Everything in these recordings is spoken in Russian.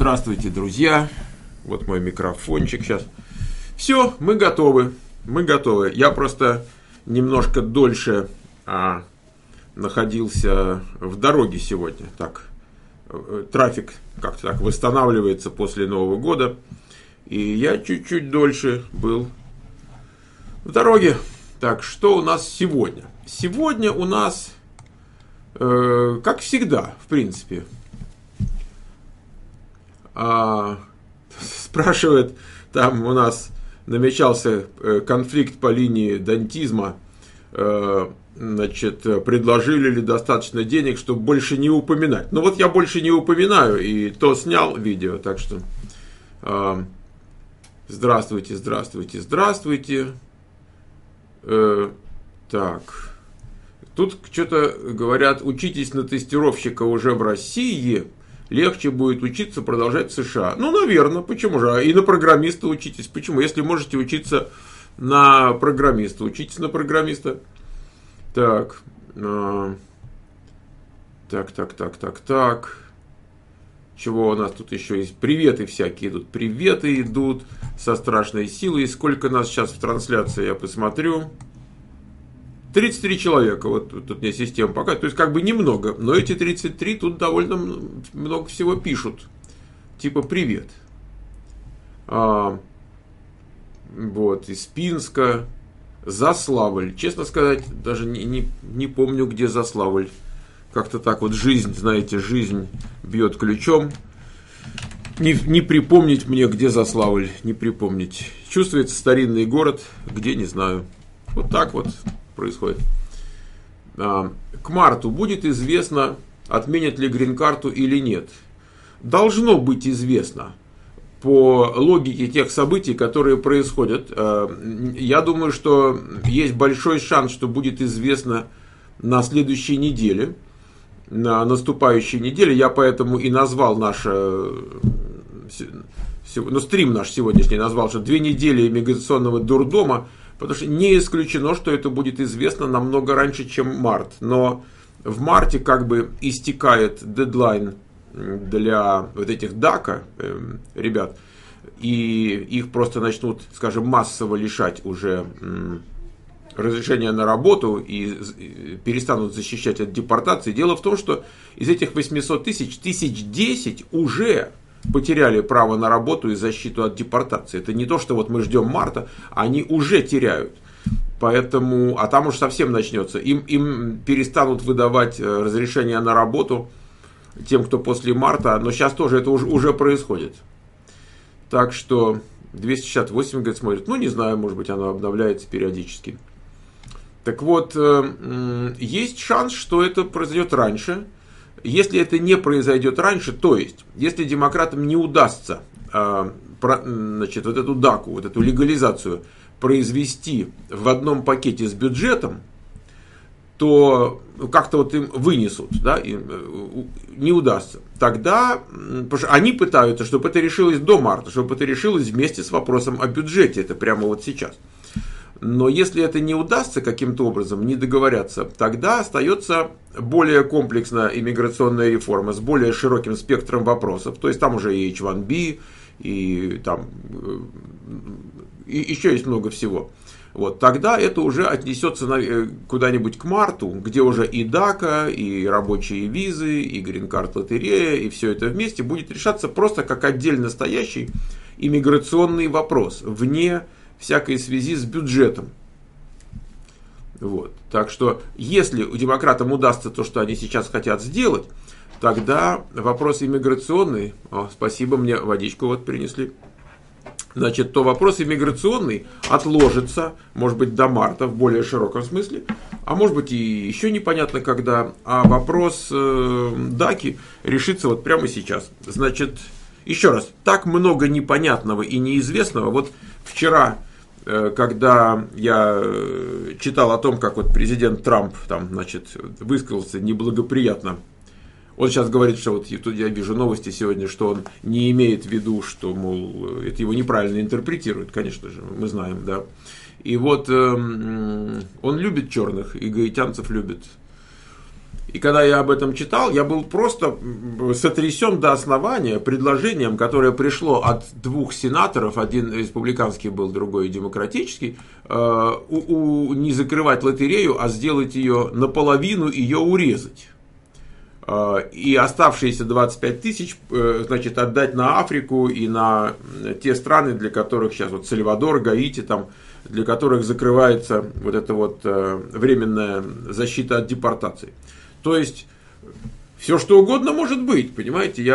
Здравствуйте, друзья. Вот мой микрофончик сейчас. Все, мы готовы. Мы готовы. Я просто немножко дольше находился в дороге сегодня. Так, трафик как-то так восстанавливается после Нового года. И я чуть-чуть дольше был в дороге. Так, что у нас сегодня? Сегодня у нас, как всегда, в принципе, спрашивает, там у нас намечался конфликт по линии дантизма, значит, предложили ли достаточно денег, чтобы больше не упоминать. Ну вот я больше не упоминаю, и то снял видео, так что здравствуйте, здравствуйте, здравствуйте. Так, тут что-то говорят, учитесь на тестировщика уже в России, легче будет учиться продолжать в США. Ну, наверное, почему же? И на программиста учитесь. Почему? Если можете учиться на программиста, учитесь на программиста. Так. Так. Чего у нас тут еще есть? Приветы всякие идут. Приветы идут со страшной силой. И сколько нас сейчас в трансляции, я посмотрю. 33 человека, вот тут мне система показывает, то есть как бы немного, но эти 33 тут довольно много всего пишут, типа привет. Вот, из Пинска, Заславль, честно сказать, даже не помню, где Заславль, как-то так вот жизнь, знаете, жизнь бьет ключом, не припомнить мне, где Заславль, не припомнить, чувствуется старинный город, где, не знаю, вот так вот происходит. К марту будет известно, отменят ли грин-карту или нет. Должно быть известно по логике тех событий, которые происходят. Я думаю, что есть большой шанс, что будет известно на следующей неделе, на наступающей неделе. Я поэтому и назвал стрим наш сегодняшний назвал, что 2 недели иммиграционного дурдома. Потому что не исключено, что это будет известно намного раньше, чем март. Но в марте как бы истекает дедлайн для вот этих дака, ребят, и их просто начнут, скажем, массово лишать уже разрешения на работу и перестанут защищать от депортации. Дело в том, что из этих 800 тысяч, 1010 уже потеряли право на работу и защиту от депортации. Это не то, что вот мы ждем марта, они уже теряют. Поэтому, а там уж совсем начнется. Им перестанут выдавать разрешение на работу тем, кто после марта, но сейчас тоже это уже происходит. Так что 268, говорит, смотрит, ну не знаю, может быть оно обновляется периодически. Так вот, есть шанс, что это произойдет раньше. Если это не произойдет раньше, то есть, если демократам не удастся значит, вот эту даку, вот эту легализацию произвести в одном пакете с бюджетом, то как-то вот им вынесут, да, им не удастся. Тогда, потому что они пытаются, чтобы это решилось до марта, чтобы это решилось вместе с вопросом о бюджете, это прямо вот сейчас. Но если это не удастся каким-то образом, не договорятся, тогда остается более комплексная иммиграционная реформа с более широким спектром вопросов. То есть там уже и H1B, и там и еще есть много всего. Вот, тогда это уже отнесется куда-нибудь к марту, где уже и дака, и рабочие визы, и грин-карт лотерея, и все это вместе будет решаться просто как отдельно стоящий иммиграционный вопрос, вне всякой связи с бюджетом. Вот. Так что, если демократам удастся то, что они сейчас хотят сделать, тогда вопрос иммиграционный, спасибо, мне водичку вот принесли, значит, то вопрос иммиграционный отложится, может быть, до марта в более широком смысле, а может быть и еще непонятно когда, а вопрос даки решится вот прямо сейчас. Значит, еще раз, так много непонятного и неизвестного. Вот вчера, когда я читал о том, как вот президент Трамп там, значит, высказался неблагоприятно, он сейчас говорит, что вот тут я вижу новости сегодня, что он не имеет в виду, что, мол, это его неправильно интерпретируют, конечно же, мы знаем, да. И вот он любит черных, и гаитянцев любит. И когда я об этом читал, я был просто сотрясен до основания предложением, которое пришло от двух сенаторов, один республиканский был, другой демократический, не закрывать лотерею, а сделать ее наполовину, ее урезать. И оставшиеся 25 тысяч, значит, отдать на Африку и на те страны, для которых сейчас, вот Сальвадор, Гаити, там, для которых закрывается вот эта вот временная защита от депортации. То есть, все что угодно может быть, понимаете,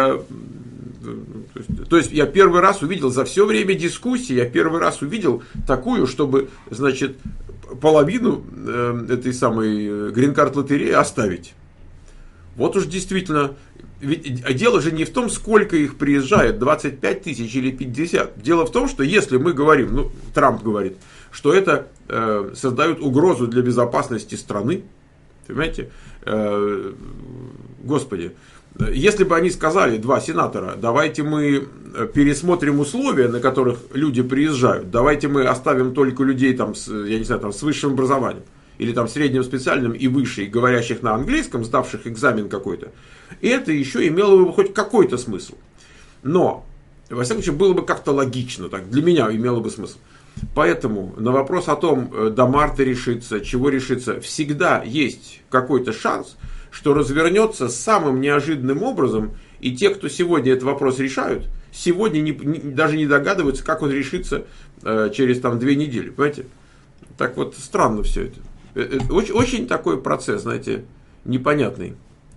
то есть я первый раз увидел за все время дискуссии, я первый раз увидел такую, чтобы, значит, половину этой самой грин-карт лотереи оставить. Вот уж действительно, ведь дело же не в том, сколько их приезжает, 25 тысяч или 50. Дело в том, что если мы говорим, ну, Трамп говорит, что это создает угрозу для безопасности страны, понимаете, господи, если бы они сказали, два сенатора, давайте мы пересмотрим условия, на которых люди приезжают, давайте мы оставим только людей там, я не знаю, там, с высшим образованием, или там средним специальным и выше, и говорящих на английском, сдавших экзамен какой-то, это еще имело бы хоть какой-то смысл. Но, во всяком случае, было бы как-то логично, так, для меня имело бы смысл. Поэтому на вопрос о том, до марта решится, чего решится, всегда есть какой-то шанс, что развернется самым неожиданным образом, и те, кто сегодня этот вопрос решают, сегодня даже не догадываются, как он решится через там 2 недели. Понимаете? Так вот, странно все это. Это очень такой процесс, знаете, непонятный.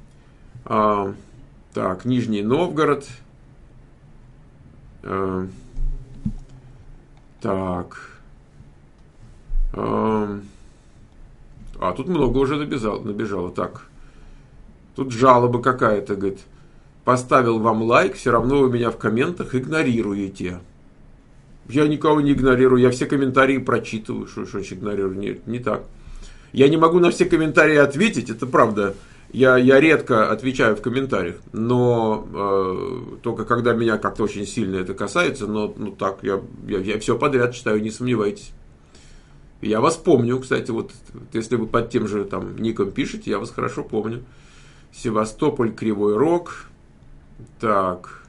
Так, Нижний Новгород. Так. Тут много уже набежало. Так. Тут жалоба какая-то, говорит. Поставил вам лайк, все равно вы меня в комментах игнорируете. Я никого не игнорирую, я все комментарии прочитываю. Что ж игнорирую? Нет, не так. Я не могу на все комментарии ответить, это правда. Я редко отвечаю в комментариях, но только когда меня как-то очень сильно это касается, но ну так, я все подряд читаю, не сомневайтесь. Я вас помню, кстати, вот если вы под тем же там ником пишете, я вас хорошо помню. Севастополь, Кривой Рог. Так.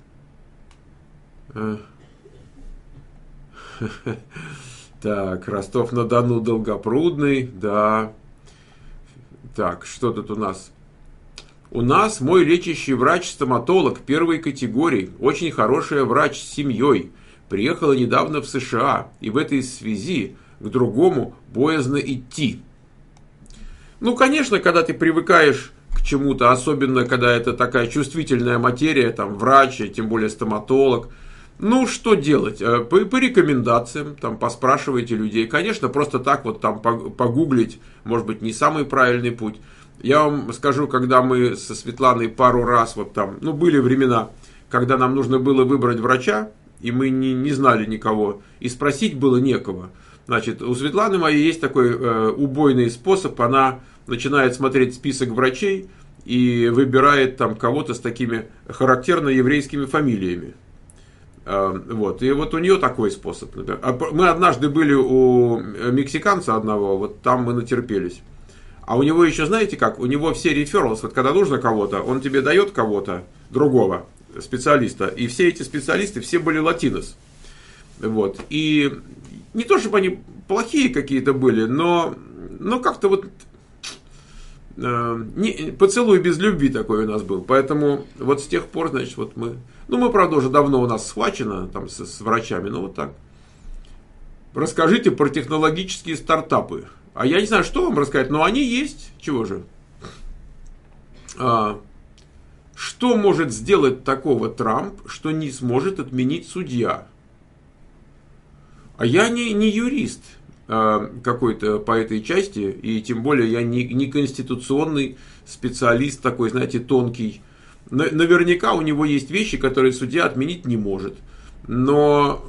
Так, Ростов-на-Дону, Долгопрудный, да. Так, что тут у нас? У нас мой лечащий врач-стоматолог первой категории, очень хороший врач с семьей, приехала недавно в США, и в этой связи к другому боязно идти. Ну, конечно, когда ты привыкаешь к чему-то, особенно когда это такая чувствительная материя, там, врач, тем более стоматолог, ну, что делать? По рекомендациям, там, поспрашивайте людей. Конечно, просто так вот там погуглить, может быть, не самый правильный путь. Я вам скажу, когда мы со Светланой пару раз, вот там, ну, были времена, когда нам нужно было выбрать врача, и мы не знали никого, и спросить было некого. Значит, у Светланы моей есть такой убойный способ, она начинает смотреть список врачей и выбирает там кого-то с такими характерно еврейскими фамилиями. Вот. И вот у нее такой способ. Например. Мы однажды были у мексиканца одного, вот там мы натерпелись. А у него еще, знаете как, у него все рефералс, вот когда нужно кого-то, он тебе дает кого-то, другого специалиста, и все эти специалисты, все были латинос. Вот. И не то, чтобы они плохие какие-то были, но как-то вот поцелуй без любви такой у нас был. Поэтому вот с тех пор, значит, вот мы... Ну, мы, правда, уже давно у нас схвачено там с врачами, но вот так. Расскажите про технологические стартапы. А я не знаю, что вам рассказать, но они есть. Чего же? Что может сделать такого Трамп, что не сможет отменить судья? А я не юрист какой-то по этой части, и тем более я не конституционный специалист такой, знаете, тонкий. Наверняка у него есть вещи, которые судья отменить не может. Но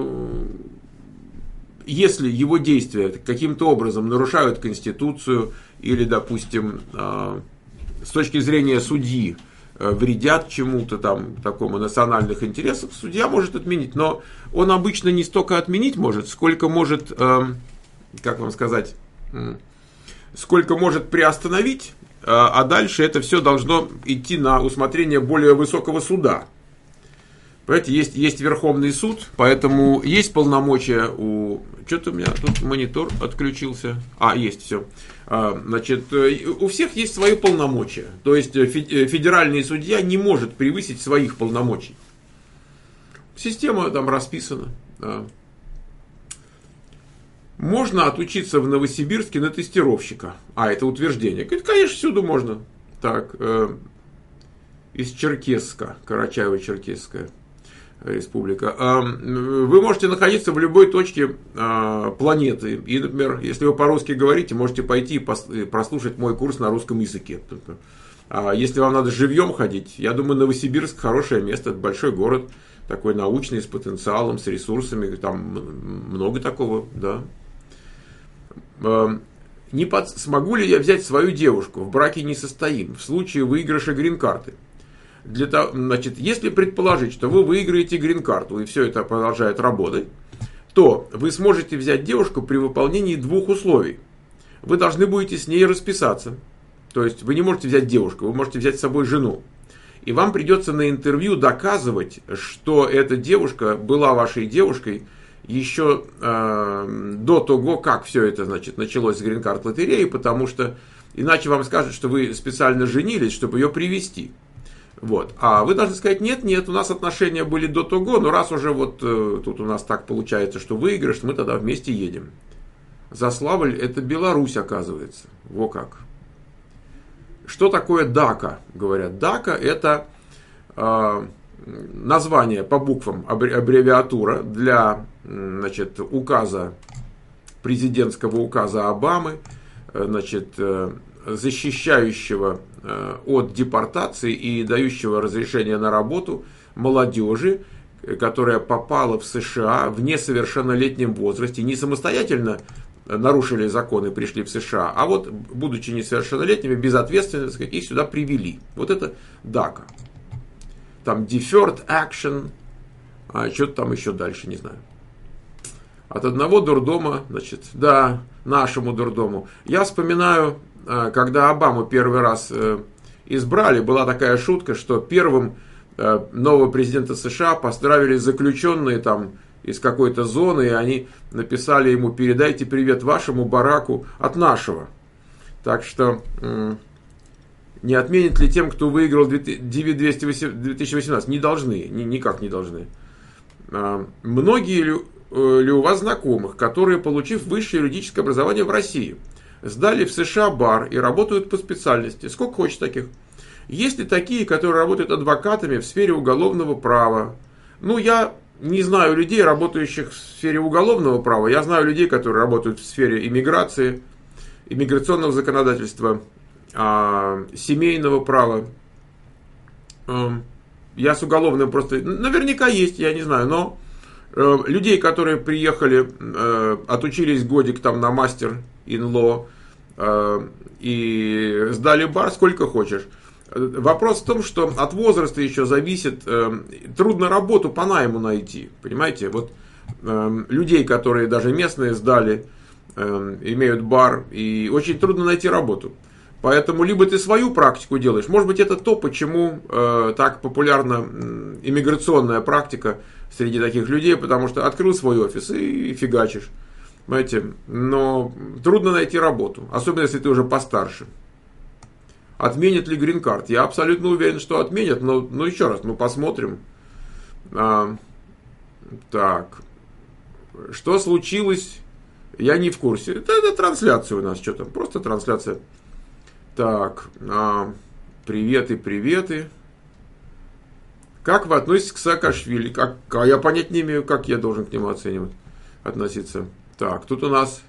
если его действия каким-то образом нарушают Конституцию или, допустим, с точки зрения судьи вредят чему-то там такому национальных интересов, судья может отменить. Но он обычно не столько отменить может, сколько может, как вам сказать, сколько может приостановить а дальше это все должно идти на усмотрение более высокого суда. Понимаете, есть Верховный суд, поэтому есть полномочия у... Что-то у меня тут монитор отключился. Есть, все. Значит, у всех есть свои полномочия. То есть федеральный судья не может превысить своих полномочий. Система там расписана. Можно отучиться в Новосибирске на тестировщика. Это утверждение. Говорит, конечно, всюду можно. Так, из Черкесска, Карачаево-Черкесская республика. Вы можете находиться в любой точке планеты. И, например, если вы по-русски говорите, можете пойти и прослушать мой курс на русском языке. Если вам надо живьем ходить, я думаю, Новосибирск хорошее место, это большой город, такой научный, с потенциалом, с ресурсами, там много такого, да. Смогу ли я взять свою девушку? В браке не состоим. В случае выигрыша грин-карты. Значит, если предположить, что вы выиграете грин-карту и все это продолжает работать, то вы сможете взять девушку при выполнении двух условий. Вы должны будете с ней расписаться. То есть вы не можете взять девушку, вы можете взять с собой жену. И вам придется на интервью доказывать, что эта девушка была вашей девушкой еще до того, как все это, значит, началось с грин-карт лотереи, потому что иначе вам скажут, что вы специально женились, чтобы ее привести. Вот. А вы должны сказать, нет, у нас отношения были до того, но раз уже вот тут у нас так получается, что выигрыш, мы тогда вместе едем. Заславль — это Беларусь, оказывается. Во как. Что такое дака, говорят? Дака — это название по буквам, аббревиатура для, значит, указа, президентского указа Обамы, значит, защищающего от депортации и дающего разрешение на работу молодежи, которая попала в США в несовершеннолетнем возрасте, не самостоятельно нарушили закон и пришли в США, а вот, будучи несовершеннолетними, без ответственности, их сюда привели. Вот это дака. Там deferred action, что-то там еще дальше, не знаю. От одного дурдома, значит, да, нашему дурдому. Я вспоминаю, когда Обаму первый раз избрали, была такая шутка, что первым нового президента США поздравили заключенные там из какой-то зоны, и они написали ему: передайте привет вашему Бараку от нашего. Так что не отменят ли тем, кто выиграл 2018? Не должны, никак не должны. Многие ли у вас знакомых, которые, получив высшее юридическое образование в России, сдали в США бар и работают по специальности? Сколько хочешь таких? Есть ли такие, которые работают адвокатами в сфере уголовного права? Я не знаю людей, работающих в сфере уголовного права. Я знаю людей, которые работают в сфере иммиграции, иммиграционного законодательства, семейного права. Я с уголовным просто... Наверняка есть, я не знаю, но людей, которые приехали, отучились годик там на мастер in law и сдали бар, сколько хочешь. Вопрос в том, что от возраста еще зависит, трудно работу по найму найти, понимаете, вот людей, которые даже местные сдали, имеют бар, и очень трудно найти работу. Поэтому либо ты свою практику делаешь, может быть, это то, почему так популярна иммиграционная практика среди таких людей, потому что открыл свой офис и фигачишь, понимаете, но трудно найти работу, особенно если ты уже постарше. Отменят ли грин-карт? Я абсолютно уверен, что отменят, но еще раз, посмотрим. Так, что случилось? Я не в курсе. Это трансляция у нас, что там, просто трансляция. Так, приветы. Как вы относитесь к Саакашвили? Я понять не имею, как я должен к нему относиться. Так, тут у нас...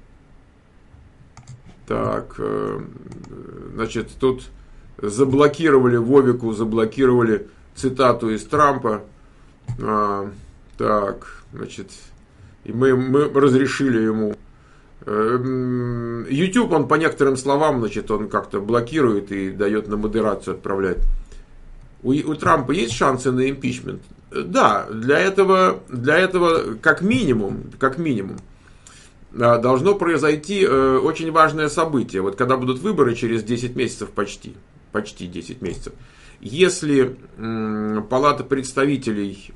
Так, значит, тут Вовику заблокировали цитату из Трампа. Так, значит, и мы разрешили ему. YouTube, он по некоторым словам, значит, он как-то блокирует и дает на модерацию отправлять. У Трампа есть шансы на импичмент? Да, для этого как минимум, должно произойти очень важное событие. Вот когда будут выборы через 10 месяцев, почти 10 месяцев, если Палата представителей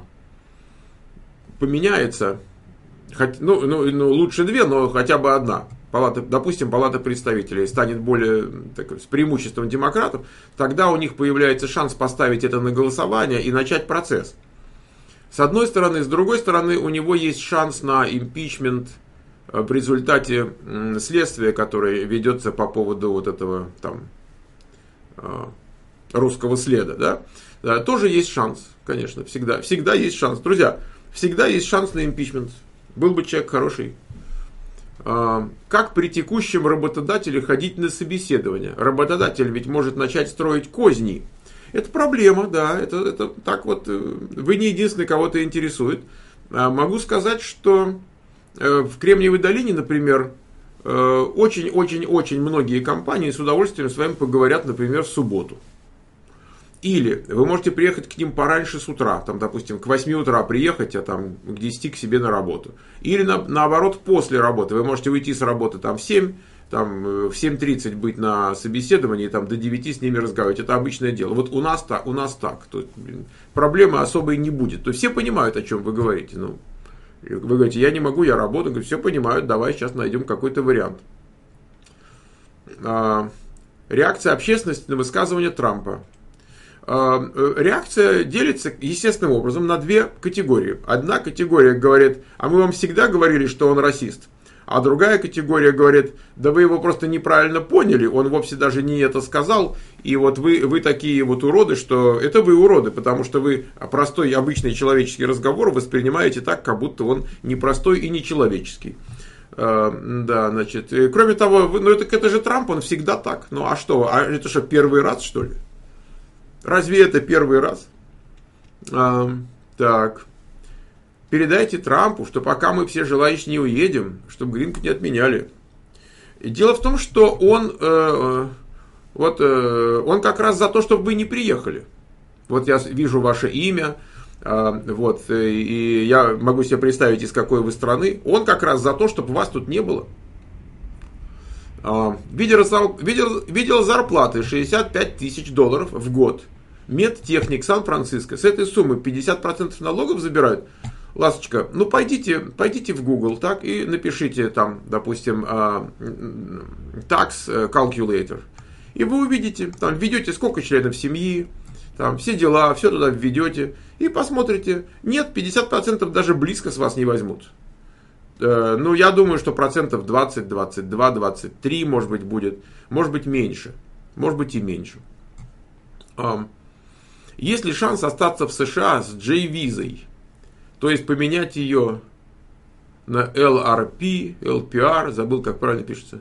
поменяется, лучше две, но хотя бы одна, допустим, Палата представителей станет более с преимуществом демократов, тогда у них появляется шанс поставить это на голосование и начать процесс. С одной стороны. С другой стороны, у него есть шанс на импичмент в результате следствия, которое ведется по поводу вот этого русского следа. Да? Тоже есть шанс, конечно, всегда есть шанс. Друзья, всегда есть шанс на импичмент. Был бы человек хороший. Как при текущем работодателе ходить на собеседование? Работодатель ведь может начать строить козни. Это проблема, да, это так вот, вы не единственный, кого это интересует. Могу сказать, что в Кремниевой долине, например, очень-очень-очень многие компании с удовольствием с вами поговорят, например, в субботу. Или вы можете приехать к ним пораньше с утра, допустим, к 8 утра приехать, а к 10 к себе на работу. Или наоборот, после работы. Вы можете уйти с работы в 7, в 7:30 быть на собеседовании, до 9 с ними разговаривать. Это обычное дело. Вот у нас так. То есть, проблемы особой не будет. То есть все понимают, о чем вы говорите. Вы говорите, я не могу, я работаю. Говорю, все понимают, давай сейчас найдем какой-то вариант. Реакция общественности на высказывание Трампа. Реакция делится естественным образом на две категории. Одна категория говорит, а мы вам всегда говорили, что он расист. А другая категория говорит, да вы его просто неправильно поняли, он вовсе даже не это сказал, и вот вы такие вот уроды, что это вы уроды, потому что вы простой обычный человеческий разговор воспринимаете так, как будто он непростой и нечеловеческий. Да, значит, кроме того, это же Трамп, он всегда так. Ну а что, это что, первый раз, что ли? Разве это первый раз? Так. Передайте Трампу, что пока мы все желающие не уедем, чтобы грин-карт не отменяли. И дело в том, что он как раз за то, чтобы вы не приехали. Вот я вижу ваше имя, и я могу себе представить, из какой вы страны. Он как раз за то, чтобы вас тут не было. Видел зарплаты $65 тысяч в год. Медтехник Сан-Франциско. С этой суммы 50% налогов забирают. Ласточка, пойдите в Google, так, и напишите допустим, tax calculator. И вы увидите, введете сколько членов семьи, все дела, все туда введете. И посмотрите, нет, 50% даже близко с вас не возьмут. Я думаю, что 20%, 22, 23, может быть, будет. Может быть, меньше. Может быть, и меньше. Есть ли шанс остаться в США с J-визой? То есть поменять ее на LRP, LPR, забыл, как правильно пишется.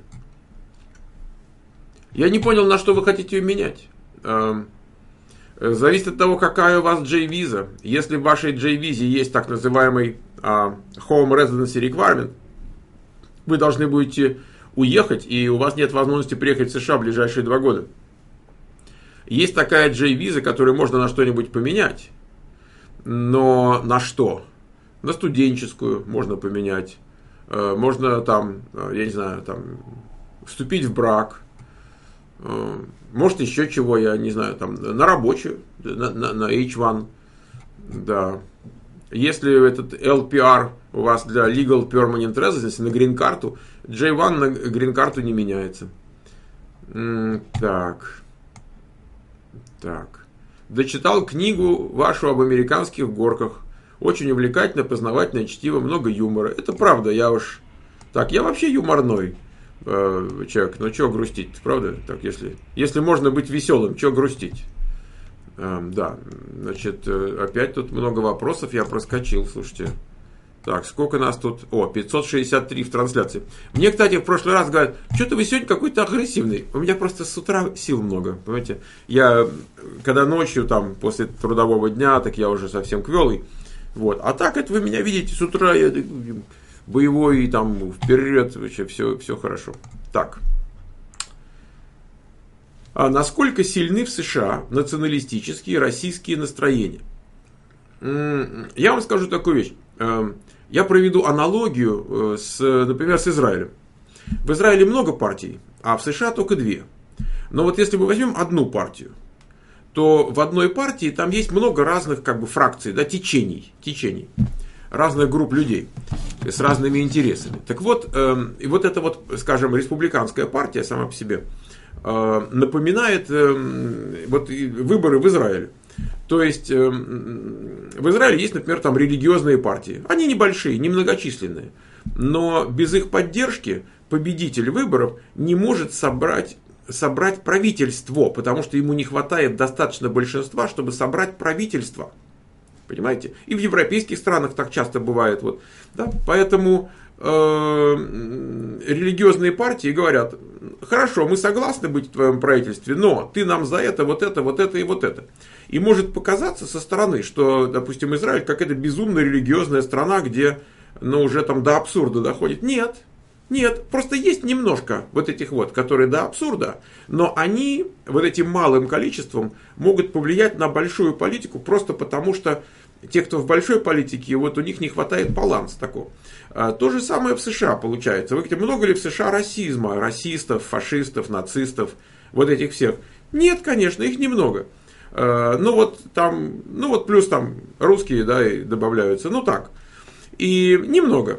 Я не понял, на что вы хотите ее менять. Зависит от того, какая у вас J-виза. Если в вашей J-визе есть так называемый Home Residency Requirement, вы должны будете уехать, и у вас нет возможности приехать в США в ближайшие 2 года. Есть такая J-виза, которую можно на что-нибудь поменять. Но на что? На студенческую можно поменять. Можно я не знаю, вступить в брак. Может еще чего, я не знаю, на рабочую, на H1. Да. Если этот LPR у вас для Legal Permanent Residence, на грин-карту, J1 на грин-карту не меняется. Так. Дочитал книгу вашу об американских горках. Очень увлекательно, познавательное чтиво, много юмора. Это правда, я вообще юморной человек. Но чего грустить, правда? Так, если можно быть веселым, чего грустить? Да, значит, опять тут много вопросов, я проскочил, слушайте. Так, сколько нас тут? 563 в трансляции. Мне, кстати, в прошлый раз говорят, что-то вы сегодня какой-то агрессивный. У меня просто с утра сил много, понимаете. Я, когда ночью, после трудового дня, так я уже совсем квелый. Вот. А так, это вы меня видите с утра, я боевой, вперед, вообще все хорошо. Так. А насколько сильны в США националистические российские настроения? Я вам скажу такую вещь. Я проведу аналогию, например, с Израилем. В Израиле много партий, а в США только две. Но вот если мы возьмем одну партию, то в одной партии там есть много разных фракций, да, течений, разных групп людей с разными интересами. Так вот, и вот эта скажем, республиканская партия сама по себе напоминает выборы в Израиле. То есть в Израиле есть, например, там религиозные партии. Они небольшие, немногочисленные. Но без их поддержки победитель выборов не может собрать правительство, потому что ему не хватает достаточно большинства, чтобы собрать правительство. Понимаете? И в европейских странах так часто бывает. Да? Поэтому религиозные партии говорят: хорошо, мы согласны быть в твоем правительстве, но ты нам за это, вот это и вот это. И может показаться со стороны, что, допустим, Израиль какая-то безумно религиозная страна, где уже там до абсурда доходит. Нет, просто есть немножко этих которые до абсурда, но они этим малым количеством могут повлиять на большую политику, просто потому что те, кто в большой политике, у них не хватает баланса такого. То же самое в США получается. Вы говорите, много ли в США расизма, расистов, фашистов, нацистов, этих всех? Нет, конечно, их немного. Плюс там русские, да, и добавляются, так. И немного.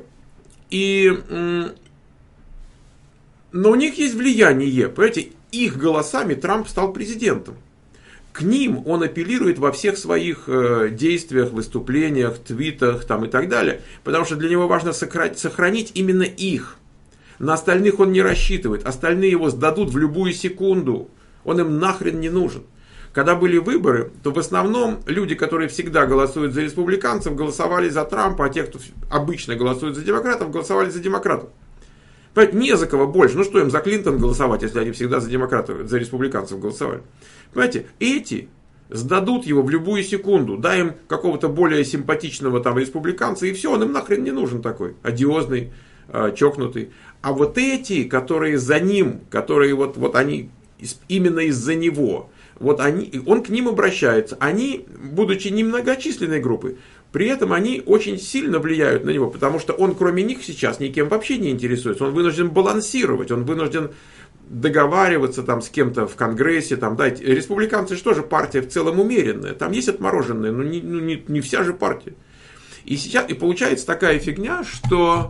Но у них есть влияние, понимаете, их голосами Трамп стал президентом. К ним он апеллирует во всех своих действиях, выступлениях, твитах и так далее, потому что для него важно сохранить именно их. На остальных он не рассчитывает, остальные его сдадут в любую секунду, он им нахрен не нужен. Когда были выборы, то в основном люди, которые всегда голосуют за республиканцев, голосовали за Трампа, а те, кто обычно голосуют за демократов, голосовали за демократов. Не за кого больше. Что им за Клинтон голосовать, если они всегда за демократов, за республиканцев голосовали? Понимаете, эти сдадут его в любую секунду. Дай им какого-то более симпатичного республиканца, и все, он им нахрен не нужен такой. Одиозный, чокнутый. А эти, которые за ним, которые они именно из-за него, он к ним обращается. Они, будучи немногочисленной группой, при этом они очень сильно влияют на него, потому что он, кроме них, сейчас никем вообще не интересуется. Он вынужден балансировать, он вынужден договариваться с кем-то в Конгрессе. Республиканцы что же партия в целом умеренная. Там есть отмороженные, но не вся же партия. И сейчас получается такая фигня, что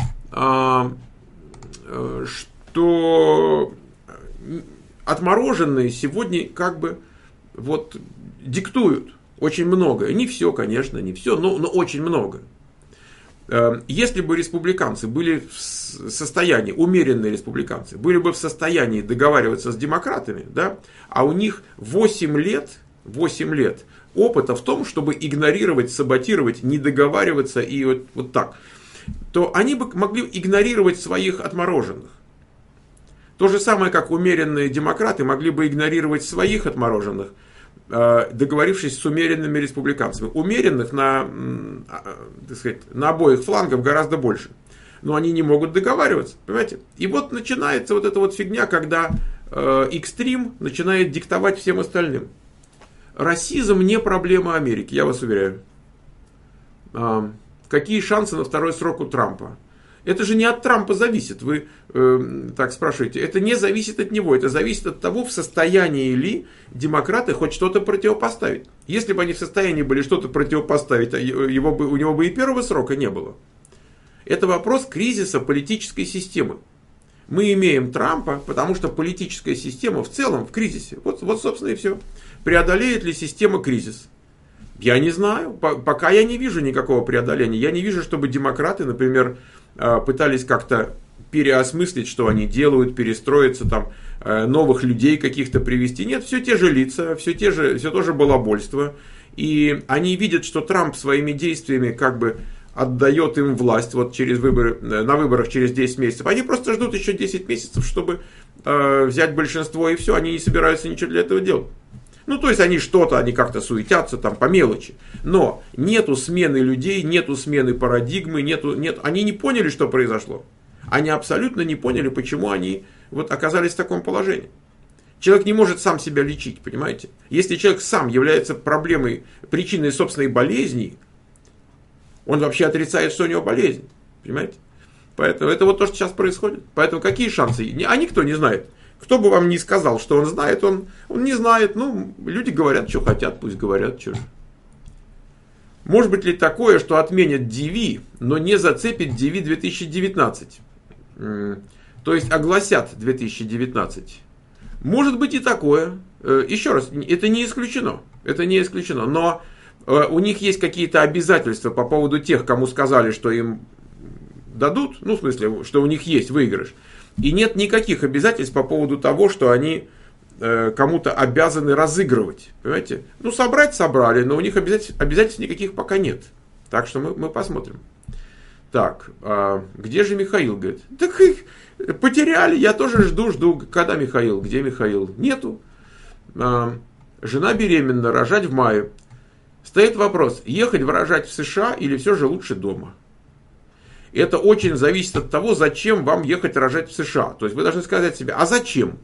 отмороженные сегодня диктуют очень много. Не все, конечно, не все, но очень много. Если бы республиканцы были в состоянии, умеренные республиканцы, были бы в состоянии договариваться с демократами, да, а у них 8 лет опыта в том, чтобы игнорировать, саботировать, не договариваться и вот так, то они бы могли игнорировать своих отмороженных. То же самое, как умеренные демократы могли бы игнорировать своих отмороженных, договорившись с умеренными республиканцами. Умеренных на обоих флангах гораздо больше. Но они не могут договариваться, понимаете? И начинается эта фигня, когда экстрим начинает диктовать всем остальным. Расизм не проблема Америки, я вас уверяю. Какие шансы на второй срок у Трампа? Это же не от Трампа зависит, вы так спрашиваете. Это не зависит от него, это зависит от того, в состоянии ли демократы хоть что-то противопоставить. Если бы они в состоянии были что-то противопоставить, у него бы и первого срока не было. Это вопрос кризиса политической системы. Мы имеем Трампа, потому что политическая система в целом в кризисе. Собственно, и все. Преодолеет ли система кризис? Я не знаю. Пока я не вижу никакого преодоления. Я не вижу, чтобы демократы, например, пытались как-то переосмыслить, что они делают, перестроиться, новых людей каких-то привести. Нет, все те же лица, все то же балабольство. И они видят, что Трамп своими действиями отдает им власть через выборы, на выборах через 10 месяцев. Они просто ждут еще 10 месяцев, чтобы взять большинство, и все, они не собираются ничего для этого делать. То есть они как-то суетятся по мелочи. Но нету смены людей, нету смены парадигмы, они не поняли, что произошло. Они абсолютно не поняли, почему они оказались в таком положении. Человек не может сам себя лечить, понимаете? Если человек сам является причиной собственной болезни, Он вообще отрицает, что у него болезнь. Понимаете? Поэтому это вот то, что сейчас происходит. Поэтому какие шансы? А никто не знает. Кто бы вам ни сказал, что он знает, он не знает. Ну, люди говорят, что хотят, пусть говорят, что же. Может быть ли такое, что отменят DV, но не зацепит DV 2019? То есть огласят 2019. Может быть и такое. Еще раз, это не исключено. Это не исключено. Но у них есть какие-то обязательства по поводу тех, кому сказали, что им дадут. Ну, в смысле, что у них есть выигрыш. И нет никаких обязательств по поводу того, что они кому-то обязаны разыгрывать. Понимаете? Ну, собрали, но у них обязательств никаких пока нет. Так что мы посмотрим. Так, где же Михаил, говорит? Так их потеряли, я тоже жду. Когда Михаил? Где Михаил? Нету. Жена беременна, рожать в мае. Стоит вопрос, ехать рожать в США или все же лучше дома? Это очень зависит от того, зачем вам ехать рожать в США. То есть вы должны сказать себе, а зачем?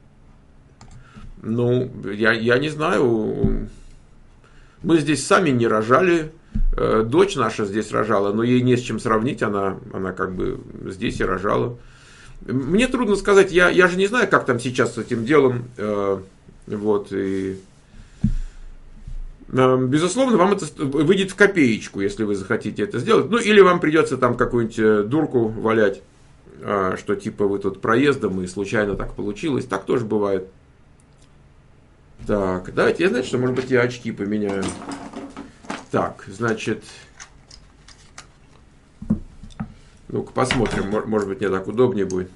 Ну, я не знаю. Мы здесь сами не рожали. Дочь наша здесь рожала, но ей не с чем сравнить. Она как бы здесь и рожала. Мне трудно сказать. Я же не знаю, как там сейчас с этим делом. Вот. И безусловно, вам это выйдет в копеечку, если вы захотите это сделать. Ну, или вам придется там какую-нибудь дурку валять, что типа вы тут проездом и случайно так получилось. Так тоже бывает. Так, давайте, я знаю, что, может быть, я очки поменяю. Так, значит, ну-ка посмотрим, может быть, мне так удобнее будет.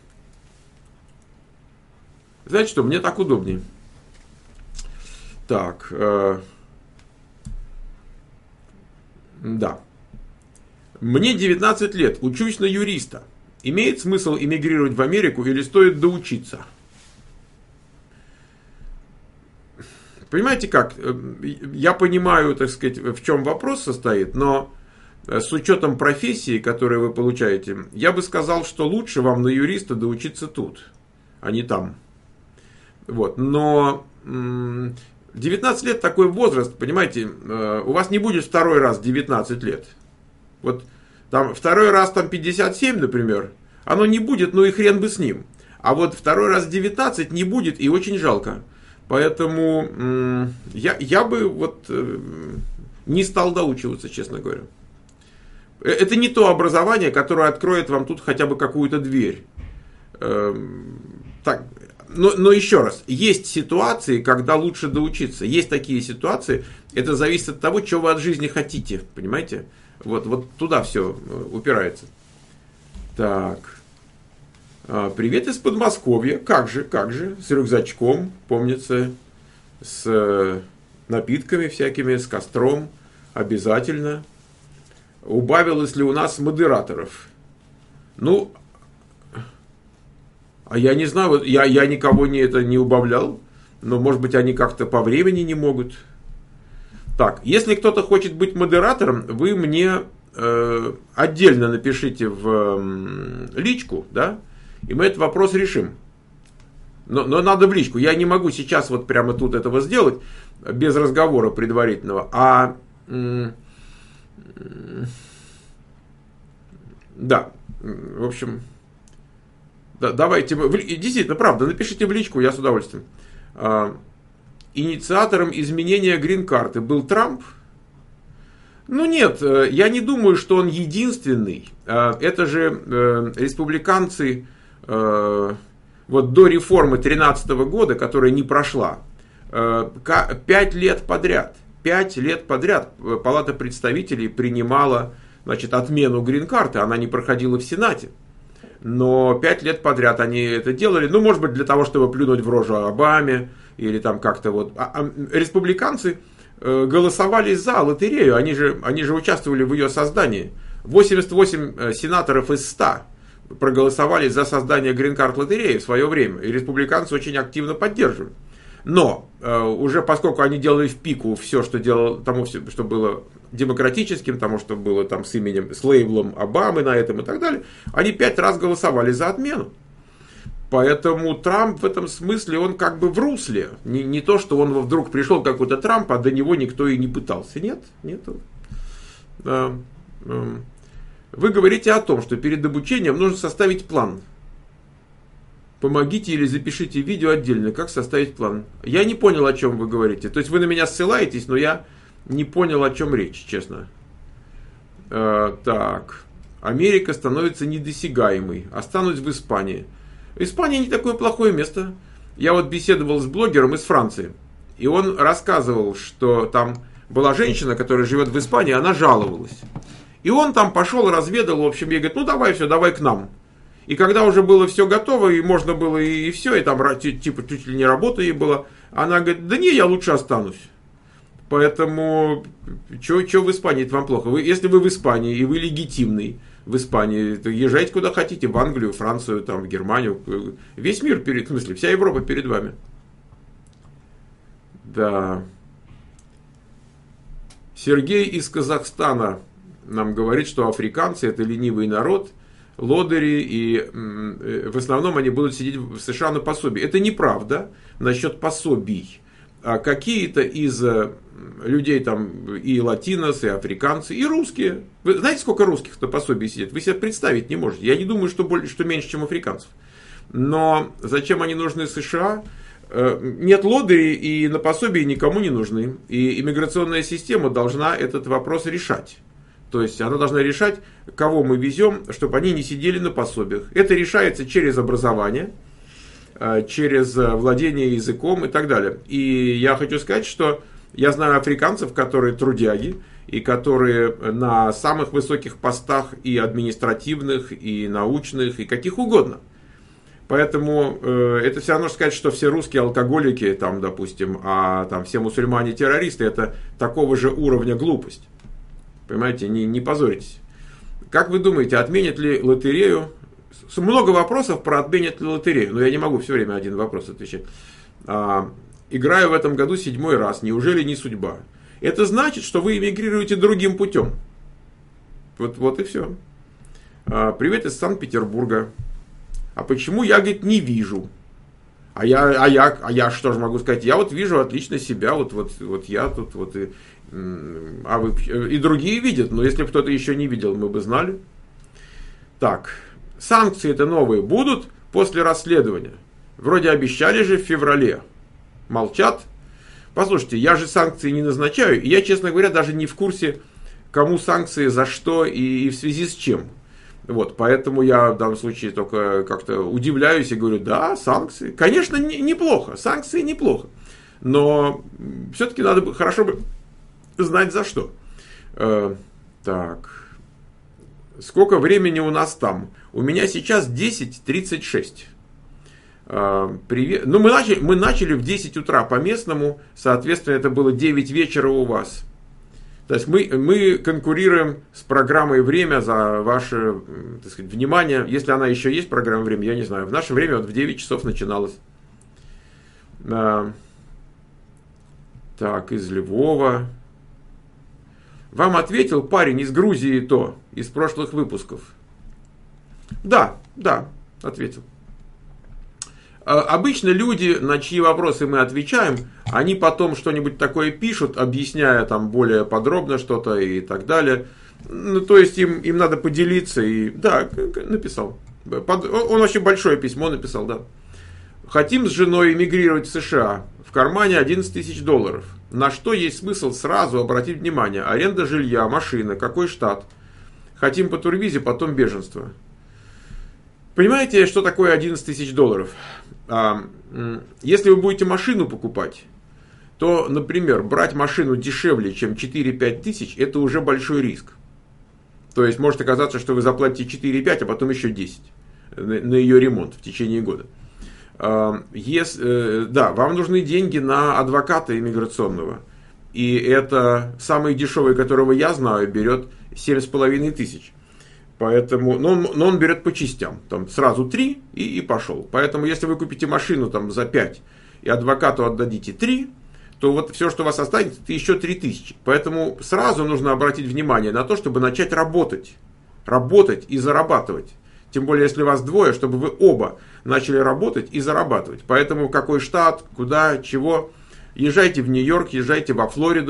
Знаете что, мне так удобнее. Так, да. Мне 19 лет, учусь на юриста. Имеет смысл эмигрировать в Америку или стоит доучиться? Понимаете как? Я понимаю, так сказать, в чем вопрос состоит, но с учетом профессии, которую вы получаете, я бы сказал, что лучше вам на юриста доучиться тут, а не там. Вот. Но 19 лет такой возраст, понимаете, у вас не будет второй раз 19 лет. Вот там второй раз там 57, например, оно не будет, ну и хрен бы с ним. А вот второй раз 19 не будет, и очень жалко. Поэтому я бы вот не стал доучиваться, честно говоря. Это не то образование, которое откроет вам тут хотя бы какую-то дверь. Так, но еще раз, есть ситуации, когда лучше доучиться. Есть такие ситуации, это зависит от того, что вы от жизни хотите. Понимаете? Вот туда все упирается. Так. Привет из Подмосковья. Как же, с рюкзачком, помнится, с напитками всякими, с костром, обязательно. Убавилось ли у нас модераторов? Ну, а я не знаю, вот я никого не убавлял, но, может быть, они как-то по времени не могут. Так, если кто-то хочет быть модератором, вы мне отдельно напишите в личку, да? И мы этот вопрос решим. Но надо в личку. Я не могу сейчас вот прямо тут этого сделать, без разговора предварительного. Да, в общем, да, давайте. Действительно, правда, напишите в личку, я с удовольствием. Инициатором изменения грин-карты был Трамп? Ну нет, я не думаю, что он единственный. Это же республиканцы... Вот до реформы 2013 года, которая не прошла, 5 лет подряд Палата представителей принимала, значит, отмену грин-карты, она не проходила в Сенате. Но 5 лет подряд они это делали, ну, может быть, для того, чтобы плюнуть в рожу Обаме, или там как-то вот. Республиканцы голосовали за лотерею, они же участвовали в ее создании. 88 сенаторов из 100 проголосовали за создание грин-карт лотереи в свое время. И республиканцы очень активно поддерживали. Но уже поскольку они делали в пику все, что делало, тому, что было демократическим, тому, что было там с именем, с лейблом Обамы на этом и так далее, они 5 раз голосовали за отмену. Поэтому Трамп в этом смысле, он как бы в русле. Не то, что он вдруг пришел какой-то Трамп, а до него никто и не пытался. Нет. Вы говорите о том, что перед обучением нужно составить план. Помогите или запишите видео отдельно, как составить план. Я не понял, о чем вы говорите. То есть вы на меня ссылаетесь, но я не понял, о чем речь, честно. Так. Америка становится недосягаемой. Останусь в Испании. Испания не такое плохое место. Я вот беседовал с блогером из Франции. И он рассказывал, что там была женщина, которая живет в Испании, она жаловалась. И он там пошел, разведал, в общем, ей говорит, ну давай все, давай к нам. И когда уже было все готово, и можно было и все, и там типа чуть ли не работа ей была, она говорит, да не, я лучше останусь. Поэтому, что в Испании, это вам плохо. Если вы в Испании, и вы легитимный в Испании, то езжайте куда хотите, в Англию, Францию, там, в Германию. Весь мир, в смысле, вся Европа перед вами. Да. Сергей из Казахстана нам говорит, что африканцы это ленивый народ, лодыри, и в основном они будут сидеть в США на пособии. Это неправда насчет пособий. А какие-то из людей там и латинос, и африканцы, и русские. Вы знаете, сколько русских на пособии сидит? Вы себе представить не можете. Я не думаю, что меньше, чем африканцев. Но зачем они нужны США? Нет, лодыри и на пособии никому не нужны. И иммиграционная система должна этот вопрос решать. То есть она должна решать, кого мы везем, чтобы они не сидели на пособиях. Это решается через образование, через владение языком и так далее. И я хочу сказать, что я знаю африканцев, которые трудяги, и которые на самых высоких постах и административных, и научных, и каких угодно. Поэтому это все равно сказать, что все русские алкоголики, там, допустим, а там, все мусульмане террористы, это такого же уровня глупость. Понимаете, не позоритесь. Как вы думаете, отменят ли лотерею? Много вопросов про отменят ли лотерею, но я не могу все время один вопрос отвечать. Играю в этом году 7-й раз, неужели не судьба? Это значит, что вы эмигрируете другим путем. Вот и все. Привет из Санкт-Петербурга. А почему я, говорит, не вижу? А я что же могу сказать? Я вот вижу отлично себя, вот я тут, вот и другие видят, но если бы кто-то еще не видел, мы бы знали. Так, санкции-то новые будут после расследования. Вроде обещали же в феврале. Молчат. Послушайте, я же санкции не назначаю, и я, честно говоря, даже не в курсе, кому санкции, за что и в связи с чем. Вот, поэтому я в данном случае только как-то удивляюсь и говорю, да, санкции. Конечно, неплохо, санкции неплохо. Но все-таки надо бы, хорошо бы знать за что. Так. Сколько времени у нас там? У меня сейчас 10:36. Привет. Ну, мы начали в 10 утра по местному, соответственно, это было 9 вечера у вас. То есть мы конкурируем с программой «Время» за ваше, так сказать, внимание. Если она еще есть, программа «Время», я не знаю. В наше время вот в 9 часов начиналась. Так, из Львова. Вам ответил парень из Грузии из прошлых выпусков? Да, ответил. Обычно люди, на чьи вопросы мы отвечаем, они потом что-нибудь такое пишут, объясняя там более подробно что-то и так далее. Ну, то есть им надо поделиться. И да, написал. Он очень большое письмо написал, да. Хотим с женой эмигрировать в США. В кармане $11 тысяч. На что есть смысл сразу обратить внимание? Аренда жилья, машина, какой штат? Хотим по турвизе, потом беженство. Понимаете, что такое $11 тысяч? Если вы будете машину покупать, то, например, брать машину дешевле, чем 4-5 тысяч, это уже большой риск. То есть может оказаться, что вы заплатите 4-5, а потом еще 10 на ее ремонт в течение года. Да, вам нужны деньги на адвоката иммиграционного. И это самый дешевый, которого я знаю, берет 7,5 тысяч. Поэтому, но он берет по частям. Там сразу 3 и пошел. Поэтому если вы купите машину там, за 5 и адвокату отдадите 3, то вот все, что у вас останется, это еще 3 тысячи. Поэтому сразу нужно обратить внимание на то, чтобы начать работать. Работать и зарабатывать. Тем более, если вас двое, чтобы вы оба начали работать и зарабатывать. Поэтому какой штат, куда, чего. Езжайте в Нью-Йорк, езжайте во Флориду.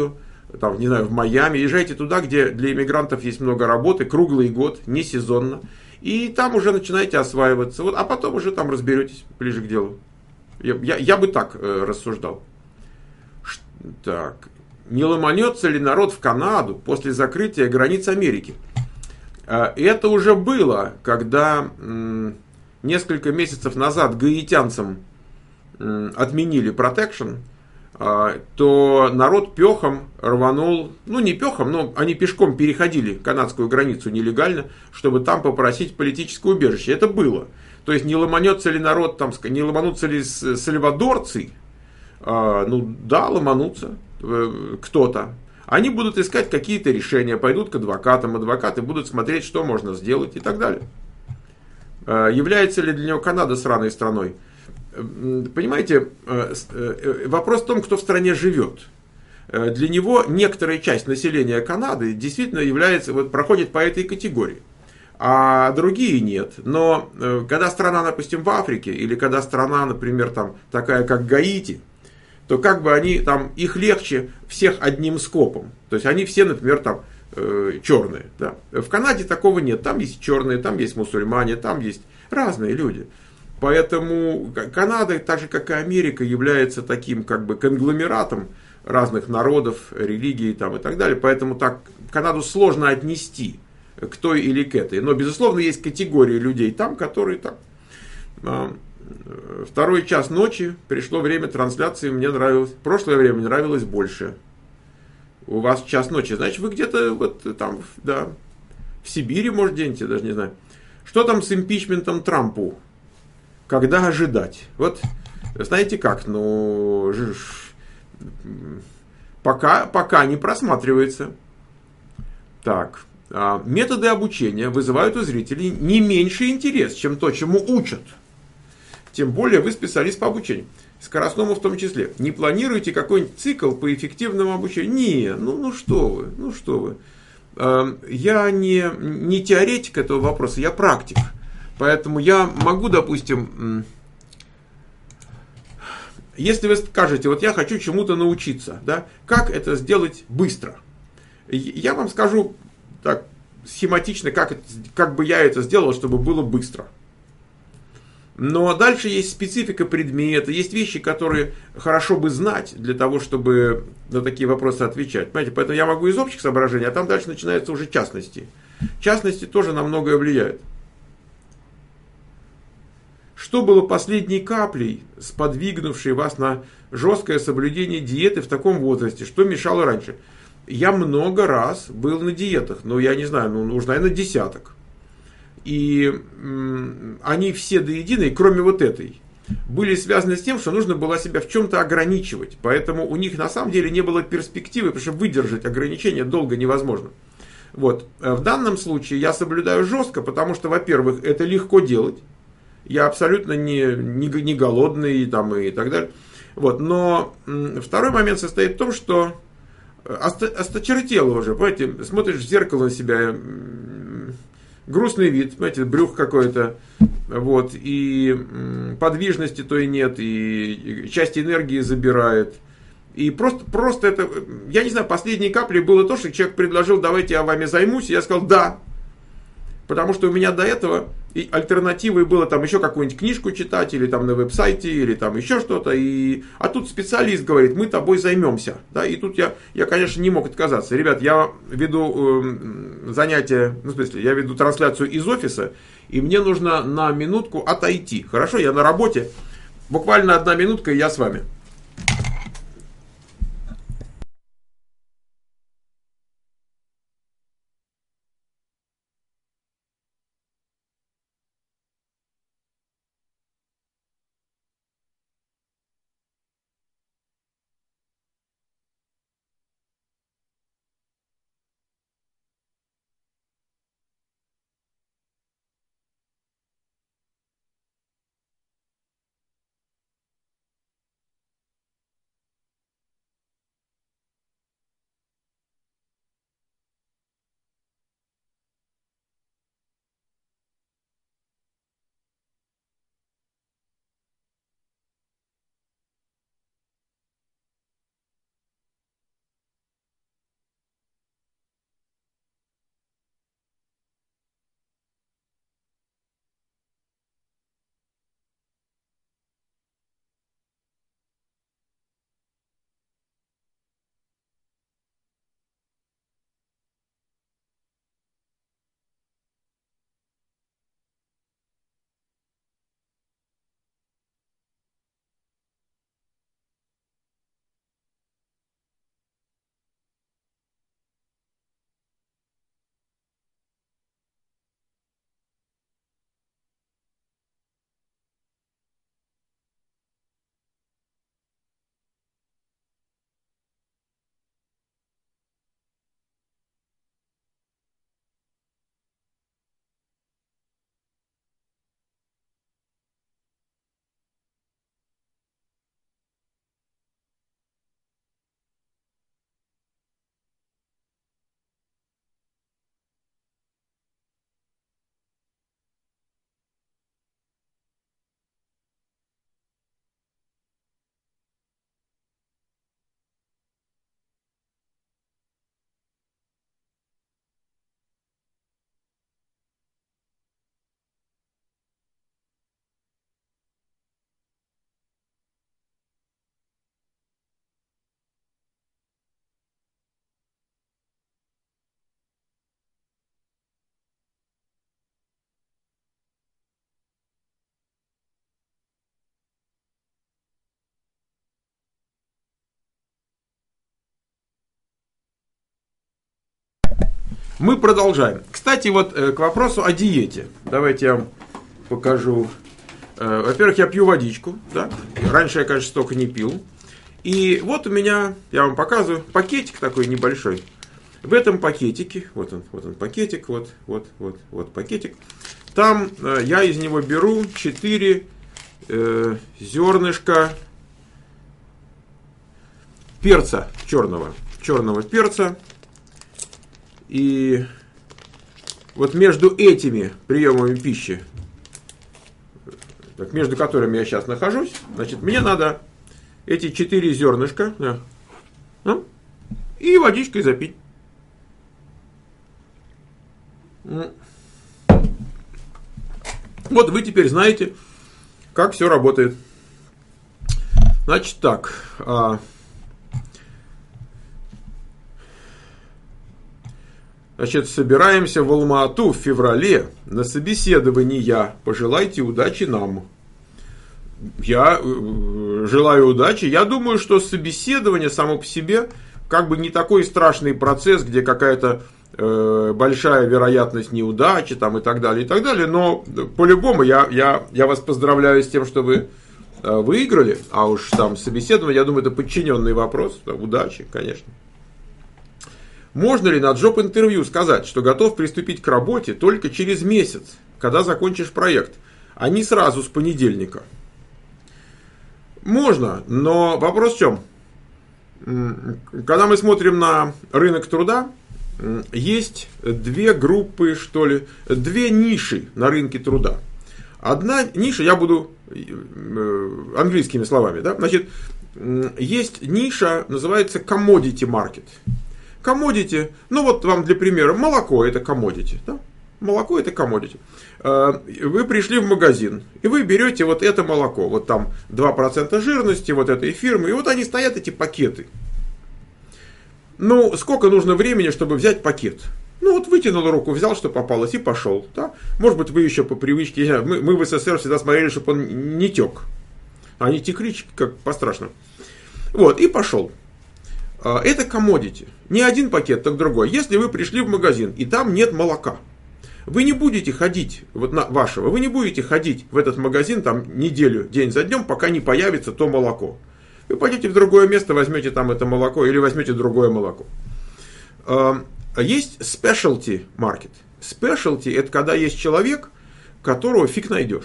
там, не знаю, в Майами, езжайте туда, где для иммигрантов есть много работы, круглый год, не сезонно, и там уже начинаете осваиваться, вот, а потом уже там разберетесь ближе к делу. Я бы так рассуждал. Так. Не ломанется ли народ в Канаду после закрытия границ Америки? Это уже было, когда несколько месяцев назад гаитянцам отменили протекшн, то народ пехом рванул, ну не пехом, но они пешком переходили канадскую границу нелегально, чтобы там попросить политическое убежище. Это было. То есть не ломанется ли народ, там, не ломанутся ли сальвадорцы, ну да, ломанутся кто-то. Они будут искать какие-то решения, пойдут к адвокатам, адвокаты будут смотреть, что можно сделать и так далее. Является ли для него Канада сраной страной? Понимаете, вопрос в том, кто в стране живет. Для него некоторая часть населения Канады действительно является, вот, проходит по этой категории, а другие нет. Но когда страна, допустим, в Африке, или когда страна, например, там, такая как Гаити, то как бы они там, их легче всех одним скопом. То есть они все, например, там черные. Да. В Канаде такого нет. Там есть черные, там есть мусульмане, там есть разные люди. Поэтому Канада, так же как и Америка, является таким как бы конгломератом разных народов, религий там, и так далее. Поэтому так Канаду сложно отнести к той или к этой. Но, безусловно, есть категории людей там, которые там. Второй час ночи, пришло время трансляции, мне нравилось. Прошлое время нравилось больше. У вас час ночи, значит, вы где-то вот там, да, в Сибири, может, где-нибудь, я даже не знаю. Что там с импичментом Трампу? Когда ожидать? Вот, знаете как, ну, пока не просматривается. Так, методы обучения вызывают у зрителей не меньший интерес, чем то, чему учат. Тем более вы специалист по обучению. Скоростному в том числе. Не планируете какой-нибудь цикл по эффективному обучению? Не, ну что вы, ну что вы. Я не теоретик этого вопроса, я практик. Поэтому я могу, допустим, если вы скажете, вот я хочу чему-то научиться, да, как это сделать быстро? Я вам скажу так схематично, как бы я это сделал, чтобы было быстро. Но дальше есть специфика предмета, есть вещи, которые хорошо бы знать для того, чтобы на такие вопросы отвечать. Понимаете? Поэтому я могу из общих соображений, а там дальше начинаются уже частности. Частности тоже на многое влияют. Что было последней каплей, сподвигнувшей вас на жесткое соблюдение диеты в таком возрасте? Что мешало раньше? Я много раз был на диетах, но я не знаю, уж, наверное, десяток. И они все до единой, кроме вот этой, были связаны с тем, что нужно было себя в чем-то ограничивать. Поэтому у них на самом деле не было перспективы, потому что выдержать ограничения долго невозможно. Вот. В данном случае я соблюдаю жестко, потому что, во-первых, это легко делать. Я абсолютно не голодный там, и так далее. Вот. Но второй момент состоит в том, что осточертело уже. Понимаете, смотришь в зеркало на себя, грустный вид, понимаете, брюх какой-то, вот, и подвижности то и нет, и часть энергии забирает. И просто это, я не знаю, последней каплей было то, что человек предложил, давайте я вами займусь, и я сказал, да. Потому что у меня до этого и альтернативой было там еще какую-нибудь книжку читать, или там на веб-сайте, или там еще что-то. А тут специалист говорит, мы тобой займемся. Да? И тут я, конечно, не мог отказаться. Ребят, я веду занятия, ну, в смысле, я веду трансляцию из офиса, и мне нужно на минутку отойти. Хорошо, я на работе. Буквально 1 минутка, и я с вами. Мы продолжаем. Кстати, вот к вопросу о диете. Давайте я вам покажу. Во-первых, я пью водичку. Да? Раньше я, конечно, столько не пил. И вот у меня, я вам показываю, пакетик такой небольшой. В этом пакетике, вот он пакетик, вот пакетик. Там я из него беру 4 зернышка перца черного перца. И вот между этими приемами пищи, между которыми я сейчас нахожусь, значит, мне надо эти 4 зернышка и водичкой запить. Вот вы теперь знаете, как все работает. Значит так. Значит, собираемся в Алма-Ату в феврале на собеседование. Пожелайте удачи нам. Я желаю удачи. Я думаю, что собеседование само по себе как бы не такой страшный процесс, где какая-то большая вероятность неудачи там, и так далее, и так далее. Но по-любому я вас поздравляю с тем, что вы выиграли. А уж там собеседование, я думаю, это подчиненный вопрос. Удачи, конечно. Можно ли на джоб-интервью сказать, что готов приступить к работе только через месяц, когда закончишь проект, а не сразу с понедельника? Можно, но вопрос в чем? Когда мы смотрим на рынок труда, есть 2 группы, что ли, 2 ниши на рынке труда. Одна ниша, я буду английскими словами, да? Значит, есть ниша, называется commodity market. Commodity, ну вот вам для примера, молоко это commodity, да? Молоко это commodity. Вы пришли в магазин, и вы берете вот это молоко, вот там 2% жирности, вот этой фирмы, и вот они стоят, эти пакеты. Ну, сколько нужно времени, чтобы взять пакет? Ну, вот вытянул руку, взял, что попалось, и пошел. Да? Может быть, вы еще по привычке, не знаю, мы в СССР всегда смотрели, чтобы он не тек. Они текли, как по-страшному. Вот, и пошел. Это commodity. Не один пакет, так другой. Если вы пришли в магазин, и там нет молока, вы не будете ходить, вот вы не будете ходить в этот магазин там неделю, день за днем, пока не появится то молоко. Вы пойдете в другое место, возьмете там это молоко, или возьмете другое молоко. Есть specialty market. Specialty — это когда есть человек, которого фиг найдешь.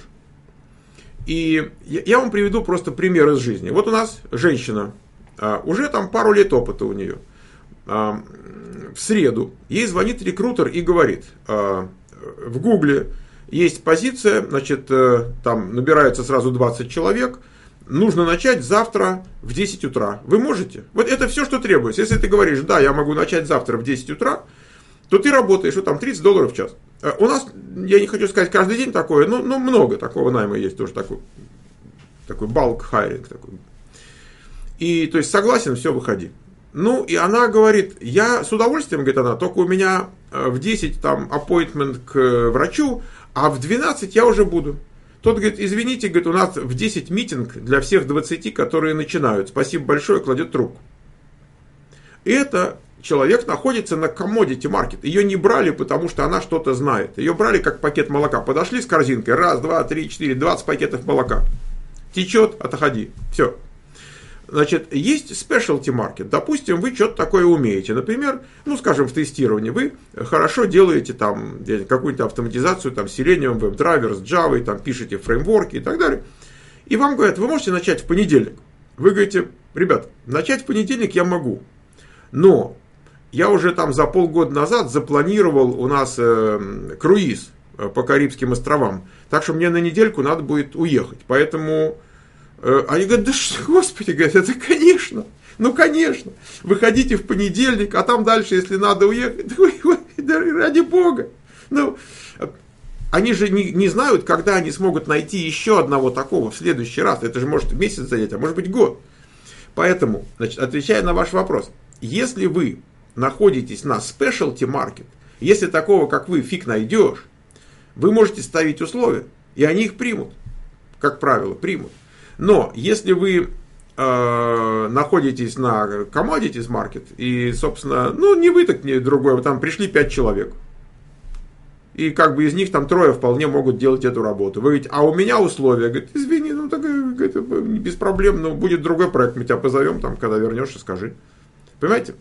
И я вам приведу просто пример из жизни. Вот у нас женщина, уже там пару лет опыта у нее. В среду ей звонит рекрутер и говорит: в Гугле есть позиция, значит, там набирается сразу 20 человек, нужно начать завтра в 10 утра. Вы можете? Вот это все, что требуется. Если ты говоришь: да, я могу начать завтра в 10 утра, то ты работаешь, вот там $30 в час. У нас, я не хочу сказать каждый день такое, но много такого найма есть, тоже такой bulk hiring такой. И, то есть, согласен, все, выходи. Ну, и она говорит: я с удовольствием, говорит она, только у меня в 10 там appointment к врачу, а в 12 я уже буду. Тот говорит: извините, говорит, у нас в 10 митинг для всех 20, которые начинают. Спасибо большое, кладет трубку. И это человек находится на commodity market. Ее не брали, потому что она что-то знает. Ее брали как пакет молока. Подошли с корзинкой, 1, 2, 3, 4, 20 пакетов молока. Течет, отходи. Все. Значит, есть specialty market. Допустим, вы что-то такое умеете. Например, ну, скажем, в тестировании вы хорошо делаете там какую-нибудь автоматизацию, там, Selenium, WebDriver, с Java, там, пишете фреймворки и так далее. И вам говорят: вы можете начать в понедельник. Вы говорите: ребят, начать в понедельник я могу. Но я уже там за полгода назад запланировал у нас круиз по Карибским островам. Так что мне на недельку надо будет уехать. Поэтому... Они говорят: да что, господи, говорят, это конечно, ну конечно, выходите в понедельник, а там дальше, если надо уехать, да, ради бога. Ну, они же не знают, когда они смогут найти еще одного такого в следующий раз. Это же может месяц занять, а может быть год. Поэтому, значит, отвечая на ваш вопрос, если вы находитесь на specialty market, если такого, как вы, фиг найдешь, вы можете ставить условия, и они их примут, как правило, примут. Но если вы находитесь на commodities market, и, собственно, не вы, так не другой, там пришли 5 человек. И как бы из них там 3 вполне могут делать эту работу. Вы говорите, а у меня условия. Говорит, извини, так, говорит, без проблем, но будет другой проект, мы тебя позовем, там, когда вернешься, скажи. Понимаете?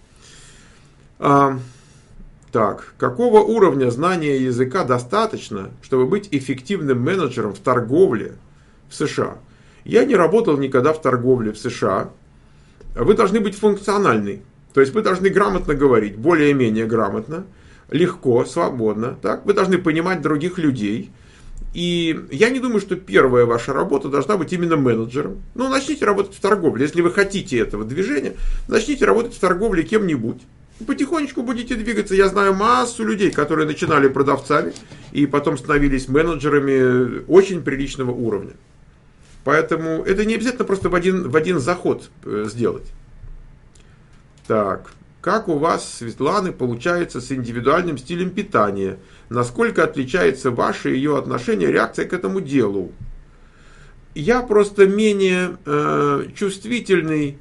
Так, какого уровня знания языка достаточно, чтобы быть эффективным менеджером в торговле в США? Я не работал никогда в торговле в США. Вы должны быть функциональны. То есть вы должны грамотно говорить, более-менее грамотно, легко, свободно. Так? Вы должны понимать других людей. И я не думаю, что первая ваша работа должна быть именно менеджером. Начните работать в торговле. Если вы хотите этого движения, начните работать в торговле кем-нибудь. Потихонечку будете двигаться. Я знаю массу людей, которые начинали продавцами и потом становились менеджерами очень приличного уровня. Поэтому это не обязательно просто в один заход сделать. Так, как у вас, Светланы, получается с индивидуальным стилем питания? Насколько отличается ваше и ее отношение, реакция к этому делу? Я просто менее чувствительный,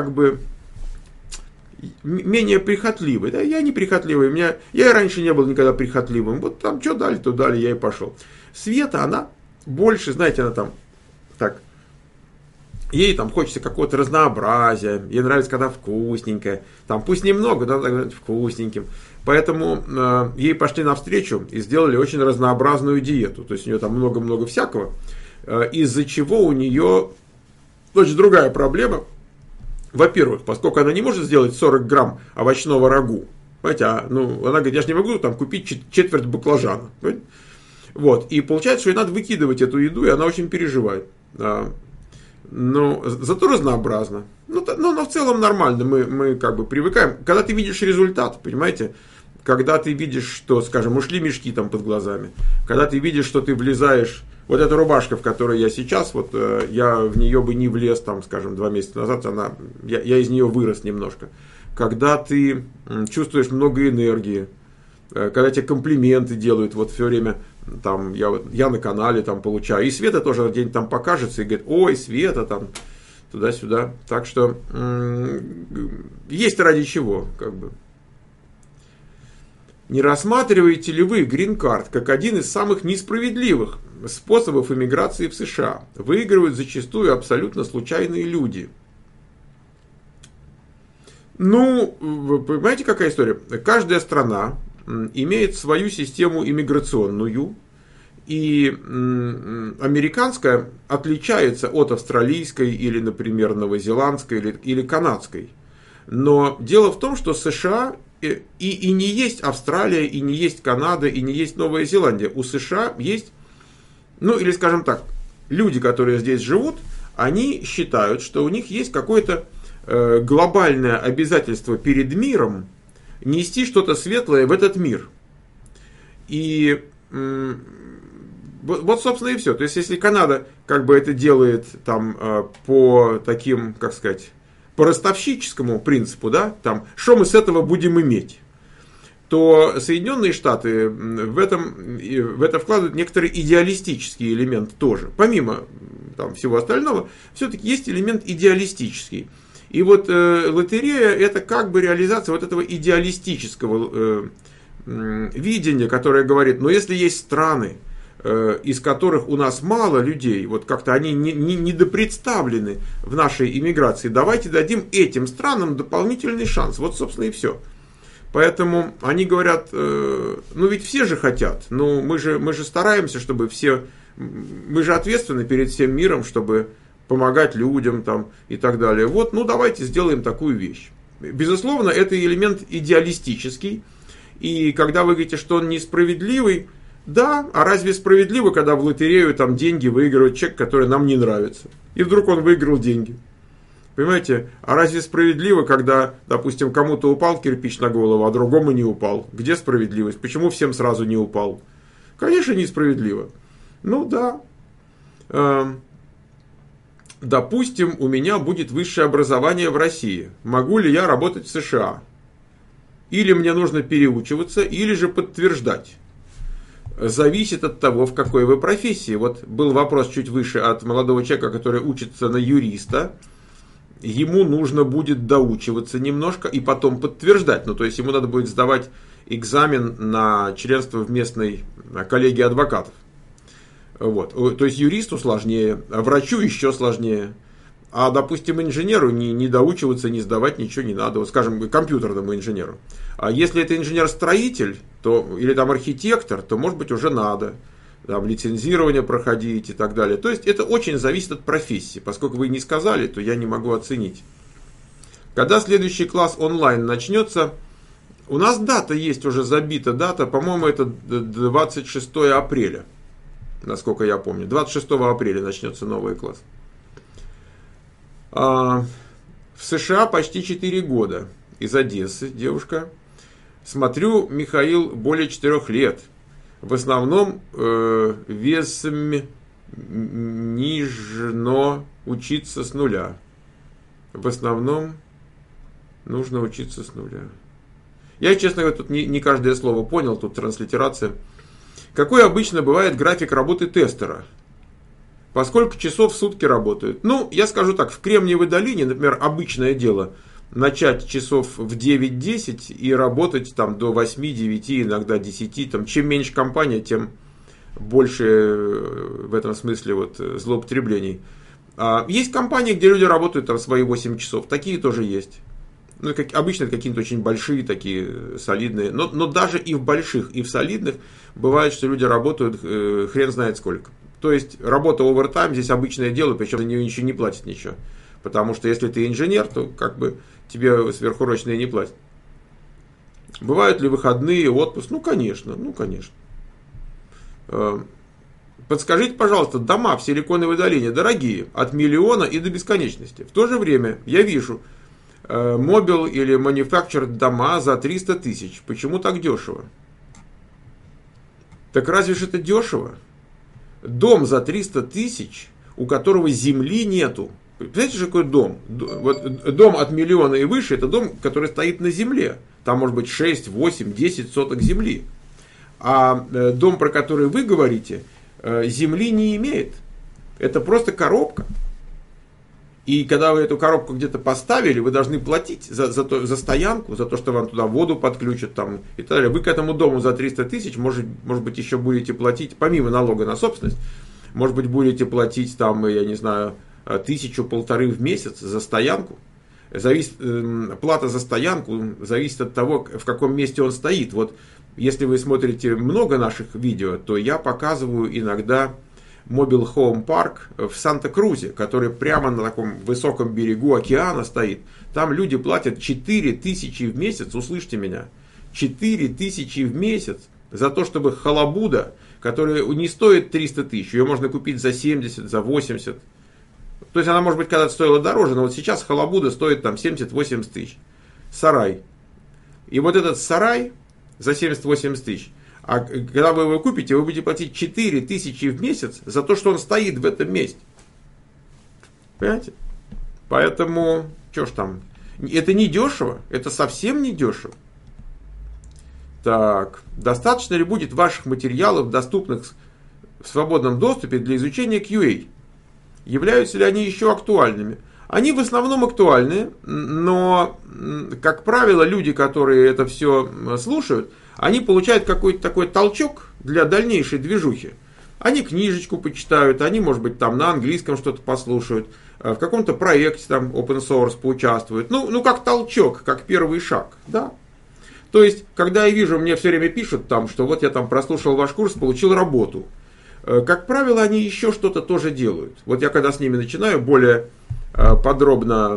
менее прихотливый. Да? Я не прихотливый. Я и раньше не был никогда прихотливым. Вот там что дали, то дали, я и пошел. Света, она больше, знаете, она там так. Ей там хочется какого-то разнообразия. Ей нравится, когда вкусненькое. Там пусть немного, но вкусненьким. Поэтому ей пошли навстречу и сделали очень разнообразную диету. То есть у нее там много-много всякого. Из-за чего у нее очень другая проблема. Во-первых, поскольку она не может сделать 40 грамм овощного рагу. Понимаете, она говорит, я же не могу там купить четверть баклажана. Понимаете? Вот. И получается, что ей надо выкидывать эту еду, и она очень переживает. Но зато разнообразно. Но в целом нормально. Мы как бы привыкаем. Когда ты видишь результат, понимаете, когда ты видишь, что, скажем, ушли мешки там под глазами, когда ты видишь, что ты влезаешь, вот эта рубашка, в которой я сейчас, вот я в нее бы не влез, там, скажем, 2 месяца назад, я из нее вырос немножко. Когда ты чувствуешь много энергии, когда тебе комплименты делают, вот все время, там, я на канале там получаю, и Света тоже день там покажется и говорит, ой, Света, там, туда-сюда. Так что есть ради чего, как бы. Не рассматриваете ли вы грин-карт как один из самых несправедливых способов иммиграции в США? Выигрывают зачастую абсолютно случайные люди. Вы понимаете, какая история? Каждая страна имеет свою систему иммиграционную, и американская отличается от австралийской или, например, новозеландской или канадской. Но дело в том, что США и не есть Австралия, и не есть Канада, и не есть Новая Зеландия. У США есть, или скажем так, люди, которые здесь живут, они считают, что у них есть какое-то глобальное обязательство перед миром нести что-то светлое в этот мир. И вот, собственно, и все. То есть, если Канада как бы это делает там по таким, как сказать, по ростовщическому принципу, да, там, что мы с этого будем иметь, то Соединенные Штаты в это вкладывают некоторый идеалистический элемент тоже. Помимо там, всего остального, все-таки есть элемент идеалистический. И вот лотерея – это как бы реализация вот этого идеалистического видения, которое говорит, если есть страны, из которых у нас мало людей, вот как-то они недопредставлены в нашей иммиграции, давайте дадим этим странам дополнительный шанс. Вот, собственно, и все. Поэтому они говорят, ведь все же хотят, мы же стараемся, чтобы все, мы же ответственны перед всем миром, чтобы помогать людям там, и так далее. Вот, давайте сделаем такую вещь. Безусловно, это элемент идеалистический, и когда вы говорите, что он несправедливый, да, а разве справедливо, когда в лотерею там деньги выигрывает человек, который нам не нравится? И вдруг он выиграл деньги. Понимаете? А разве справедливо, когда, допустим, кому-то упал кирпич на голову, а другому не упал? Где справедливость? Почему всем сразу не упал? Конечно, несправедливо. Да. Допустим, у меня будет высшее образование в России. Могу ли я работать в США? Или мне нужно переучиваться, или же подтверждать? Зависит от того, в какой вы профессии. Вот был вопрос чуть выше от молодого человека, который учится на юриста. ему нужно будет доучиваться немножко и потом подтверждать. Ну, то есть ему надо будет сдавать экзамен на членство в местной коллегии адвокатов. Вот. То есть юристу сложнее, а врачу еще сложнее. А, допустим, инженеру не доучиваться, не сдавать ничего не надо. Вот, скажем, компьютерному инженеру. А если это инженер-строитель, или там архитектор, то, может быть, уже надо. Там, лицензирование проходить и так далее. То есть это очень зависит от профессии. Поскольку вы не сказали, то я не могу оценить. Когда следующий класс онлайн начнется, у нас дата есть уже забита. Дата, по-моему, это 26 апреля. Насколько я помню. 26 апреля начнется новый класс. В США почти 4 года. Из Одессы девушка. Смотрю, Михаил, более 4 лет. В основном весом нижно учиться с нуля. В основном нужно учиться с нуля. Я, честно говоря, тут не каждое слово понял, тут транслитерация. Какой обычно бывает график работы тестера? По сколько часов в сутки работают? Ну, я скажу так, в Кремниевой долине, например, обычное дело начать часов в 9-10 и работать там до 8-9, иногда 10. Там, чем меньше компания, тем больше в этом смысле вот, злоупотреблений. Есть компании, где люди работают там свои 8 часов. Такие тоже есть. Ну, обычно это какие-то очень большие, такие солидные. Но даже и в больших, и в солидных бывает, что люди работают хрен знает сколько. То есть работа овертайм здесь обычное дело, причем за нее ничего не платят ничего. Потому что если ты инженер, то как бы тебе сверхурочные не платят. Бывают ли выходные, отпуск? Ну, конечно. Подскажите, пожалуйста, дома в Силиконовой долине дорогие, от миллиона и до бесконечности. В то же время я вижу мобил или мануфактур дома за 300 тысяч. Почему так дешево? Так разве же это дешево? Дом за 300 тысяч, у которого земли нету. Знаете, что такое дом? Вот дом от миллиона и выше, это дом, который стоит на земле. Там может быть 6, 8, 10 соток земли. А дом, про который вы говорите, земли не имеет. Это просто коробка. И когда вы эту коробку где-то поставили, вы должны платить за стоянку, за то, что вам туда воду подключат там, и так далее. Вы к этому дому за 300 тысяч, может быть, еще будете платить, помимо налога на собственность, может быть, будете платить там, я не знаю, 1000-1500 в месяц за стоянку. Плата за стоянку зависит от того, в каком месте он стоит. Вот если вы смотрите много наших видео, то я показываю иногда Mobile Home Park в Санта-Крузе, который прямо на таком высоком берегу океана стоит. Там люди платят 4000 в месяц, услышьте меня, 4000 в месяц за то, чтобы халабуда, которая не стоит 300 тысяч, ее можно купить за 70, за 80. То есть она, может быть, когда-то стоила дороже, но вот сейчас халабуда стоит там 70-80 тысяч. Сарай. И вот этот сарай за 70-80 тысяч, а когда вы его купите, вы будете платить 4000 в месяц за то, что он стоит в этом месте. Понимаете? Поэтому, что ж там, это не дешево, это совсем не дешево. Так, достаточно ли будет ваших материалов, доступных в свободном доступе для изучения QA? Являются ли они еще актуальными? Они в основном актуальны, но, как правило, люди, которые это все слушают, они получают какой-то такой толчок для дальнейшей движухи. Они книжечку почитают, они, может быть, там на английском что-то послушают, в каком-то проекте там open source поучаствуют. Ну, как толчок, как первый шаг, да. То есть, когда я вижу, мне все время пишут там, что вот я там прослушал ваш курс, получил работу. Как правило, они еще что-то тоже делают. Вот я когда с ними начинаю более подробно,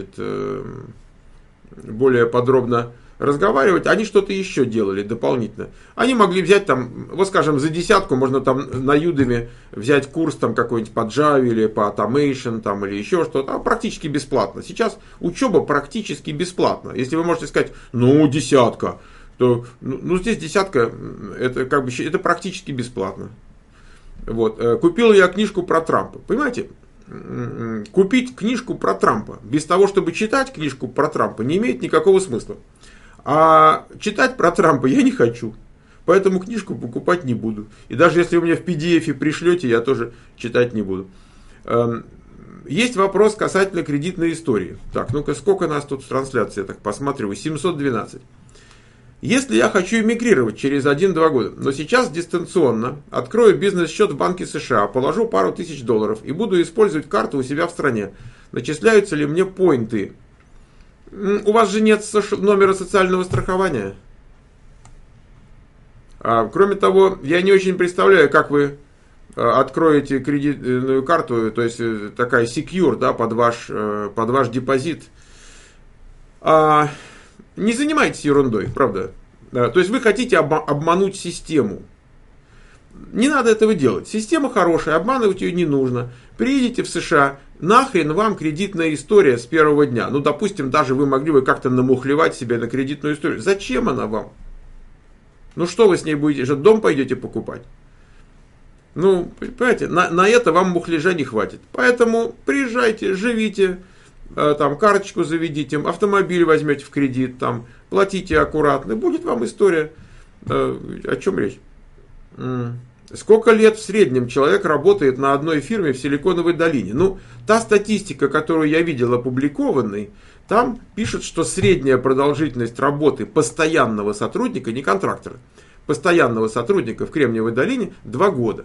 разговаривать, они что-то еще делали дополнительно. Они могли взять там, вот скажем, за 10 можно там на Udemy взять курс там какой-нибудь по Java или по Automation там, или еще что-то, практически бесплатно. Сейчас учеба практически бесплатна. Если вы можете сказать, 10, то здесь 10 это практически бесплатно. Вот. Купил я книжку про Трампа. Понимаете? Купить книжку про Трампа без того, чтобы читать книжку про Трампа, не имеет никакого смысла. А читать про Трампа я не хочу. Поэтому книжку покупать не буду. И даже если вы мне в PDF пришлете, я тоже читать не буду. Есть вопрос касательно кредитной истории. Так, ну-ка, сколько нас тут в трансляции, я так посматриваю, 712. Если я хочу эмигрировать через 1-2 года, но сейчас дистанционно, открою бизнес-счет в Банке США, положу пару тысяч долларов и буду использовать карту у себя в стране, начисляются ли мне поинты? У вас же нет номера социального страхования. Кроме того, я не очень представляю, как вы откроете кредитную карту, то есть такая secure, да, под ваш депозит. Не занимайтесь ерундой, правда. То есть вы хотите обмануть систему. Не надо этого делать. Система хорошая, обманывать ее не нужно. Приедете в США, нахрен вам кредитная история с первого дня. Ну, допустим, даже вы могли бы как-то намухлевать себе на кредитную историю. Зачем она вам? Ну, что вы с ней будете? Что, дом пойдете покупать? Ну, понимаете, на это вам мухляжа не хватит. Поэтому приезжайте, живите, там карточку заведите, автомобиль возьмете в кредит, там платите аккуратно, будет вам история. О чем речь? Сколько лет в среднем человек работает на одной фирме в Силиконовой долине? Ну, та статистика, которую я видел опубликованной, там пишут, что средняя продолжительность работы постоянного сотрудника, не контрактора, постоянного сотрудника в Кремниевой долине 2 года.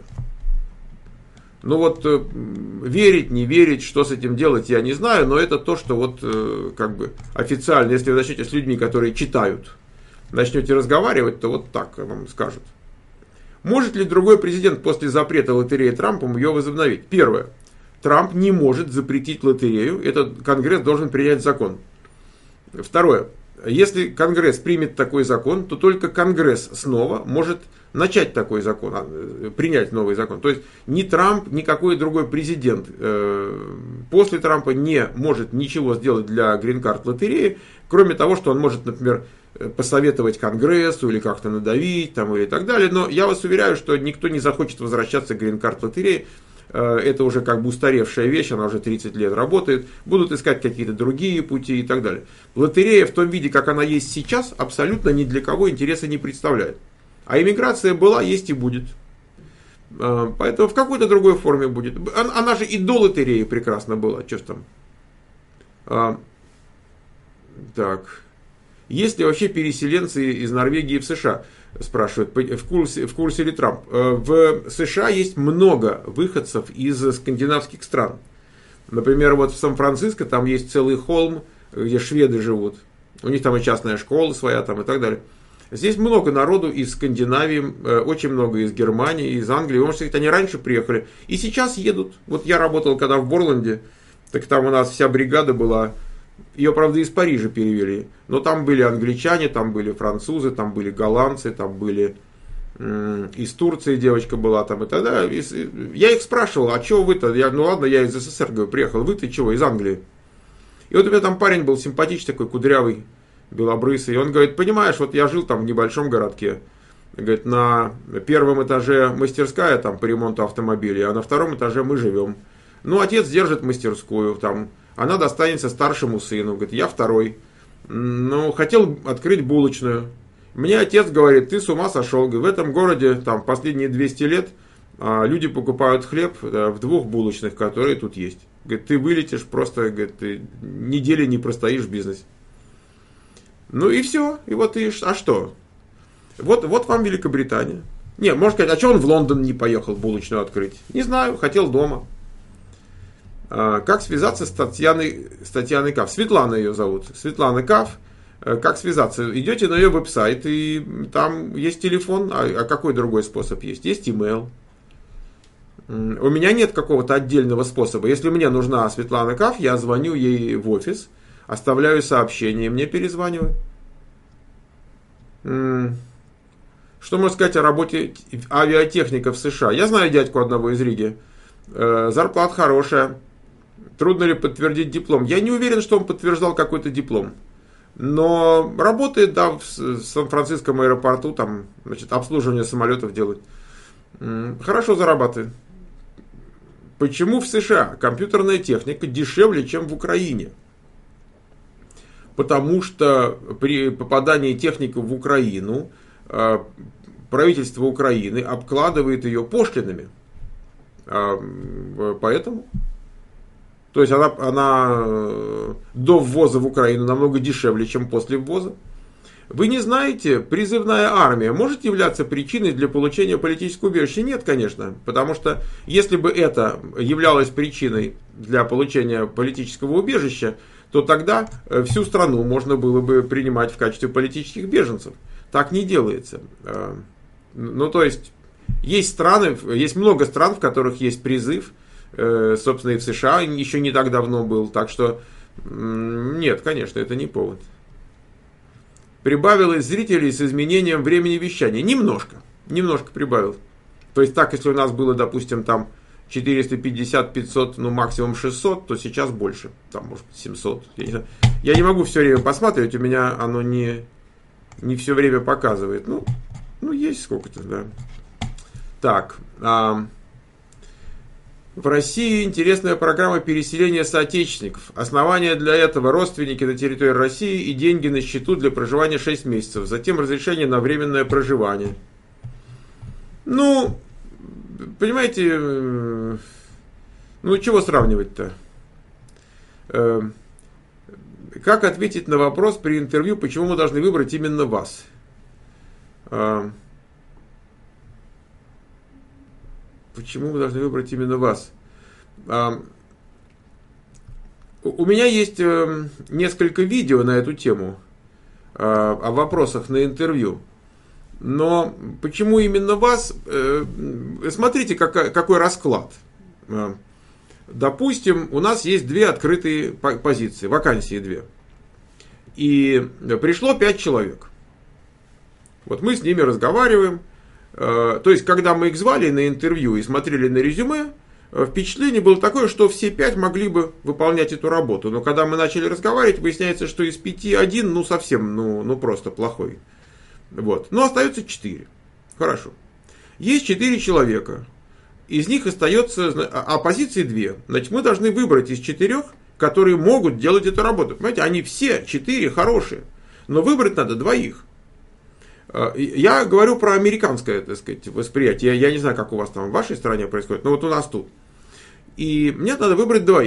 Ну вот, верить, не верить, что с этим делать, я не знаю, но это то, что вот как бы официально, если вы начнете с людьми, которые читают, начнете разговаривать, то вот так вам скажут. Может ли другой президент после запрета лотереи Трампом ее возобновить? Первое. Трамп не может запретить лотерею, этот Конгресс должен принять закон. Второе. Если Конгресс примет такой закон, то только Конгресс снова может начать такой закон, принять новый закон. То есть ни Трамп, ни какой другой президент после Трампа не может ничего сделать для грин-карт лотереи, кроме того, что он может, например, посоветовать Конгрессу или как-то надавить там, или так далее. Но я вас уверяю, что никто не захочет возвращаться к грин-карт лотереи. Это уже как бы устаревшая вещь, она уже 30 лет работает. Будут искать какие-то другие пути и так далее. Лотерея в том виде, как она есть сейчас, абсолютно ни для кого интереса не представляет. А иммиграция была, есть и будет. Поэтому в какой-то другой форме будет. Она же и до лотереи прекрасно была. Что ж там? Так. Есть ли вообще переселенцы из Норвегии в США? Спрашивают, в курсе ли Трамп. В США есть много выходцев из скандинавских стран. Например, вот в Сан-Франциско там есть целый холм, где шведы живут. У них там и частная школа своя там и так далее. Здесь много народу из Скандинавии, очень много из Германии, из Англии. Может быть, они раньше приехали и сейчас едут. Вот я работал когда в Борланде, так там у нас вся бригада была. Ее, правда, из Парижа перевели. Но там были англичане, там были французы, там были голландцы, там были из Турции девочка была там и тогда. Я их спрашивал, а чего вы-то? Ну ладно, я из СССР, говорю, приехал. Вы-то чего? Из Англии. И вот у меня там парень был симпатичный такой, кудрявый, белобрысый. И он говорит, понимаешь, вот я жил там в небольшом городке. Говорит, на первом этаже мастерская там по ремонту автомобилей, а на втором этаже мы живем. Ну, отец держит мастерскую там. Она достанется старшему сыну. Говорит, я второй. Ну, хотел открыть булочную. Мне отец говорит, ты с ума сошел. Говорит, в этом городе там последние 200 лет люди покупают хлеб в 2 булочных, которые тут есть. Говорит, ты вылетишь просто, говорит, ты недели не простоишь в бизнесе. Ну и все. И вот и а что? Вот вам Великобритания. Не, можно сказать, а что он в Лондон не поехал булочную открыть? Не знаю, хотел дома. Как связаться с Татьяной Каф? Светлана ее зовут. Светлана Каф. Как связаться? Идете на ее веб-сайт, и там есть телефон. А какой другой способ есть? Есть имейл. У меня нет какого-то отдельного способа. Если мне нужна Светлана Каф, я звоню ей в офис, оставляю сообщение, мне перезванивают. Что можно сказать о работе авиатехников в США? Я знаю дядьку одного из Риги. Зарплата хорошая. Трудно ли подтвердить диплом? Я не уверен, что он подтверждал какой-то диплом. Но работает, да, в Сан-Франциском аэропорту, там, значит, обслуживание самолетов делает. Хорошо зарабатывает. Почему в США компьютерная техника дешевле, чем в Украине? Потому что при попадании техники в Украину правительство Украины обкладывает ее пошлинами. Поэтому То есть она до ввоза в Украину намного дешевле, чем после ввоза. Вы не знаете, призывная армия может являться причиной для получения политического убежища? Нет, конечно. Потому что если бы это являлось причиной для получения политического убежища, то тогда всю страну можно было бы принимать в качестве политических беженцев. Так не делается. Ну, то есть страны, есть много стран, в которых есть призыв. Собственно, и в США еще не так давно был. Так что, нет, конечно, это не повод. Прибавилось зрителей с изменением времени вещания. Немножко прибавилось. То есть так, если у нас было, допустим, там 450, 500, ну максимум 600, то сейчас больше. Там, может, 700. Я не могу все время посматривать, у меня оно не все время показывает. Ну есть сколько-то, да. Так. В России интересная программа переселения соотечественников. Основание для этого — родственники на территории России и деньги на счету для проживания 6 месяцев. Затем разрешение на временное проживание. Ну, понимаете, ну чего сравнивать-то? Как ответить на вопрос при интервью, почему мы должны выбрать именно вас? Почему мы должны выбрать именно вас? У меня есть несколько видео на эту тему, о вопросах на интервью. Но почему именно вас? Смотрите, какой расклад. Допустим, у нас есть 2 открытые позиции, вакансии 2. И пришло 5 человек. Вот мы с ними разговариваем. То есть, когда мы их звали на интервью и смотрели на резюме, впечатление было такое, что все 5 могли бы выполнять эту работу. Но когда мы начали разговаривать, выясняется, что из 5 один, ну совсем, ну просто плохой. Вот. Но остается 4. Хорошо. Есть 4 человека. Из них остается, а позиции 2. Значит, мы должны выбрать из 4, которые могут делать эту работу. Понимаете, они все 4 хорошие. Но выбрать надо 2. Я говорю про американское, так сказать, восприятие. Я не знаю, как у вас там в вашей стране происходит, но вот у нас тут. И мне надо выбрать 2.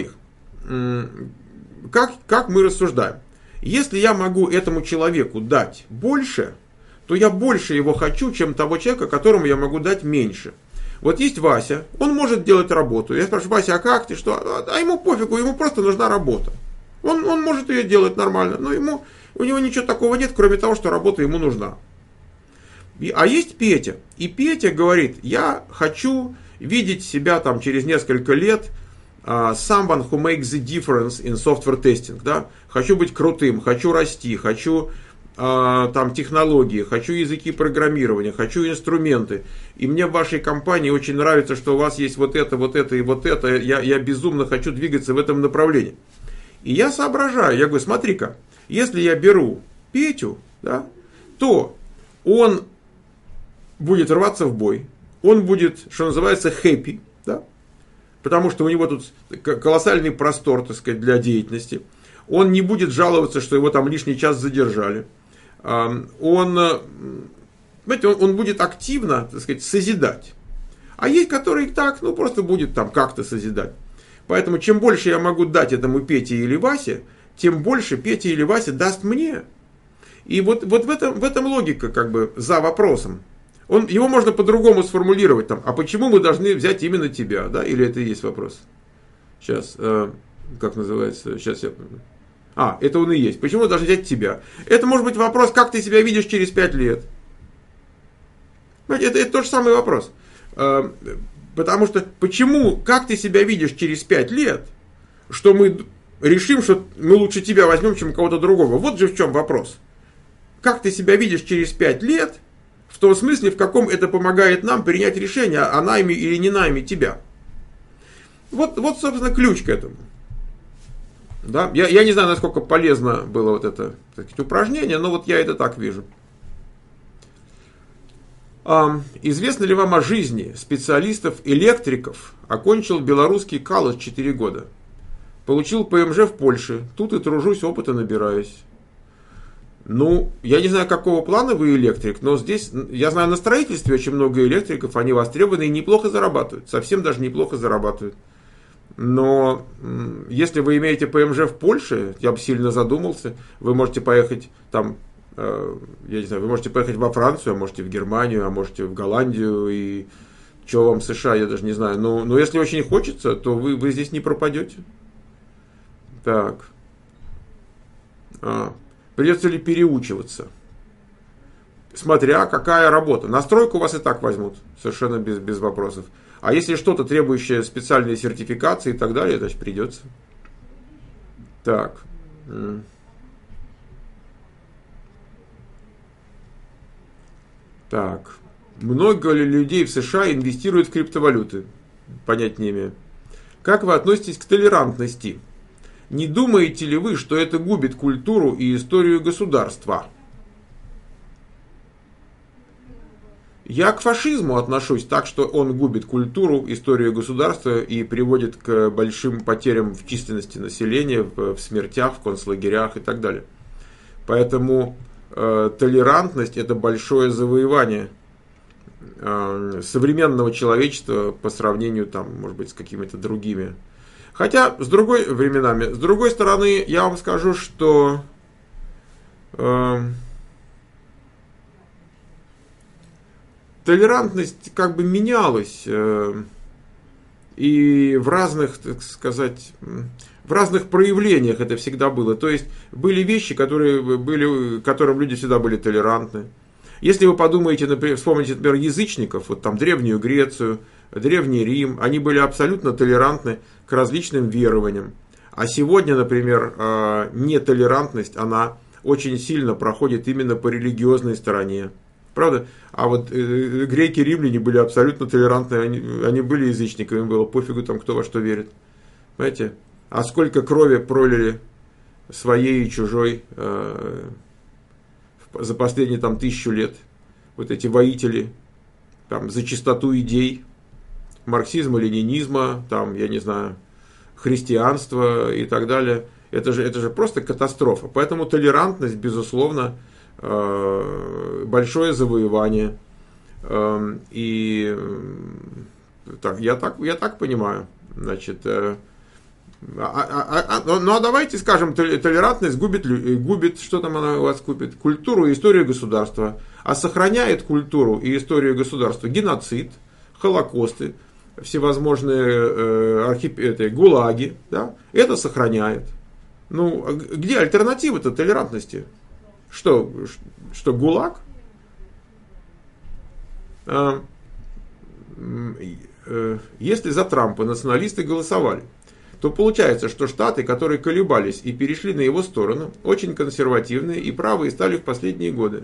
Как мы рассуждаем? Если я могу этому человеку дать больше, то я больше его хочу, чем того человека, которому я могу дать меньше. Вот есть Вася, он может делать работу. Я спрашиваю: Вася, а как ты, что? А ему пофигу, ему просто нужна работа. Он может ее делать нормально, но у него ничего такого нет, кроме того, что работа ему нужна. А есть Петя. И Петя говорит: я хочу видеть себя там через несколько лет someone who makes the difference in software testing. Да? Хочу быть крутым, хочу расти, хочу там технологии, хочу языки программирования, хочу инструменты. И мне в вашей компании очень нравится, что у вас есть вот это и вот это. Я безумно хочу двигаться в этом направлении. И я соображаю, я говорю: смотри-ка, если я беру Петю, да, то он будет рваться в бой, он будет, что называется, happy, да, потому что у него тут колоссальный простор, так сказать, для деятельности. Он не будет жаловаться, что его там лишний час задержали. Он будет активно, так сказать, созидать. А есть, который так, просто будет там как-то созидать. Поэтому, чем больше я могу дать этому Пете или Васе, тем больше Петя или Вася даст мне. И вот в этом логика, как бы, за вопросом. Его можно по-другому сформулировать. Там, а почему мы должны взять именно тебя? Да? Или это и есть вопрос? Сейчас, как называется? Сейчас я... это он и есть. Почему мы должны взять тебя? Это может быть вопрос, как ты себя видишь через 5 лет. Это тот же самый вопрос. Потому что, как ты себя видишь через 5 лет, что мы решим, что мы лучше тебя возьмем, чем кого-то другого. Вот же в чем вопрос. Как ты себя видишь через 5 лет, в том смысле, в каком это помогает нам принять решение о найме или не найме тебя. Вот собственно, ключ к этому. Да? Я не знаю, насколько полезно было вот это, так сказать, упражнение, но вот я это так вижу. Известно ли вам о жизни специалистов-электриков? Окончил белорусский колледж 4 года. Получил ПМЖ в Польше. Тут и тружусь, опыта набираюсь. Я не знаю, какого плана вы электрик, но здесь, я знаю, на строительстве очень много электриков, они востребованы и неплохо зарабатывают. Совсем даже неплохо зарабатывают. Но если вы имеете ПМЖ в Польше, я бы сильно задумался, вы можете поехать там, я не знаю, вы можете поехать во Францию, а можете в Германию, а можете в Голландию, и что вам США, я даже не знаю. Но если очень хочется, то вы здесь не пропадете. Так. Придется ли переучиваться? Смотря какая работа. Настройку вас и так возьмут, совершенно без вопросов. А если что-то требующее специальной сертификации и так далее, значит придется. Так. Так. Много ли людей в США инвестируют в криптовалюты? Понять не имею. Как вы относитесь к толерантности? Не думаете ли вы, что это губит культуру и историю государства? Я к фашизму отношусь так, что он губит культуру, историю государства и приводит к большим потерям в численности населения, в смертях, в концлагерях и так далее. Поэтому толерантность – это большое завоевание современного человечества по сравнению, там, может быть, с какими-то другими. Хотя, с другой стороны, я вам скажу, что толерантность как бы менялась и в разных, так сказать, в разных проявлениях это всегда было. То есть были вещи, которым люди всегда были толерантны. Если вы подумаете, например, вспомните, например, язычников, вот там Древнюю Грецию, Древний Рим, они были абсолютно толерантны к различным верованиям. А сегодня, например, нетолерантность, она очень сильно проходит именно по религиозной стороне. Правда? А вот греки, римляне были абсолютно толерантны, они были язычниками, им было пофигу, там, кто во что верит. Понимаете? А сколько крови пролили своей и чужой за последние там 1000 лет. Вот эти воители там, за чистоту идей марксизма, ленинизма, там, я не знаю, христианства и так далее. Это же просто катастрофа. Поэтому толерантность, безусловно, большое завоевание. И так, я так понимаю. Значит, ну а давайте скажем, толерантность губит, что там она у вас губит? Культуру и историю государства. А сохраняет культуру и историю государства геноцид, холокосты, всевозможные гулаги. Да? Это сохраняет. Ну, где альтернатива-то толерантности? Что ГУЛАГ? Если за Трампа националисты голосовали, то получается, что штаты, которые колебались и перешли на его сторону, очень консервативные и правые стали в последние годы.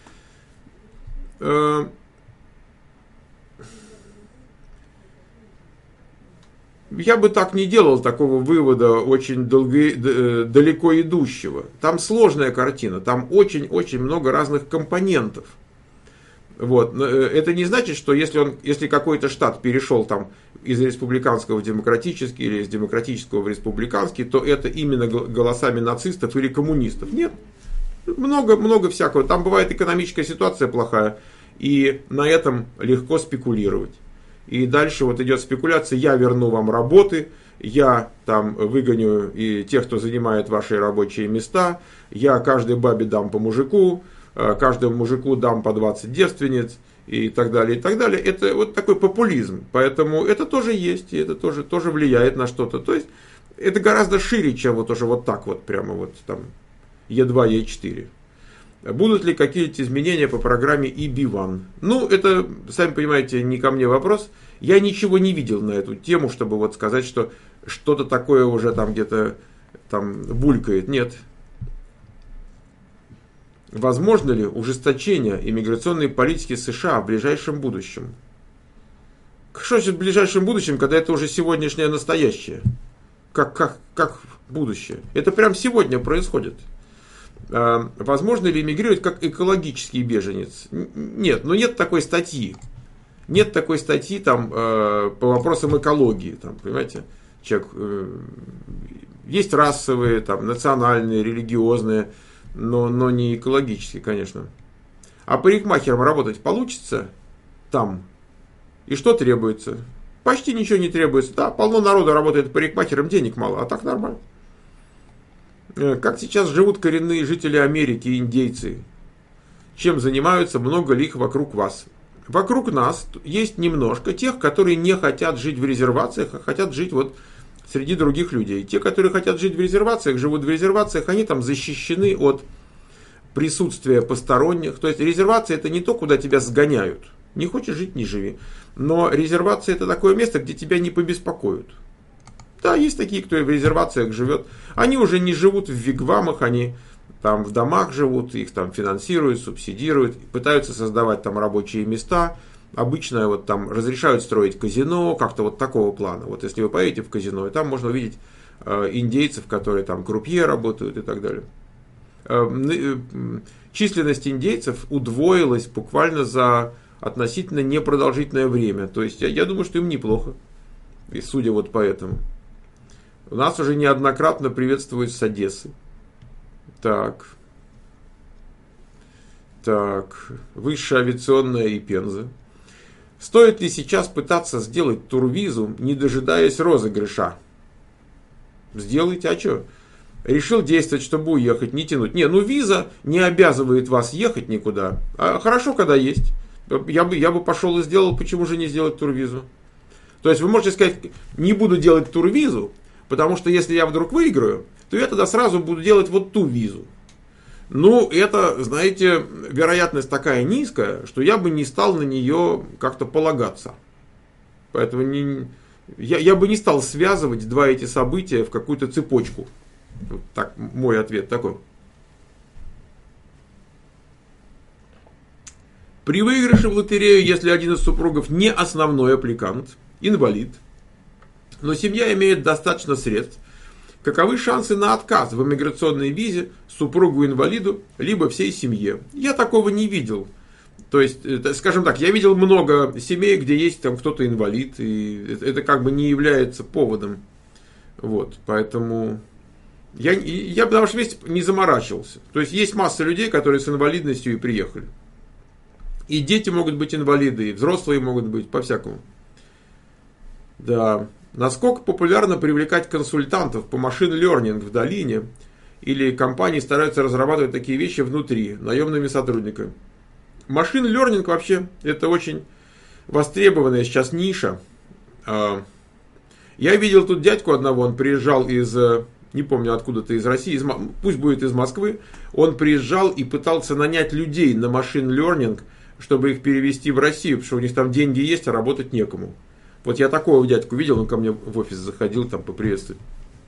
Я бы так не делал, такого вывода очень далеко идущего. Там сложная картина, там очень-очень много разных компонентов. Вот. Это не значит, что если какой-то штат перешел там, из республиканского в демократический или из демократического в республиканский, то это именно голосами нацистов или коммунистов. Нет. Много всякого. Там бывает экономическая ситуация плохая, и на этом легко спекулировать. И дальше вот идет спекуляция: я верну вам работы, я там выгоню и тех, кто занимает ваши рабочие места, я каждой бабе дам по мужику, каждому мужику дам по 20 девственниц и так далее, и так далее. Это вот такой популизм. Поэтому это тоже есть, и это тоже влияет на что-то. То есть это гораздо шире, чем вот уже вот так вот, прямо вот там Е2, Е4. Будут ли какие-то изменения по программе EB1? Ну, это, сами понимаете, не ко мне вопрос. Я ничего не видел на эту тему, чтобы вот сказать, что что-то такое уже там где-то там булькает. Нет. Возможно ли ужесточение иммиграционной политики США в ближайшем будущем? Что значит в ближайшем будущем, когда это уже сегодняшнее настоящее? Как будущее? Это прямо сегодня происходит. Возможно ли эмигрировать как экологический беженец? Нет, но нет такой статьи. Нет такой статьи там, по вопросам экологии. Там, понимаете? Есть расовые, там, национальные, религиозные, но не экологические, конечно. А парикмахером работать получится там? И что требуется? Почти ничего не требуется. Да, полно народу работает парикмахером, денег мало, а так нормально. Как сейчас живут коренные жители Америки и индейцы? Чем занимаются, много ли их вокруг вас? Вокруг нас есть немножко тех, которые не хотят жить в резервациях, а хотят жить вот среди других людей. Те, которые хотят жить в резервациях, живут в резервациях, они там защищены от присутствия посторонних. То есть резервация это не то, куда тебя сгоняют. Не хочешь жить, не живи. Но резервация это такое место, где тебя не побеспокоят. Да, есть такие, кто и в резервациях живет. Они уже не живут в вигвамах, они там в домах живут, их там финансируют, субсидируют, пытаются создавать там рабочие места. Обычно вот там разрешают строить казино, как-то вот такого плана. Вот если вы поедете в казино, и там можно увидеть индейцев, которые там крупье работают и так далее. Численность индейцев удвоилась буквально за относительно непродолжительное время. То есть я думаю, что им неплохо. И судя вот по этому. У нас уже неоднократно приветствуют с Одессы. Так. Высшая авиационная и Пенза. Стоит ли сейчас пытаться сделать турвизу, не дожидаясь розыгрыша? Сделайте, а что? Решил действовать, чтобы уехать, не тянуть. Виза не обязывает вас ехать никуда. А хорошо, когда есть. Я бы пошел и сделал, почему же не сделать турвизу? То есть вы можете сказать, не буду делать турвизу, потому что если я вдруг выиграю, то я тогда сразу буду делать вот ту визу. Это, знаете, вероятность такая низкая, что я бы не стал на нее как-то полагаться. Поэтому я бы не стал связывать два эти события в какую-то цепочку. Вот так, мой ответ такой. При выигрыше в лотерею, если один из супругов не основной аппликант, инвалид, но семья имеет достаточно средств, каковы шансы на отказ в иммиграционной визе супругу-инвалиду, либо всей семье? Я такого не видел. То есть, скажем так, я видел много семей, где есть там кто-то инвалид, и это как бы не является поводом. Вот, поэтому я бы на вашем месте не заморачивался. То есть, есть масса людей, которые с инвалидностью и приехали. И дети могут быть инвалиды, и взрослые могут быть, по-всякому. Да. Насколько популярно привлекать консультантов по машин-лернинг в долине, или компании стараются разрабатывать такие вещи внутри, наемными сотрудниками? Машин-лернинг вообще это очень востребованная сейчас ниша. Я видел тут дядьку одного, он приезжал из, не помню откуда-то, из России, пусть будет из Москвы. Он приезжал и пытался нанять людей на машин-лернинг, чтобы их перевести в Россию, потому что у них там деньги есть, а работать некому. Вот я такого дядьку видел, он ко мне в офис заходил, там поприветствовать.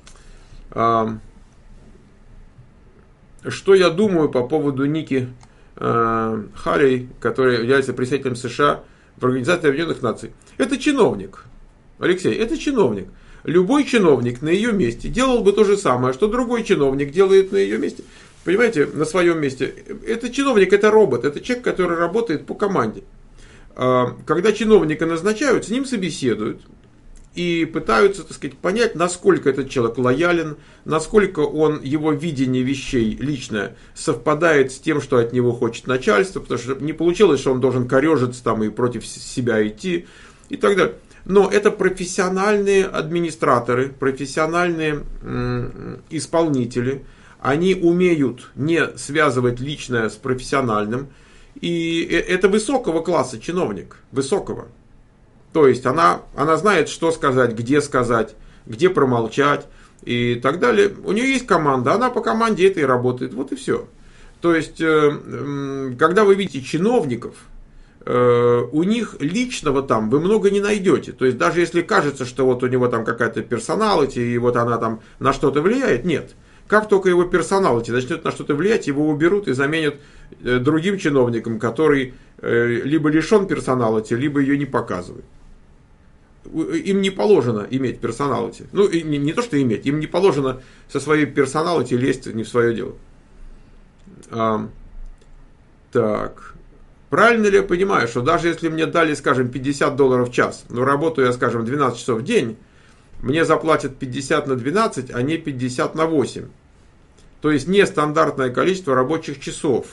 Что я думаю по поводу Ники Халей, которая является представителем США в Организации Объединенных Наций? Это чиновник, Алексей, это чиновник. Любой чиновник на ее месте делал бы то же самое, что другой чиновник делает на ее месте. Понимаете, на своем месте. Это чиновник, это робот, это человек, который работает по команде. Когда чиновника назначают, с ним собеседуют и пытаются, так сказать, понять, насколько этот человек лоялен, насколько его видение вещей личное совпадает с тем, что от него хочет начальство, потому что не получилось, что он должен корежиться там и против себя идти и так далее. Но это профессиональные администраторы, профессиональные исполнители, они умеют не связывать личное с профессиональным. И это высокого класса чиновник, высокого. То есть она знает, что сказать, где промолчать и так далее. У нее есть команда, она по команде это и работает, вот и все. То есть, когда вы видите чиновников, у них личного там вы много не найдете. То есть, даже если кажется, что вот у него там какая-то персоналити, и вот она там на что-то влияет, нет. Как только его персоналити начнет на что-то влиять, его уберут и заменят другим чиновником, который либо лишен персоналити, либо ее не показывает. Им не положено иметь персоналити. Не то, что иметь, им не положено со своей персоналити лезть не в свое дело. Так. Правильно ли я понимаю, что даже если мне дали, скажем, $50 в час, но работаю я, скажем, 12 часов в день, мне заплатят 50 на 12, а не 50 на 8. То есть нестандартное количество рабочих часов.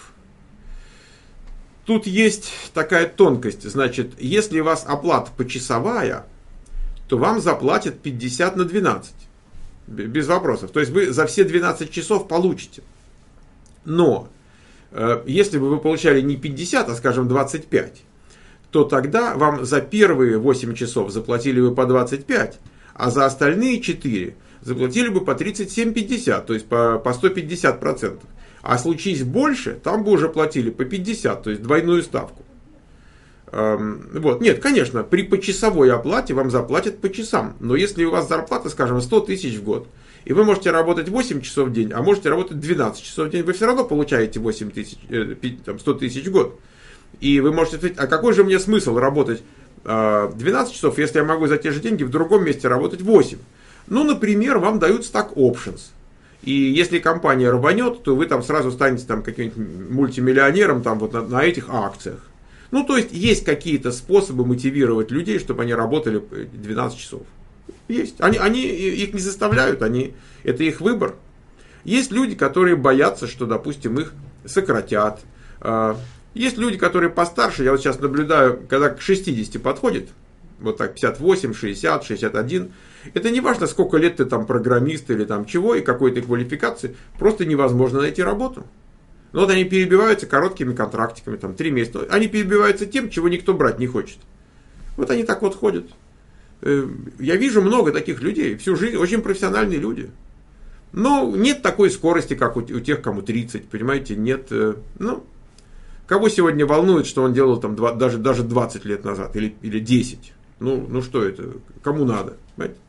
Тут есть такая тонкость. Значит, если у вас оплата почасовая, то вам заплатят 50 на 12. Без вопросов. То есть вы за все 12 часов получите. Но если бы вы получали не 50, а скажем 25, то тогда вам за первые 8 часов заплатили бы по 25, а за остальные 4 заплатили бы по 37,50, то есть по 150%. А случись больше, там бы уже платили по 50, то есть двойную ставку. Вот. Нет, конечно, при почасовой оплате вам заплатят по часам. Но если у вас зарплата, скажем, 100 тысяч в год, и вы можете работать 8 часов в день, а можете работать 12 часов в день, вы все равно получаете 100 тысяч в год. И вы можете сказать, а какой же мне смысл работать 12 часов, если я могу за те же деньги в другом месте работать 8? Ну, например, вам дают stack options. И если компания рванет, то вы там сразу станете там каким-нибудь мультимиллионером там, вот на этих акциях. Ну, то есть какие-то способы мотивировать людей, чтобы они работали 12 часов. Есть. Они их не заставляют, это их выбор. Есть люди, которые боятся, что, допустим, их сократят. Есть люди, которые постарше, я вот сейчас наблюдаю, когда к 60 подходит, вот так 58, 60, 61, это не важно, сколько лет ты там программист или там чего, и какой ты квалификации, просто невозможно найти работу. Ну вот они перебиваются короткими контрактиками, там 3 месяца, они перебиваются тем, чего никто брать не хочет. Вот они так вот ходят. Я вижу много таких людей, всю жизнь, очень профессиональные люди. Но нет такой скорости, как у тех, кому 30, понимаете, нет, ну... Кого сегодня волнует, что он делал там даже 20 лет назад или 10? Ну что это? Кому надо? Понимаете?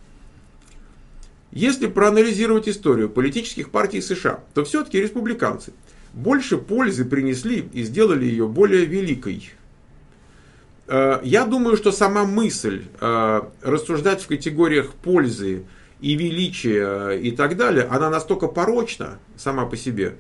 Если проанализировать историю политических партий США, то все-таки республиканцы больше пользы принесли и сделали ее более великой. Я думаю, что сама мысль рассуждать в категориях пользы и величия и так далее, она настолько порочна сама по себе.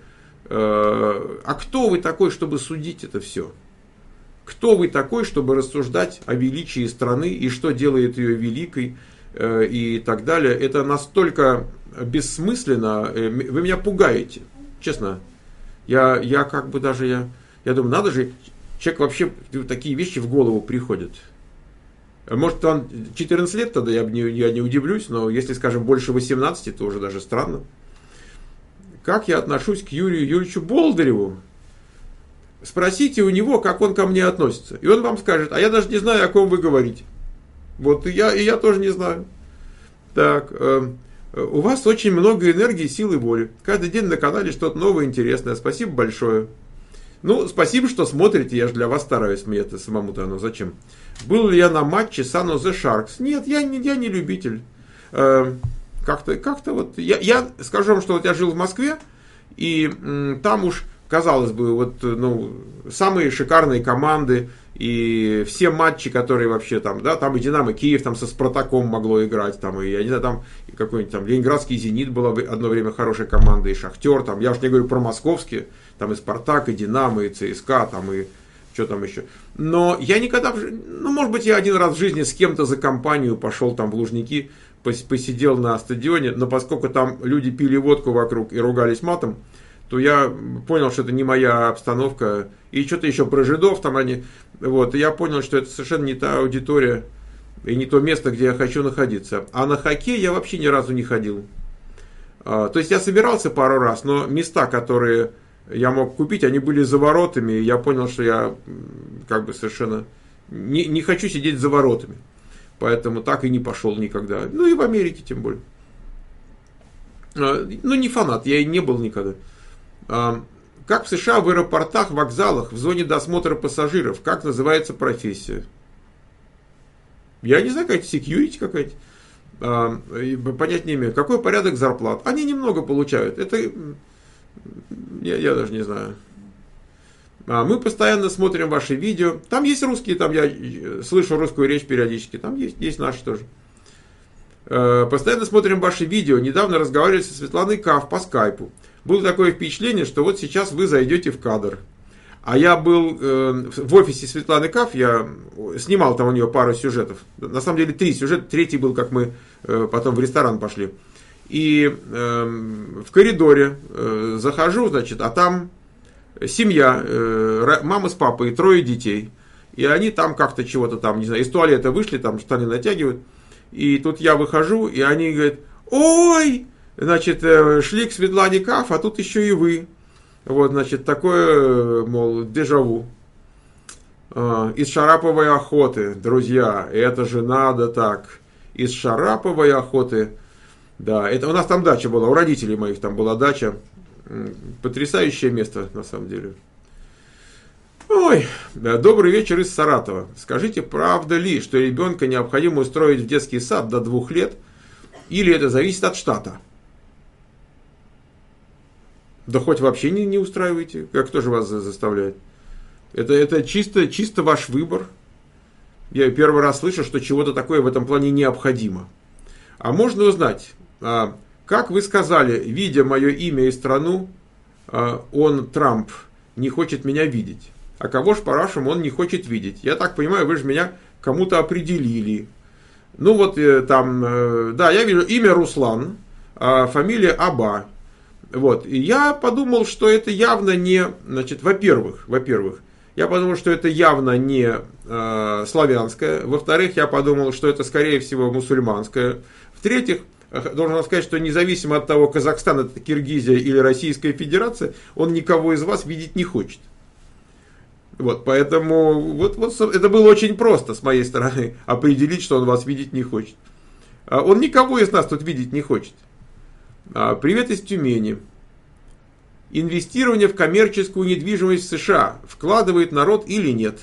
А кто вы такой, чтобы судить это все? Кто вы такой, чтобы рассуждать о величии страны и что делает ее великой и так далее? Это настолько бессмысленно. Вы меня пугаете, честно. Я как бы даже, я думаю, надо же, человек вообще, такие вещи в голову приходят. Может, он 14 лет тогда, я не удивлюсь, но если, скажем, больше 18, то уже даже странно. Как я отношусь к Юрию Юрьевичу Болдыреву? Спросите у него, как он ко мне относится. И он вам скажет, а я даже не знаю, о ком вы говорите. Вот и я тоже не знаю. Так, у вас очень много энергии, силы, воли. Каждый день на канале что-то новое, интересное. Спасибо большое. Ну, спасибо, что смотрите. Я же для вас стараюсь. Мне это самому-то оно зачем? Был ли я на матче San Jose Sharks? Нет, я не любитель. Как-то вот, я скажу вам, что вот я жил в Москве, и там уж, казалось бы, вот, ну, самые шикарные команды, и все матчи, которые вообще там, да, там и Динамо Киев там со Спартаком могло играть, там, и, я не знаю, там и какой-нибудь там Ленинградский Зенит была одно время хорошей командой, и Шахтер, там, я уж не говорю про московские, там и Спартак, и Динамо, и ЦСКА, там, и что там еще. Но я никогда, ну, может быть, я один раз в жизни с кем-то за компанию пошел там в Лужники, посидел на стадионе, но поскольку там люди пили водку вокруг и ругались матом, то я понял, что это не моя обстановка. И что-то еще про жидов там они. Вот, и я понял, что это совершенно не та аудитория и не то место, где я хочу находиться. А на хоккей я вообще ни разу не ходил. То есть я собирался пару раз, но места, которые я мог купить, они были за воротами. И я понял, что я как бы совершенно не хочу сидеть за воротами. Поэтому так и не пошел никогда. Ну и в Америке тем более. Ну не фанат, я и не был никогда. Как в США в аэропортах, вокзалах, в зоне досмотра пассажиров, как называется профессия? Я не знаю, какая-то security какая-то. Понять не имею. Какой порядок зарплат? Они немного получают. Это я даже не знаю. Мы постоянно смотрим ваши видео. Там есть русские, там я слышу русскую речь периодически. Там есть наши тоже. Постоянно смотрим ваши видео. Недавно разговаривали со Светланой Каф по скайпу. Было такое впечатление, что вот сейчас вы зайдете в кадр. А я был в офисе Светланы Каф, я снимал там у нее пару сюжетов. На самом деле 3 сюжета, 3-й был, как мы потом в ресторан пошли. И в коридоре захожу, значит, а там семья, мама с папой и 3 детей. И они там как-то чего-то там, не знаю, из туалета вышли, там штаны натягивают. И тут я выхожу, и они говорят: ой, значит, шли к Светлане Каф, а тут еще и вы. Вот, значит, такое, мол, дежаву. Из Шараповой охоты, друзья, это же надо так. Из Шараповой охоты. Да, это у нас там дача была, у родителей моих там была дача. Потрясающее место, на самом деле. Ой, добрый вечер из Саратова. Скажите, правда ли, что ребенка необходимо устроить в детский сад до 2 лет, или это зависит от штата? Да хоть вообще не устраивайте. Кто же вас заставляет? Это чисто ваш выбор. Я первый раз слышу, что чего-то такое в этом плане необходимо. А можно узнать, как вы сказали, видя мое имя и страну, он, Трамп, не хочет меня видеть. А кого ж, по-вашему, он не хочет видеть? Я так понимаю, вы же меня кому-то определили. Ну вот там, да, я вижу имя Руслан, фамилия Аба. Вот. И я подумал, что это явно не, значит, во-первых, я подумал, что это явно не славянское. Во-вторых, я подумал, что это, скорее всего, мусульманское. В-третьих, должен сказать, что независимо от того, Казахстан это Киргизия или Российская Федерация, он никого из вас видеть не хочет. Вот, поэтому вот это было очень просто с моей стороны определить, что он вас видеть не хочет. Он никого из нас тут видеть не хочет. Привет из Тюмени. Инвестирование в коммерческую недвижимость в США вкладывает народ или нет?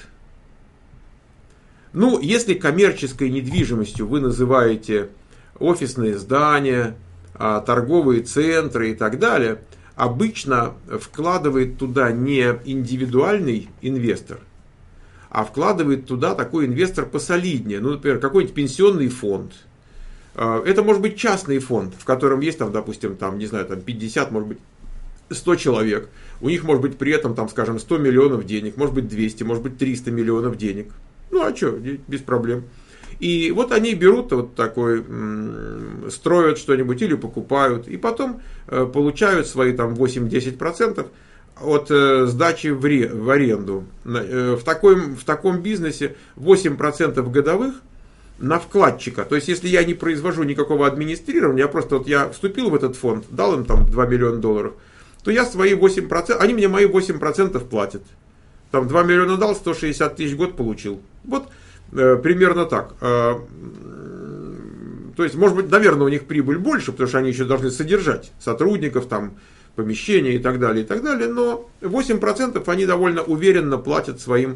Ну, если коммерческой недвижимостью вы называете офисные здания, торговые центры и так далее, обычно вкладывает туда не индивидуальный инвестор, а вкладывает туда такой инвестор посолиднее. Ну, например, какой-нибудь пенсионный фонд. Это может быть частный фонд, в котором есть, там, допустим, там, не знаю, там 50, может быть, 100 человек. У них может быть при этом, там, скажем, 100 миллионов денег, может быть 200, может быть 300 миллионов денег. Ну, а что, без проблем. И вот они берут вот такой, строят что-нибудь или покупают, и потом получают свои там 8-10% от сдачи в аренду. В таком бизнесе 8% годовых на вкладчика. То есть, если я не произвожу никакого администрирования, я вступил в этот фонд, дал им там 2 миллиона долларов, то я свои 8%, они мне мои 8% платят. Там 2 миллиона дал, 160 тысяч в год получил. Вот примерно так. То есть, может быть, наверное, у них прибыль больше, потому что они еще должны содержать сотрудников, там, помещения и так далее, но 8% они довольно уверенно платят своим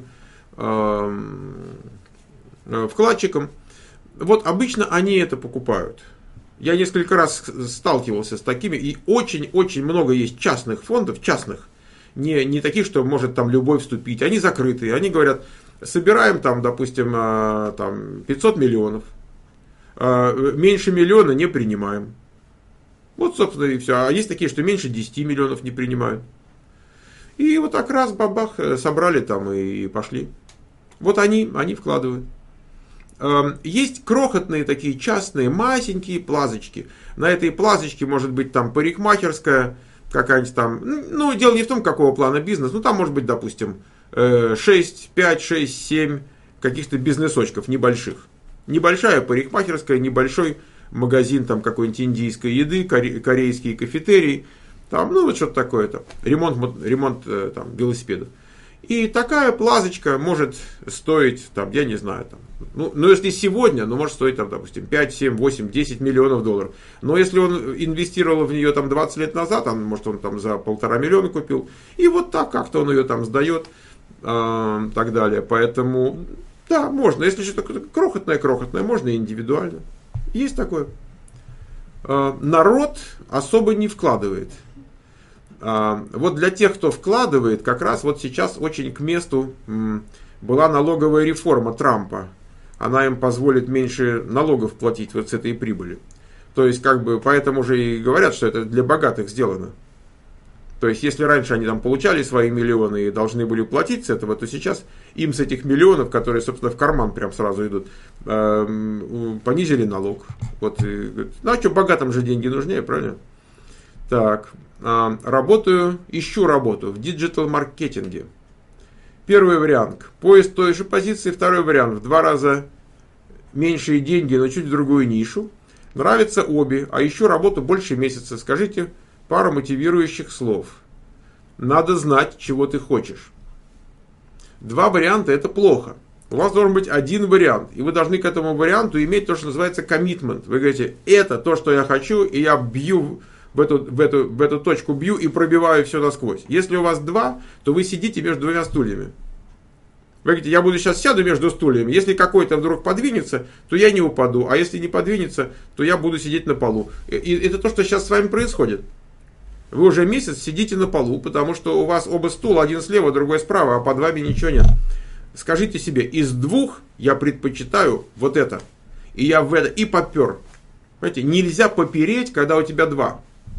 вкладчикам. Вот обычно они это покупают. Я несколько раз сталкивался с такими, и очень-очень много есть частных фондов, не таких, что может там любой вступить. Они закрытые, они говорят: собираем там, допустим, там 500 миллионов, меньше миллиона не принимаем. Вот, собственно, и все. А есть такие, что меньше 10 миллионов не принимают. И вот так раз, бабах, собрали там и пошли. Вот они вкладывают. Есть крохотные такие частные, масенькие плазочки. На этой плазочке может быть там парикмахерская, какая-нибудь там. Ну, дело не в том, какого плана бизнес. Ну, там может быть, допустим, 6, 5, 6, 7 каких-то бизнесочков небольших. Небольшая парикмахерская, небольшой магазин там какой-нибудь индийской еды, корейские кафетерии. Там, ну, вот что-то такое-то. Ремонт там, велосипедов. И такая плазочка может стоить, там, я не знаю, там, ну, если сегодня, ну, может стоить, там, допустим, 5, 7, 8, 10 миллионов долларов. Но если он инвестировал в нее там 20 лет назад, может он там за 1,5 миллиона купил, и вот так как-то он ее там сдает, так далее. Поэтому, да, можно. Если что-то крохотное, можно и индивидуально. Есть такое. Народ особо не вкладывает. Вот для тех, кто вкладывает, как раз вот сейчас очень к месту была налоговая реформа Трампа. Она им позволит меньше налогов платить вот с этой прибыли. То есть, как бы, поэтому же и говорят, что это для богатых сделано. То есть, если раньше они там получали свои миллионы и должны были платить с этого, то сейчас им с этих миллионов, которые, собственно, в карман прям сразу идут, понизили налог. Вот, ну, а что, богатым же деньги нужнее, правильно? Так, ищу работу в диджитал-маркетинге. Первый вариант: поиск той же позиции. Второй вариант: в 2 раза меньшие деньги, но чуть в другую нишу. Нравятся обе, а еще работу больше месяца. Скажите пару мотивирующих слов. Надо знать, чего ты хочешь. Два варианта – это плохо. У вас должен быть один вариант, и вы должны к этому варианту иметь то, что называется коммитмент. Вы говорите, это то, что я хочу, и я бью в эту точку бью и пробиваю все насквозь. Если у вас два, то вы сидите между двумя стульями. Вы говорите, я буду сейчас сяду между стульями, если какой-то вдруг подвинется, то я не упаду, а если не подвинется, то я буду сидеть на полу. И это то, что сейчас с вами происходит. Вы уже месяц сидите на полу, потому что у вас оба стула, один слева, другой справа, а под вами ничего нет. Скажите себе, из двух я предпочитаю вот это. И я в это и попер. Понимаете, нельзя попереть, когда у тебя два.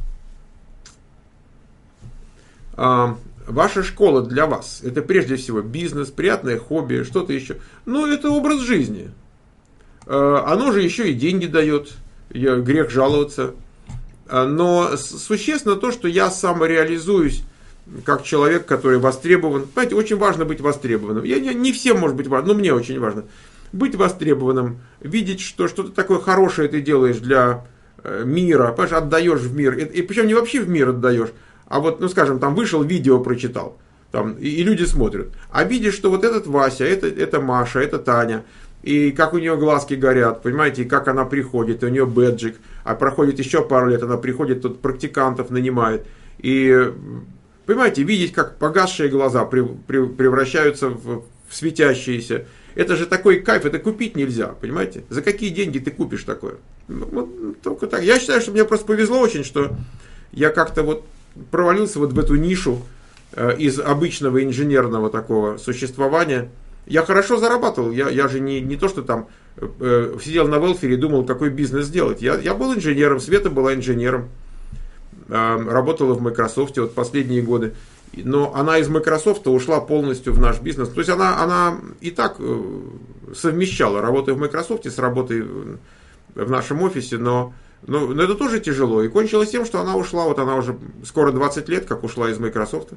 Ваша школа для вас, это прежде всего бизнес, приятное хобби, что-то еще. Ну, это образ жизни. Оно же еще и деньги дает, грех жаловаться. Но существенно то, что я самореализуюсь как человек, который востребован. Понимаете, очень важно быть востребованным. Не всем может быть важно, но мне очень важно. Быть востребованным, видеть, что что-то такое хорошее ты делаешь для мира, понимаешь, отдаешь в мир. И причем не вообще в мир отдаешь, а вот, ну скажем, там вышел, видео прочитал, там, и люди смотрят. А видишь, что вот этот Вася, это Маша, это Таня, и как у нее глазки горят, понимаете, и как она приходит, и у нее бэджик, а проходит еще пару лет, она приходит, тут практикантов нанимает. И, понимаете, видеть, как погасшие глаза превращаются в светящиеся. Это же такой кайф, это купить нельзя, понимаете? За какие деньги ты купишь такое? Вот, только так. Я считаю, что мне просто повезло очень, что я как-то вот провалился вот в эту нишу из обычного инженерного такого существования. Я хорошо зарабатывал, я же не то, что там сидел на велфере и думал, какой бизнес сделать. Я был инженером, Света была инженером, работала в Microsoft вот последние годы. Но она из Microsoft ушла полностью в наш бизнес. То есть она и так совмещала работу в Microsoft с работой в нашем офисе, но это тоже тяжело. И кончилось тем, что она ушла, вот она уже скоро 20 лет, как ушла из Microsoft.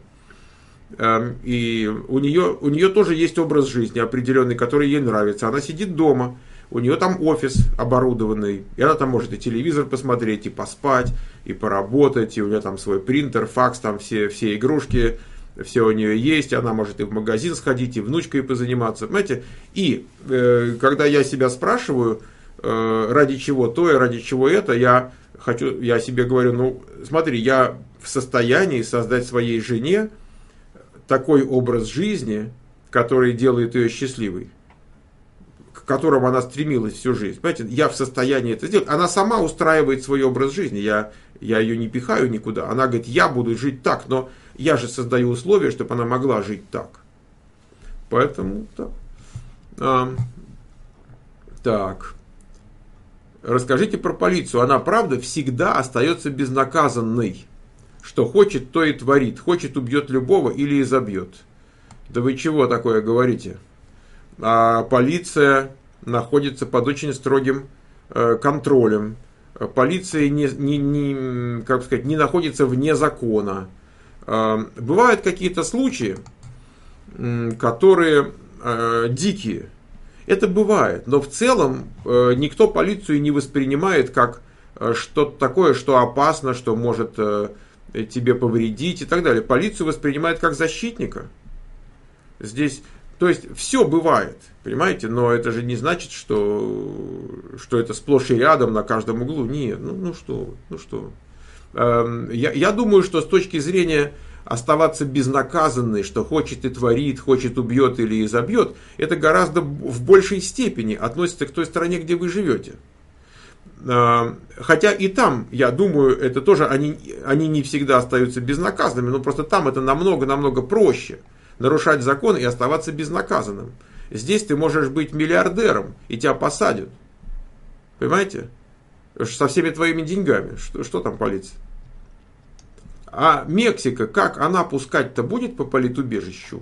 И у нее тоже есть образ жизни определенный, который ей нравится. Она сидит дома, у нее там офис оборудованный, и она там может и телевизор посмотреть, и поспать, и поработать, и у нее там свой принтер, факс, там все игрушки, все у нее есть, она может и в магазин сходить, и внучкой позаниматься, понимаете? И когда я себя спрашиваю, ради чего то и ради чего это, я себе говорю, ну смотри, я в состоянии создать своей жене такой образ жизни, который делает ее счастливой, к которому она стремилась всю жизнь. Понимаете, я в состоянии это сделать. Она сама устраивает свой образ жизни. Я ее не пихаю никуда. Она говорит, я буду жить так, но я же создаю условия, чтобы она могла жить так. Поэтому так. Так. Расскажите про полицию. Она, правда, всегда остается безнаказанной. Что хочет, то и творит. Хочет, убьет любого или изобьет. Да вы чего такое говорите? А полиция находится под очень строгим контролем. Полиция не находится вне закона. Бывают какие-то случаи, которые дикие. Это бывает, но в целом никто полицию не воспринимает как что-то такое, что опасно, что может тебе повредить и так далее. Полицию воспринимает как защитника. Здесь, то есть, все бывает, понимаете, но это же не значит, что это сплошь и рядом на каждом углу. Нет, ну что. Я думаю, что с точки зрения оставаться безнаказанной, что хочет и творит, хочет убьет или изобьет, это гораздо в большей степени относится к той стране, где вы живете. Хотя и там, я думаю, это тоже они не всегда остаются безнаказанными, но просто там это намного проще нарушать закон и оставаться безнаказанным. Здесь ты можешь быть миллиардером, и тебя посадят. Понимаете? Со всеми твоими деньгами. Что там полиция? А Мексика, как она пускать-то будет по политубежищу?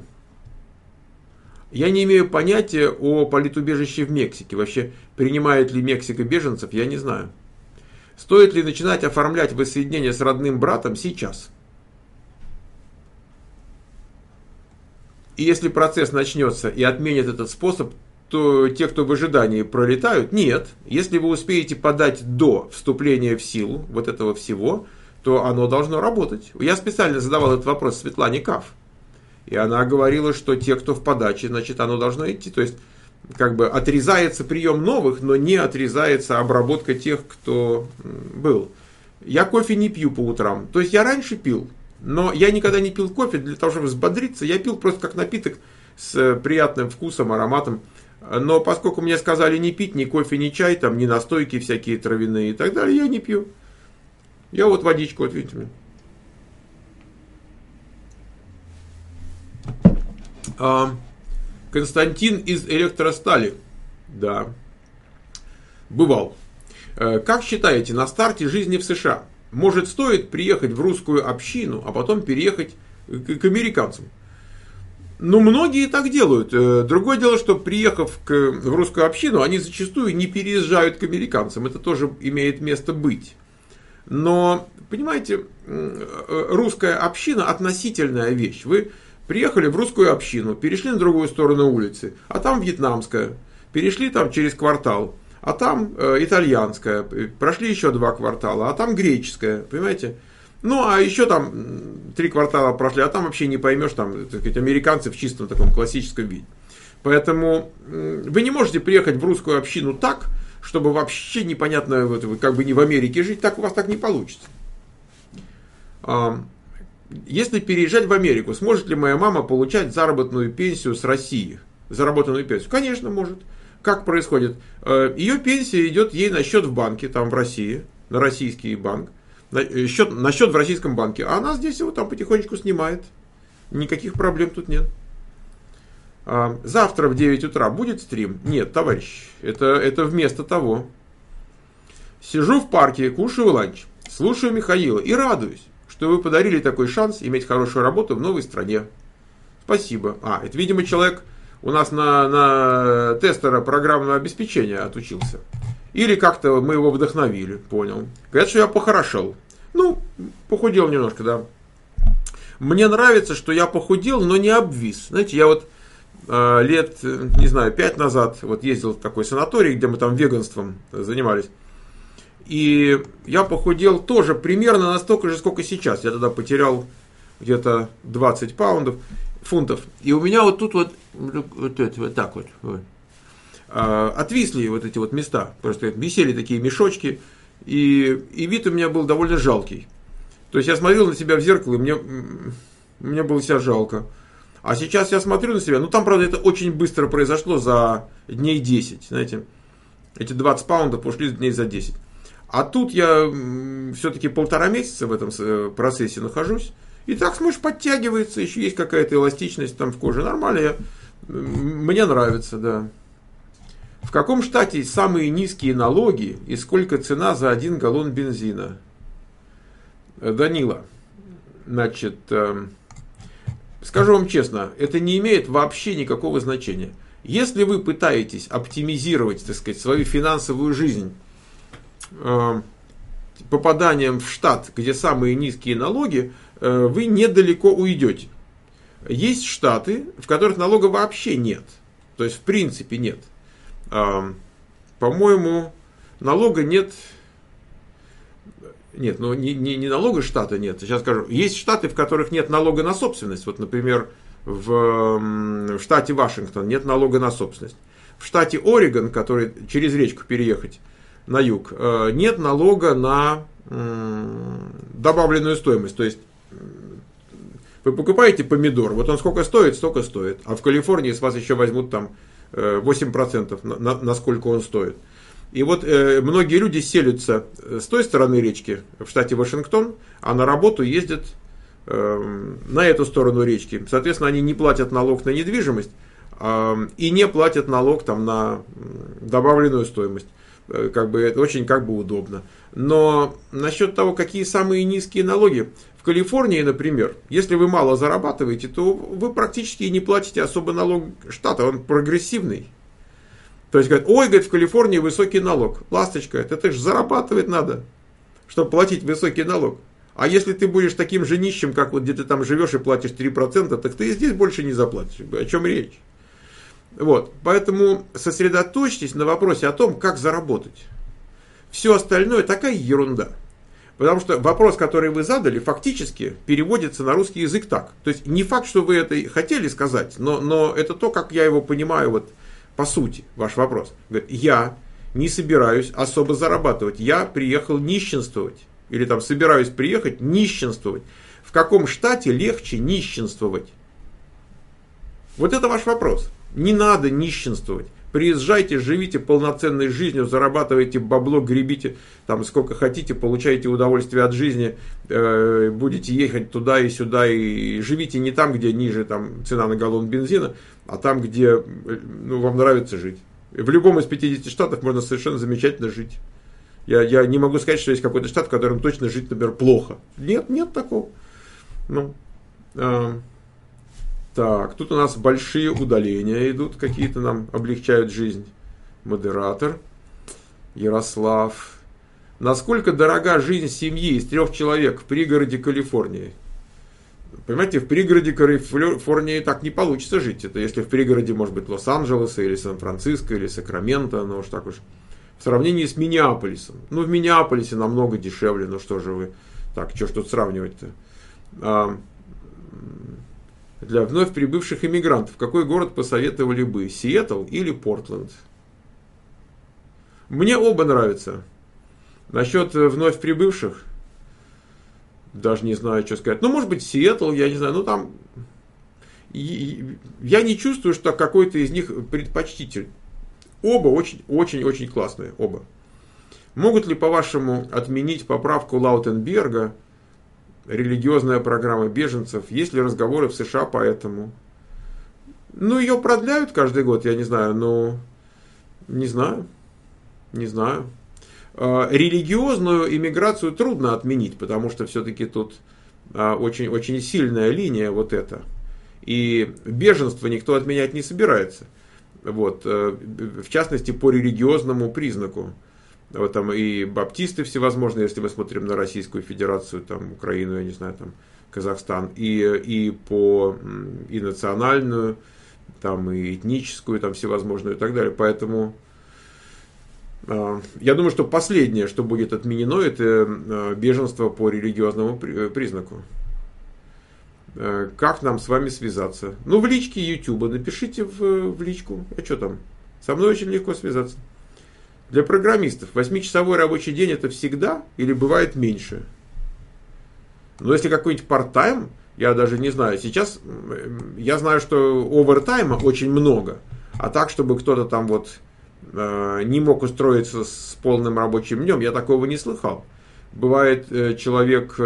Я не имею понятия о политубежище в Мексике. Вообще, принимает ли Мексика беженцев, я не знаю. Стоит ли начинать оформлять воссоединение с родным братом сейчас? И если процесс начнется и отменят этот способ, те, кто в ожидании, пролетают? Нет. Если вы успеете подать до вступления в силу вот этого всего, то оно должно работать. Я специально задавал этот вопрос Светлане Каф. И она говорила, что те, кто в подаче, значит, оно должно идти. То есть, как бы отрезается прием новых, но не отрезается обработка тех, кто был. Я кофе не пью по утрам. То есть, я раньше пил, но я никогда не пил кофе для того, чтобы взбодриться. Я пил просто как напиток с приятным вкусом, ароматом. Но поскольку мне сказали не пить ни кофе, ни чай, там, ни настойки всякие травяные и так далее, я не пью. Я вот водичку, вот видите. Константин из Электростали. Да. Бывал. Как считаете, на старте жизни в США, может, стоит приехать в русскую общину, а потом переехать к американцам? Ну, многие так делают. Другое дело, что приехав в русскую общину, они зачастую не переезжают к американцам. Это тоже имеет место быть. Но, понимаете, русская община относительная вещь. Вы приехали в русскую общину, перешли на другую сторону улицы, а там вьетнамская. Перешли там через квартал, а там итальянская. Прошли еще 2 квартала, а там греческая. Понимаете? Ну, а еще там 3 квартала прошли, а там вообще не поймешь, там, так сказать, американцы в чистом таком классическом виде. Поэтому вы не можете приехать в русскую общину так, чтобы вообще непонятно, как бы не в Америке жить, так у вас так не получится. Если переезжать в Америку, сможет ли моя мама получать заработную пенсию с России? Заработанную пенсию? Конечно, может. Как происходит? Ее пенсия идет ей на счет в банке, там в России, на российский банк. На счет в российском банке. А она здесь его там потихонечку снимает. Никаких проблем тут нет. Завтра в 9 утра будет стрим? Нет, товарищ. Это вместо того. Сижу в парке, кушаю ланч. Слушаю Михаила и радуюсь, что вы подарили такой шанс иметь хорошую работу в новой стране. Спасибо. Это, видимо, человек у нас на тестера программного обеспечения отучился. Или как-то мы его вдохновили, понял. Говорят, что я похорошел. Ну, похудел немножко, да. Мне нравится, что я похудел, но не обвис. Знаете, я вот лет, не знаю, 5 назад вот ездил в такой санаторий, где мы там веганством занимались. И я похудел тоже примерно настолько же, сколько сейчас. Я тогда потерял где-то 20 фунтов. И у меня вот тут вот так вот. Отвисли вот эти вот места, просто висели такие мешочки, и вид у меня был довольно жалкий. То есть я смотрел на себя в зеркало, и мне было себя жалко. А сейчас я смотрю на себя, там, правда, это очень быстро произошло за дней 10, знаете. Эти 20 паундов ушли дней за 10. А тут я все-таки 1,5 месяца в этом процессе нахожусь, и так смыш подтягивается, еще есть какая-то эластичность там в коже. Нормально, мне нравится, да. В каком штате самые низкие налоги и сколько цена за 1 галлон бензина? Данила, значит, скажу вам честно, это не имеет вообще никакого значения. Если вы пытаетесь оптимизировать, так сказать, свою финансовую жизнь попаданием в штат, где самые низкие налоги, вы недалеко уйдете. Есть штаты, в которых налога вообще нет. То есть, в принципе, нет. По-моему, налога нет. Нет, не налога штата нет. Сейчас скажу. Есть штаты, в которых нет налога на собственность. Вот, например, в штате Вашингтон нет налога на собственность. В штате Орегон, который через речку переехать на юг, нет налога на добавленную стоимость. То есть вы покупаете помидор, вот он сколько стоит, столько стоит. А в Калифорнии с вас еще возьмут там 8%, насколько он стоит. И вот многие люди селятся с той стороны речки, в штате Вашингтон, а на работу ездят на эту сторону речки. Соответственно, они не платят налог на недвижимость и не платят налог там, на добавленную стоимость. Это очень удобно. Но насчет того, какие самые низкие налоги, в Калифорнии, например, если вы мало зарабатываете, то вы практически не платите особо налог штата, он прогрессивный. То есть, говорят, в Калифорнии высокий налог. Ласточка, это же зарабатывать надо, чтобы платить высокий налог. А если ты будешь таким же нищим, как вот где ты там живешь и платишь 3%, так ты и здесь больше не заплатишь. О чем речь? Вот, поэтому сосредоточьтесь на вопросе о том, как заработать. Все остальное такая ерунда. Потому что вопрос, который вы задали, фактически переводится на русский язык так. То есть не факт, что вы это хотели сказать, но это то, как я его понимаю, вот по сути, ваш вопрос. Говорит, я не собираюсь особо зарабатывать, я приехал нищенствовать. Или там собираюсь приехать нищенствовать. В каком штате легче нищенствовать? Вот это ваш вопрос. Не надо нищенствовать. Приезжайте, живите полноценной жизнью, зарабатывайте бабло, гребите там сколько хотите, получайте удовольствие от жизни, будете ехать туда и сюда, и живите не там, где ниже там, цена на галлон бензина, а там, где вам нравится жить. В любом из 50 штатов можно совершенно замечательно жить. Я не могу сказать, что есть какой-то штат, в котором точно жить, например, плохо. Нет такого. Так, тут у нас большие удаления идут, какие-то нам облегчают жизнь. Модератор. Ярослав. Насколько дорога жизнь семьи из 3 человек в пригороде Калифорнии? Понимаете, в пригороде Калифорнии так не получится жить. Это если в пригороде, может быть, Лос-Анджелеса, или Сан-Франциско, или Сакраменто, ну уж так уж. В сравнении с Миннеаполисом. В Миннеаполисе намного дешевле, что же вы. Так, что ж тут сравнивать-то? Для вновь прибывших иммигрантов, какой город посоветовали бы? Сиэтл или Портленд? Мне оба нравятся. Насчет вновь прибывших, даже не знаю, что сказать. Может быть, Сиэтл, я не знаю. Там я не чувствую, что какой-то из них предпочтитель. Оба очень классные, оба. Могут ли, по-вашему, отменить поправку Лаутенберга, религиозная программа беженцев? Есть ли разговоры в США по этому? Ее продляют каждый год, я не знаю, но не знаю. Религиозную иммиграцию трудно отменить, потому что все-таки тут очень сильная линия вот эта. И беженство никто отменять не собирается. Вот, в частности, по религиозному признаку. Вот там и баптисты всевозможные, если мы смотрим на Российскую Федерацию, там, Украину, я не знаю, там, Казахстан, и национальную, там, и этническую, там, всевозможную и так далее. Поэтому я думаю, что последнее, что будет отменено, это беженство по религиозному признаку. Как нам с вами связаться? В личке Ютуба напишите в личку. А что там? Со мной очень легко связаться. Для программистов 8-часовой рабочий день это всегда или бывает меньше? Если какой-нибудь парт-тайм, я даже не знаю. Сейчас я знаю, что овертайма очень много. А так, чтобы кто-то там не мог устроиться с полным рабочим днем, я такого не слыхал. Бывает, человек,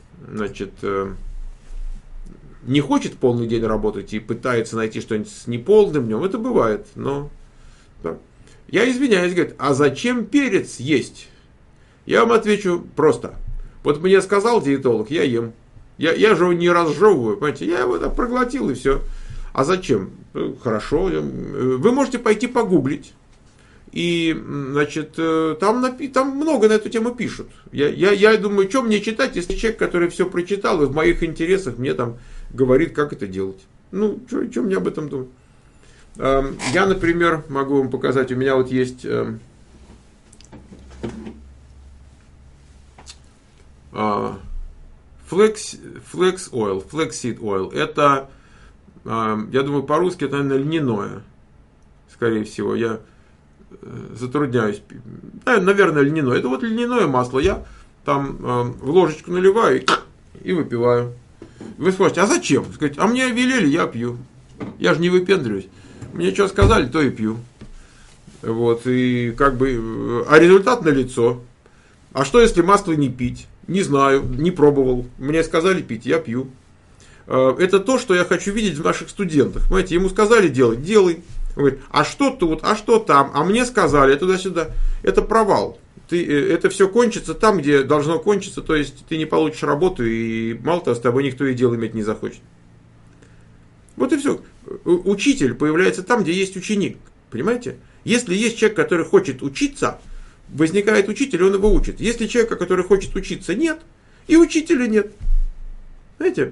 не хочет полный день работать и пытается найти что-нибудь с неполным днем. Это бывает, но... Да. Я извиняюсь, говорит, а зачем перец есть? Я вам отвечу просто. Вот мне сказал диетолог, я ем. Я же его не разжевываю, понимаете? Я его так проглотил и все. А зачем? Хорошо. Вы можете пойти погуглить. И, там много на эту тему пишут. Я думаю, что мне читать, если человек, который все прочитал, и в моих интересах мне там говорит, как это делать. Что мне об этом думать? Я, например, могу вам показать, у меня есть flaxseed oil. Это, я думаю, по-русски это, наверное, льняное. Скорее всего, я затрудняюсь. Наверное, льняное. Это льняное масло. Я там в ложечку наливаю и выпиваю. Вы спросите, а зачем? Сказать, а мне велели, я пью. Я же не выпендриваюсь. Мне что сказали, то и пью. Вот, и а результат налицо. А что, если масло не пить? Не знаю, не пробовал. Мне сказали пить, я пью. Это то, что я хочу видеть в наших студентах. Понимаете, ему сказали делать, делай. Он говорит, а что тут, а что там? А мне сказали, туда-сюда. Это провал. Это все кончится там, где должно кончиться. То есть ты не получишь работу, и мало того, с тобой никто и дело иметь не захочет. Вот и все. Учитель появляется там, где есть ученик. Понимаете? Если есть человек, который хочет учиться, возникает учитель, он его учит. Если человека, который хочет учиться, нет, и учителя нет. Знаете?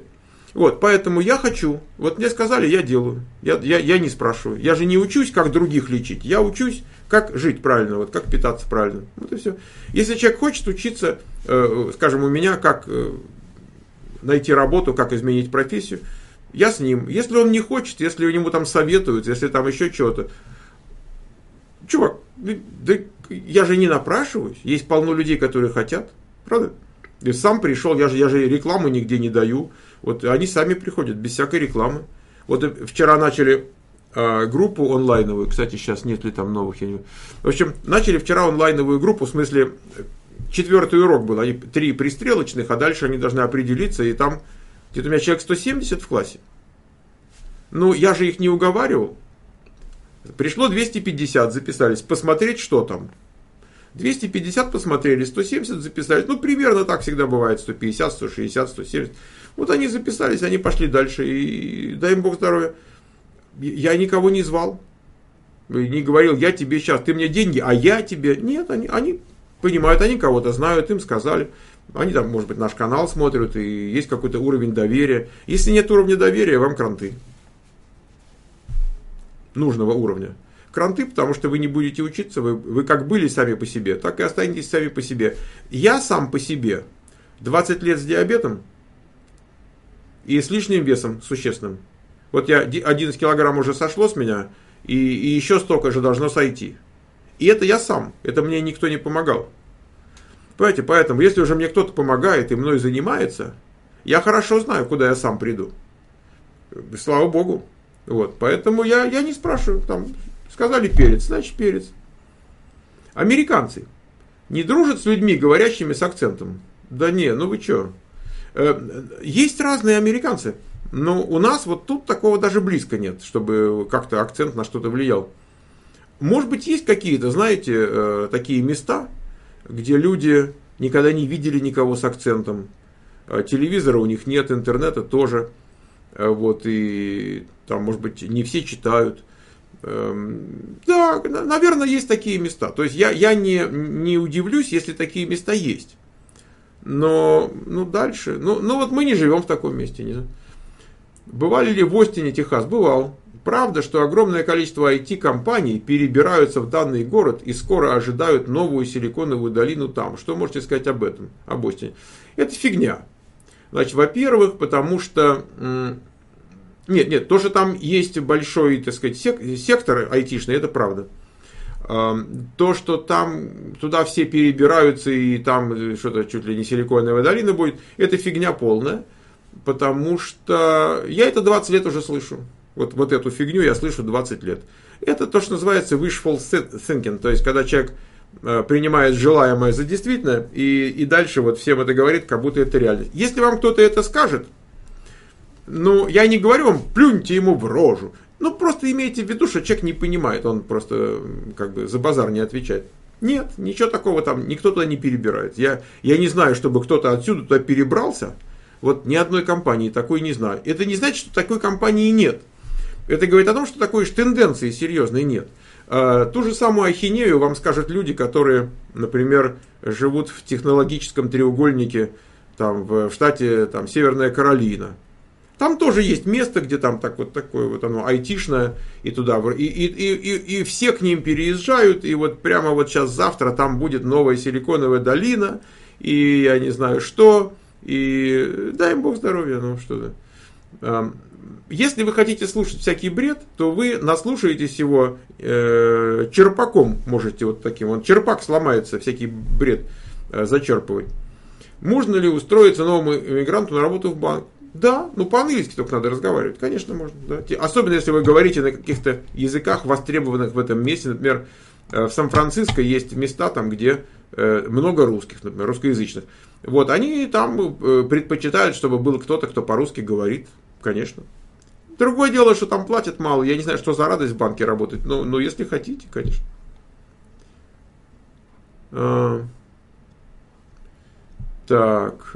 Вот, поэтому я хочу, вот мне сказали, я делаю, я не спрашиваю. Я же не учусь, как других лечить, я учусь, как жить правильно, вот, как питаться правильно. Вот и все. Если человек хочет учиться, скажем, у меня, как найти работу, как изменить профессию, я с ним. Если он не хочет, если ему там советуют, если там еще что-то, чувак, да я же не напрашиваюсь, есть полно людей, которые хотят, правда? Я сам пришел, я же рекламу нигде не даю. Вот они сами приходят, без всякой рекламы. Вот вчера начали группу онлайновую, кстати, сейчас нет ли там новых, я не... В общем, начали вчера онлайновую группу, в смысле, 4-й урок был, они 3 пристрелочных, а дальше они должны определиться, и там где-то у меня человек 170 в классе. Ну, я же их не уговаривал. Пришло 250, записались, посмотреть, что там. 250 посмотрели, 170 записались. Ну, примерно так всегда бывает, 150, 160, 170. Вот они записались, они пошли дальше, и дай им Бог здоровья. Я никого не звал, не говорил, я тебе сейчас, ты мне деньги, а я тебе. Нет, они понимают, они кого-то знают, им сказали. Они там, может быть, наш канал смотрят, и есть какой-то уровень доверия. Если нет уровня доверия, вам кранты. Нужного уровня. Кранты, потому что вы не будете учиться, вы как были сами по себе, так и останетесь сами по себе. Я сам по себе 20 лет с диабетом и с лишним весом существенным. Вот я 11 килограмм уже сошло с меня, и еще столько же должно сойти. И это я сам, это мне никто не помогал. Понимаете, поэтому, если уже мне кто-то помогает и мной занимается, я хорошо знаю, куда я сам приду. Слава Богу. Вот, поэтому я не спрашиваю, там, сказали перец, значит перец. Американцы не дружат с людьми, говорящими с акцентом. Да не, ну вы что? Есть разные американцы, но у нас вот тут такого даже близко нет, чтобы как-то акцент на что-то влиял. Может быть, есть какие-то, знаете, такие места, где люди никогда не видели никого с акцентом. Телевизора у них нет, интернета тоже. Вот, и там, может быть, не все читают. Да, наверное, есть такие места. То есть я не удивлюсь, если такие места есть. Но дальше. Ну вот мы не живем в таком месте. Не знаю. Бывали ли в Остине, Техас? Бывал. Правда, что огромное количество IT-компаний перебираются в данный город и скоро ожидают новую силиконовую долину там. Что можете сказать об этом, об Остине? Это фигня. Значит, во-первых, потому что... Нет, то, что там есть большой, так сказать, сектор айтишный, это правда. То, что там туда все перебираются и там что-то чуть ли не силиконовая долина будет, это фигня полная. Потому что я это 20 лет уже слышу. Вот эту фигню я слышу 20 лет. Это то, что называется wishful thinking. То есть, когда человек принимает желаемое за действительное, и дальше вот всем это говорит, как будто это реальность. Если вам кто-то это скажет, ну, я не говорю вам, плюньте ему в рожу. Ну, просто имейте в виду, что человек не понимает, он просто как бы за базар не отвечает. Нет, ничего такого там, никто туда не перебирает. Я не знаю, чтобы кто-то отсюда туда перебрался. Вот ни одной компании такой не знаю. Это не значит, что такой компании нет. Это говорит о том, что такой же тенденции серьезной нет. Ту же самую ахинею вам скажут люди, которые, например, живут в технологическом треугольнике там, в штате там, Северная Каролина. Там тоже есть место, где там так вот такое вот оно айтишное, и туда, и все к ним переезжают, и вот прямо вот сейчас завтра там будет новая силиконовая долина, и я не знаю что, и дай им Бог здоровья, ну что-то. Если вы хотите слушать всякий бред, то вы наслушаетесь его черпаком, можете вот таким, он черпак сломается, всякий бред зачерпывать. Можно ли устроиться новому иммигранту на работу в банк? Да, ну по-английски только надо разговаривать, конечно можно. Да. Особенно если вы говорите на каких-то языках, востребованных в этом месте. Например, в Сан-Франциско есть места, там, где много русских, например, русскоязычных. Вот, они там предпочитают, чтобы был кто-то, кто по-русски говорит, конечно. Другое дело, что там платят мало. Я не знаю, что за радость в банке работать, но если хотите, конечно. Так...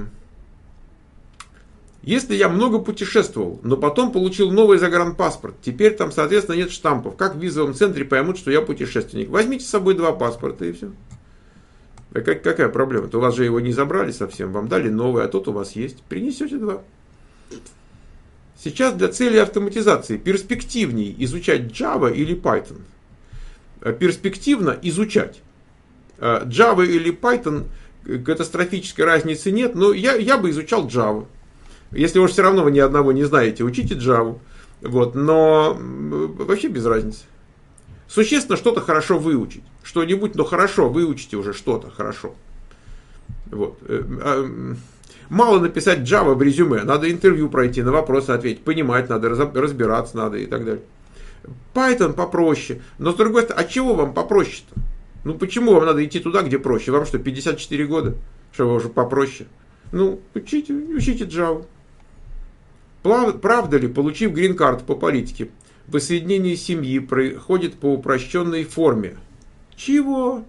Если я много путешествовал, но потом получил новый загранпаспорт, теперь там, соответственно, нет штампов. Как в визовом центре поймут, что я путешественник? Возьмите с собой 2 паспорта и все. А какая проблема? То у вас же его не забрали совсем, вам дали новый, а тот у вас есть. Принесете 2. Сейчас для цели автоматизации перспективнее изучать Java или Python. Перспективно изучать. Java или Python катастрофической разницы нет, но я бы изучал Java. Если уж все равно вы ни одного не знаете, учите Java. Вот, но вообще без разницы. Существенно что-то хорошо выучить. Что-нибудь, но хорошо выучите уже что-то хорошо. Вот. Мало написать Java в резюме. Надо интервью пройти, на вопросы ответить. Понимать надо, разбираться надо и так далее. Python попроще. Но с другой стороны, а чего вам попроще-то? Ну почему вам надо идти туда, где проще? Вам что, 54 года? Что уже попроще? Ну, учите Java. Правда ли, получив грин-карту по политике, воссоединение семьи проходит по упрощенной форме? Чего?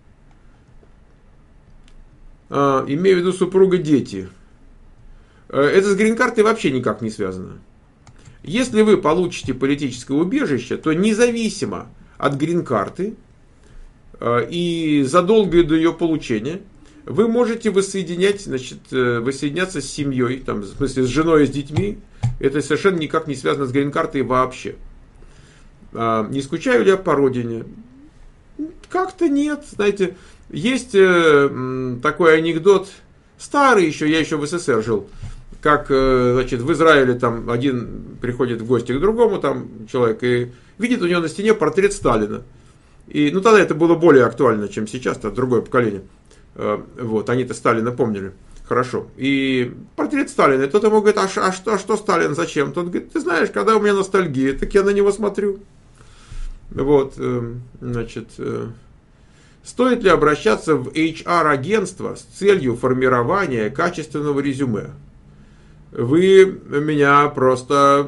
Имею в виду супруга, дети. Это с грин-картой вообще никак не связано. Если вы получите политическое убежище, то независимо от грин-карты и задолго до ее получения, вы можете воссоединяться с семьей, там, в смысле с женой и с детьми. Это совершенно никак не связано с грин-картой вообще. Не скучаю ли я по родине? Как-то нет. Знаете, есть такой анекдот, старый еще, я еще в СССР жил, как, значит, в Израиле там один приходит в гости к другому там человек и видит у него на стене портрет Сталина. И, ну, тогда это было более актуально, чем сейчас, это другое поколение. Вот, они-то Сталина помнили хорошо. И портрет Сталина, и тот ему говорит, а что Сталин, зачем? Тот говорит, ты знаешь, когда у меня ностальгия, так я на него смотрю. Вот, значит, стоит ли обращаться в HR-агентство с целью формирования качественного резюме? Вы меня просто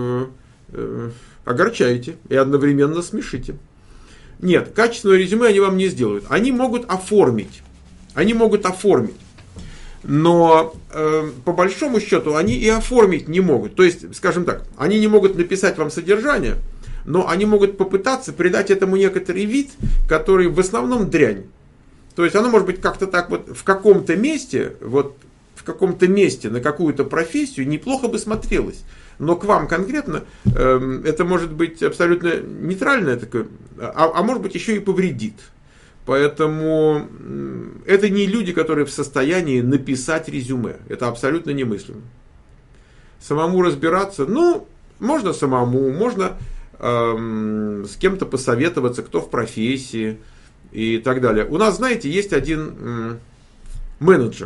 огорчаете и одновременно смешите. Нет, качественное резюме они вам не сделают. Они могут оформить. Но по большому счету они и оформить не могут. То есть, скажем так, они не могут написать вам содержание, но они могут попытаться придать этому некоторый вид, который в основном дрянь. То есть оно может быть как-то так вот в каком-то месте на какую-то профессию неплохо бы смотрелось. Но к вам конкретно это может быть абсолютно нейтральное такое, а может быть еще и повредит. Поэтому это не люди, которые в состоянии написать резюме. Это абсолютно немыслимо. Самому разбираться, ну, можно самому, можно с кем-то посоветоваться, кто в профессии и так далее. У нас, знаете, есть один менеджер.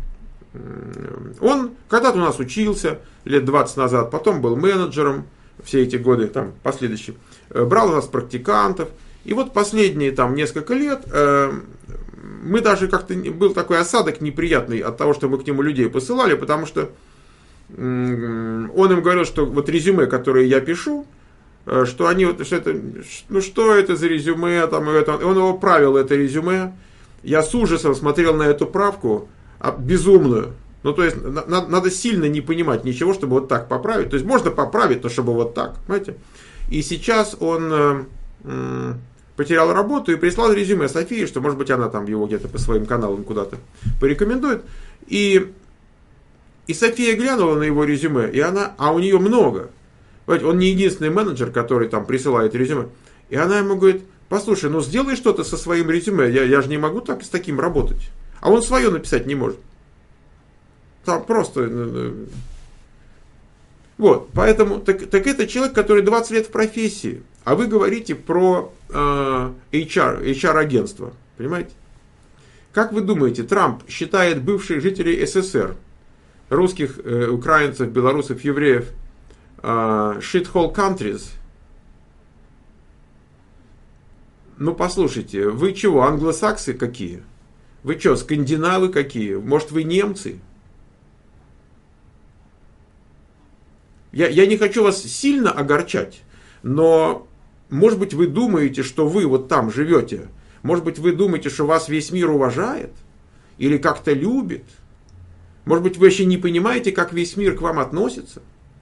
Он когда-то у нас учился, лет 20 назад, потом был менеджером все эти годы, там, последующие. Брал у нас практикантов. И вот последние там несколько лет мы даже как-то, был такой осадок неприятный от того, что мы к нему людей посылали, потому что он им говорил, что вот резюме, которое я пишу, что они вот, что это за резюме, там, и он его правил, это резюме. Я с ужасом смотрел на эту правку, безумную. Ну, то есть, надо сильно не понимать ничего, чтобы вот так поправить. То есть, можно поправить, но чтобы вот так, понимаете. И сейчас он потерял работу и прислал резюме Софии, что, может быть, она там его где-то по своим каналам куда-то порекомендует. И София глянула на его резюме, и а у нее много. Понимаете, он не единственный менеджер, который там присылает резюме. И она ему говорит, послушай, ну сделай что-то со своим резюме, я же не могу так с таким работать. А он свое написать не может. Там просто... Вот, поэтому, так это человек, который 20 лет в профессии, а вы говорите про HR-агентство, понимаете? Как вы думаете, Трамп считает бывших жителей СССР, русских, украинцев, белорусов, евреев, shithole countries? Ну, послушайте, вы чего, англосаксы какие? Вы что, скандинавы какие? Может, вы немцы? Я не хочу вас сильно огорчать, но, может быть, вы думаете, что вы вот там живете. Может быть, вы думаете, что вас весь мир уважает или как-то любит. Может быть, вы вообще не понимаете, как весь мир к вам относится.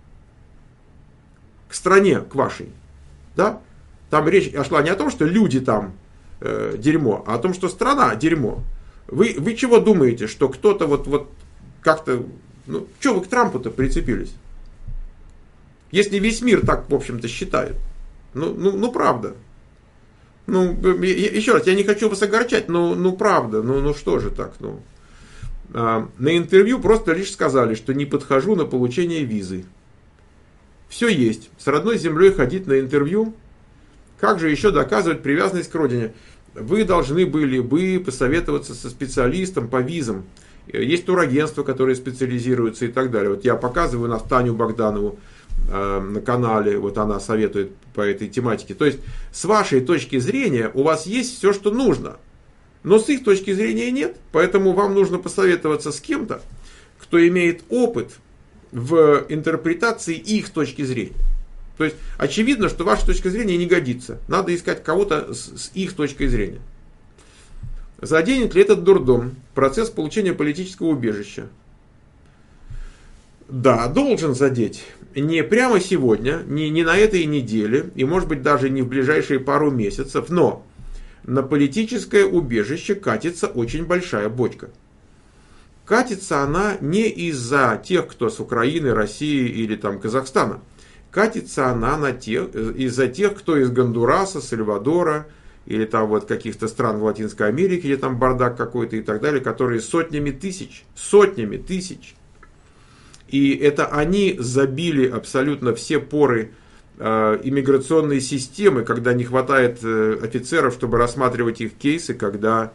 К стране, к вашей. Да? Там речь шла не о том, что люди там дерьмо, а о том, что страна дерьмо. Вы чего думаете, что кто-то вот как-то Ну, что вы к Трампу-то прицепились? Если весь мир так, в общем-то, считает. Ну правда. Ну, еще раз, я не хочу вас огорчать, но правда. Ну что же так, ну. На интервью просто лишь сказали, что не подхожу на получение визы. Все есть. С родной землей ходить на интервью. Как же еще доказывать привязанность к родине? Вы должны были бы посоветоваться со специалистом по визам. Есть турагентства, которые специализируются и так далее. Вот я показываю на Таню Богданову на канале, вот она советует по этой тематике. То есть, с вашей точки зрения, у вас есть все, что нужно. Но с их точки зрения нет. Поэтому вам нужно посоветоваться с кем-то, кто имеет опыт в интерпретации их точки зрения. То есть, очевидно, что ваша точка зрения не годится. Надо искать кого-то с их точкой зрения. Заденет ли этот дурдом процесс получения политического убежища? Да, должен задеть. Не прямо сегодня, не на этой неделе, и может быть даже не в ближайшие пару месяцев, но на политическое убежище катится очень большая бочка. Катится она не из-за тех, кто с Украины, России или там Казахстана. Катится она из-за тех, кто из Гондураса, Сальвадора или там вот каких-то стран в Латинской Америке, где там бардак какой-то и так далее, которые сотнями тысяч. И это они забили абсолютно все поры иммиграционной системы, когда не хватает офицеров, чтобы рассматривать их кейсы, когда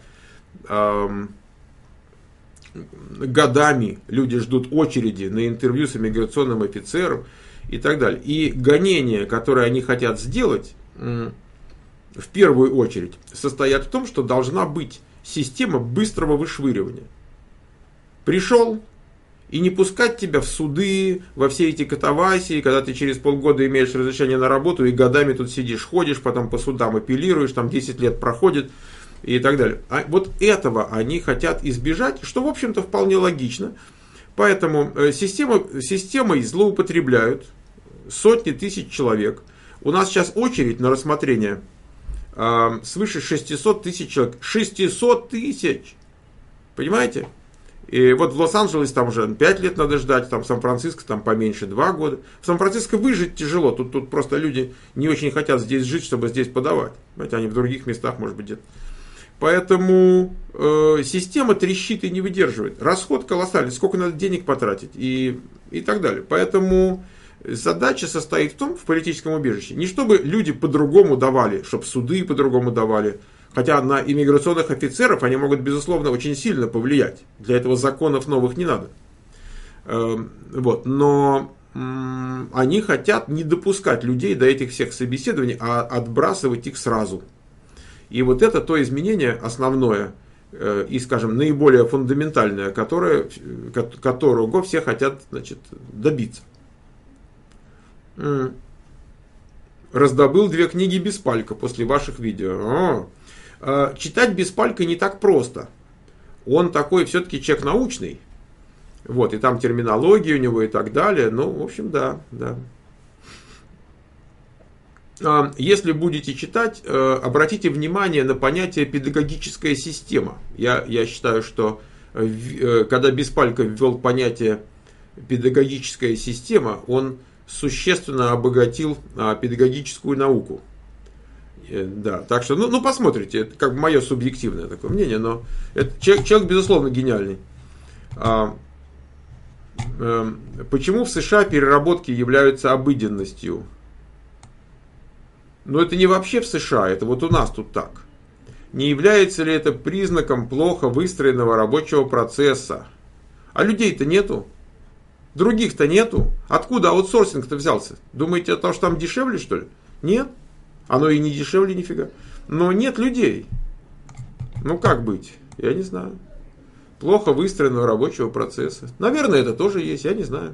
годами люди ждут очереди на интервью с иммиграционным офицером и так далее. И гонения, которые они хотят сделать, в первую очередь, состоят в том, что должна быть система быстрого вышвыривания. Пришел, и не пускать тебя в суды, во все эти катавасии, когда ты через полгода имеешь разрешение на работу и годами тут сидишь, ходишь, потом по судам апеллируешь, там 10 лет проходит и так далее. А вот этого они хотят избежать, что в общем-то вполне логично. Поэтому системой злоупотребляют сотни тысяч человек. У нас сейчас очередь на рассмотрение свыше 600 тысяч человек. 600 тысяч! Понимаете? И вот в Лос-Анджелесе там уже 5 лет надо ждать, там в Сан-Франциско там поменьше 2 года. В Сан-Франциско выжить тяжело, тут просто люди не очень хотят здесь жить, чтобы здесь подавать. Знаете, они в других местах, может быть, где-то. Поэтому система трещит и не выдерживает. Расход колоссальный, сколько надо денег потратить и так далее. Поэтому задача состоит в том, в политическом убежище, не чтобы люди по-другому давали, чтобы суды по-другому давали. Хотя на иммиграционных офицеров они могут, безусловно, очень сильно повлиять. Для этого законов новых не надо. Вот. Но они хотят не допускать людей до этих всех собеседований, а отбрасывать их сразу. И вот это то изменение основное и, скажем, наиболее фундаментальное, которого все хотят, значит, добиться. Раздобыл 2 книги Беспалько после ваших видео. Читать Беспалько не так просто. Он такой все-таки человек научный. Вот, и там терминология у него и так далее. Ну, в общем, да. Если будете читать, обратите внимание на понятие педагогическая система. Я считаю, что когда Беспалько ввел понятие педагогическая система, он существенно обогатил педагогическую науку. Да, так что, ну посмотрите, это как бы мое субъективное такое мнение, но это человек безусловно, гениальный. Почему в США переработки являются обыденностью? Но это не вообще в США, это вот у нас тут так. Не является ли это признаком плохо выстроенного рабочего процесса? А людей-то нету. Других-то нету. Откуда аутсорсинг-то взялся? Думаете, от того, что там дешевле, что ли? Нет. Оно и не дешевле нифига. Но нет людей. Ну как быть? Я не знаю. Плохо выстроенного рабочего процесса. Наверное, это тоже есть, я не знаю.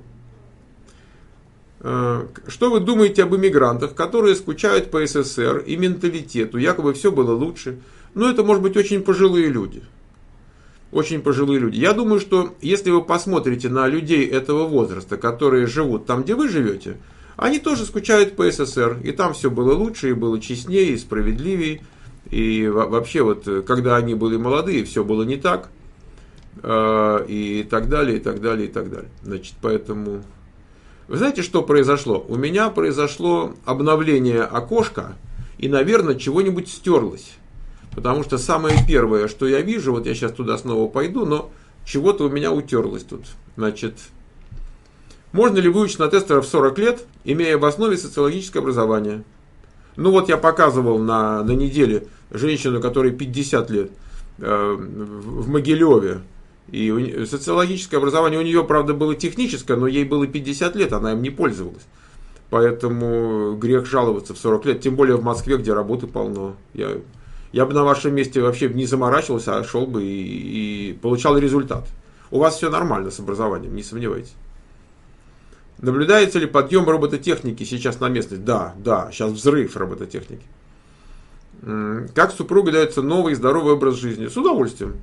Что вы думаете об иммигрантах, которые скучают по СССР и менталитету? Якобы все было лучше. Ну, это, может быть, очень пожилые люди. Очень пожилые люди. Я думаю, что если вы посмотрите на людей этого возраста, которые живут там, где вы живете, они тоже скучают по СССР. И там все было лучше, и было честнее, и справедливее. И вообще, вот, когда они были молодые, все было не так. и так далее, и так далее, и так далее. Значит, поэтому... Вы знаете, что произошло? У меня произошло обновление окошка, и, наверное, чего-нибудь стерлось. Потому что самое первое, что я вижу, вот я сейчас туда снова пойду, но чего-то у меня утерлось тут. Значит, можно ли выучить на тестера в 40 лет, имея в основе социологическое образование? Ну вот я показывал на неделе женщину, которой 50 лет, в Могилеве. И социологическое образование у нее, правда, было техническое, но ей было 50 лет, она им не пользовалась. Поэтому грех жаловаться в 40 лет, тем более в Москве, где работы полно. Я бы на вашем месте вообще не заморачивался, а шел бы и получал результат. У вас все нормально с образованием, не сомневайтесь. Наблюдается ли подъем робототехники сейчас на местность? Да, сейчас взрыв робототехники. Как супруге дается новый здоровый образ жизни? С удовольствием.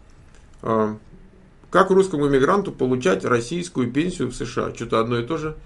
Как русскому иммигранту получать российскую пенсию в США? Что-то одно и то же.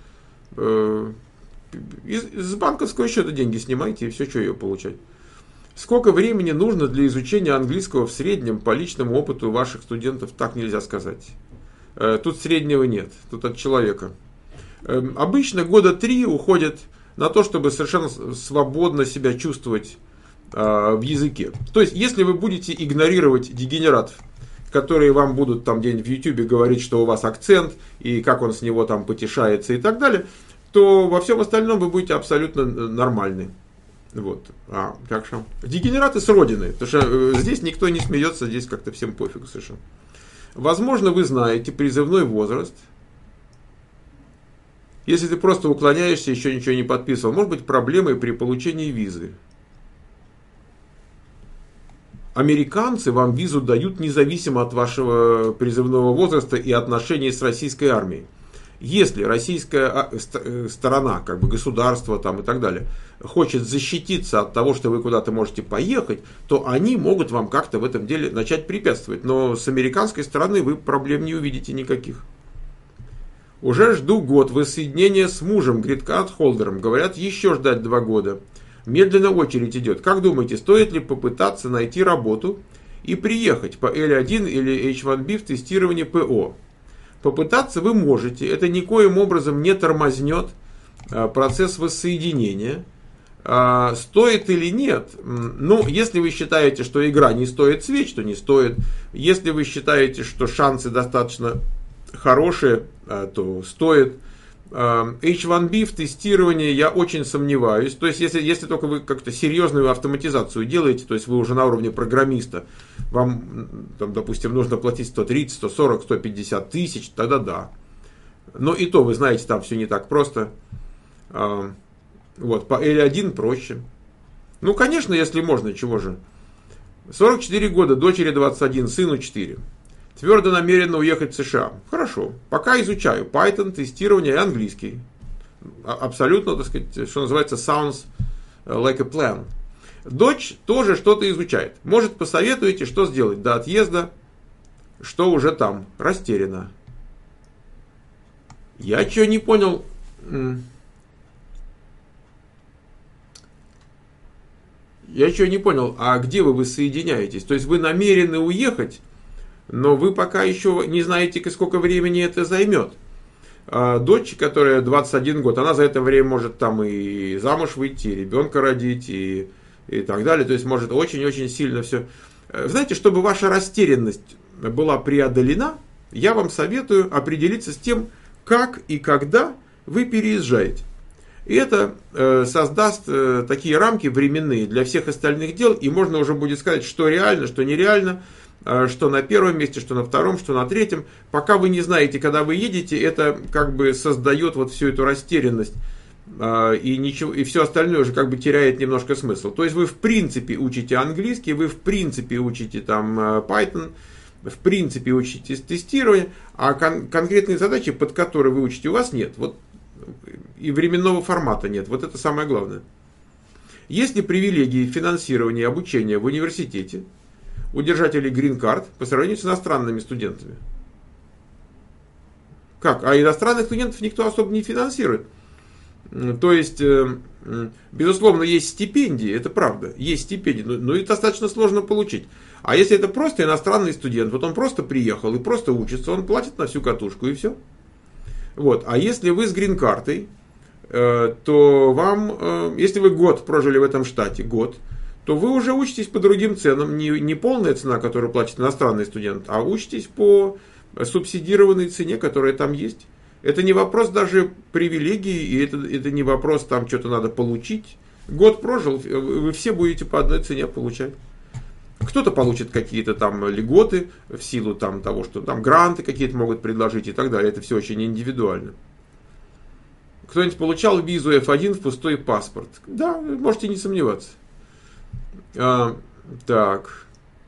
С банковского счета деньги снимайте, и все, что ее получать. Сколько времени нужно для изучения английского в среднем по личному опыту ваших студентов? Так нельзя сказать. Тут среднего нет, тут от человека. Обычно года 3 уходят на то, чтобы совершенно свободно себя чувствовать в языке. То есть, если вы будете игнорировать дегенератов, которые вам будут там где-нибудь в YouTube говорить, что у вас акцент, и как он с него там потешается и так далее, то во всем остальном вы будете абсолютно нормальны. Вот. Как же? Дегенераты с родины, потому что здесь никто не смеется, здесь как-то всем пофигу совершенно. Возможно, вы знаете призывной возраст. Если ты просто уклоняешься, еще ничего не подписывал, может быть проблемы при получении визы. Американцы вам визу дают независимо от вашего призывного возраста и отношений с российской армией. Если российская сторона, как бы государство там и так далее, хочет защититься от того, что вы куда-то можете поехать, то они могут вам как-то в этом деле начать препятствовать. Но с американской стороны вы проблем не увидите никаких. Уже жду год воссоединения с мужем, грин-карт-холдером. Говорят, еще ждать 2 года. Медленно очередь идет. Как думаете, стоит ли попытаться найти работу и приехать по L1 или H1B в тестирование ПО? Попытаться вы можете. Это никоим образом не тормознет процесс воссоединения. Стоит или нет? Ну, если вы считаете, что игра не стоит свеч, то не стоит. Если вы считаете, что шансы достаточно хорошие, то стоит. H1B в тестировании я очень сомневаюсь. То есть, если только вы как-то серьезную автоматизацию делаете, то есть вы уже на уровне программиста, вам, там, допустим, нужно платить 130, 140, 150 тысяч, тогда да. Но и то, вы знаете, там все не так просто. Вот, по L1 проще. Ну, конечно, если можно, чего же. 44 года, дочери 21, сыну 4. Твердо намеренно уехать в США. Хорошо. Пока изучаю Python, тестирование и английский. Абсолютно, так сказать, что называется, sounds like a plan. Дочь тоже что-то изучает. Может, посоветуете, что сделать до отъезда, что уже там. Растеряна. Я что не понял. Я что не понял, а где вы воссоединяетесь? То есть вы намерены уехать, но вы пока еще не знаете, сколько времени это займет. Дочь, которая 21 год, она за это время может там и замуж выйти, и ребенка родить, и так далее. То есть может очень-очень сильно все. Знаете, чтобы ваша растерянность была преодолена, я вам советую определиться с тем, как и когда вы переезжаете. И это создаст такие рамки временные для всех остальных дел, и можно уже будет сказать, что реально, что нереально, что на первом месте, что на втором, что на третьем. Пока вы не знаете, когда вы едете, это как бы создает вот всю эту растерянность, и все остальное уже как бы теряет немножко смысл. То есть вы в принципе учите английский, вы в принципе учите там Python, в принципе учите тестирование, а конкретные задачи, под которые вы учите, у вас нет. Вот, и временного формата нет. Вот это самое главное. Есть ли привилегии финансирования и обучения в университете у держателей грин-карт по сравнению с иностранными студентами? Как? А иностранных студентов никто особо не финансирует. То есть, безусловно, есть стипендии, это правда, есть стипендии, но их достаточно сложно получить. А если это просто иностранный студент, вот он просто приехал и просто учится, он платит на всю катушку и все. Вот. А если вы с грин-картой, то вам, если вы год прожили в этом штате, год, то вы уже учитесь по другим ценам, не полная цена, которую платит иностранный студент, а учитесь по субсидированной цене, которая там есть. Это не вопрос даже привилегий, и это не вопрос, там что-то надо получить. Год прожил, вы все будете по одной цене получать. Кто-то получит какие-то там льготы в силу там, того, что там гранты какие-то могут предложить и так далее. Это все очень индивидуально. Кто-нибудь получал визу F1 в пустой паспорт? Да, можете не сомневаться. Так.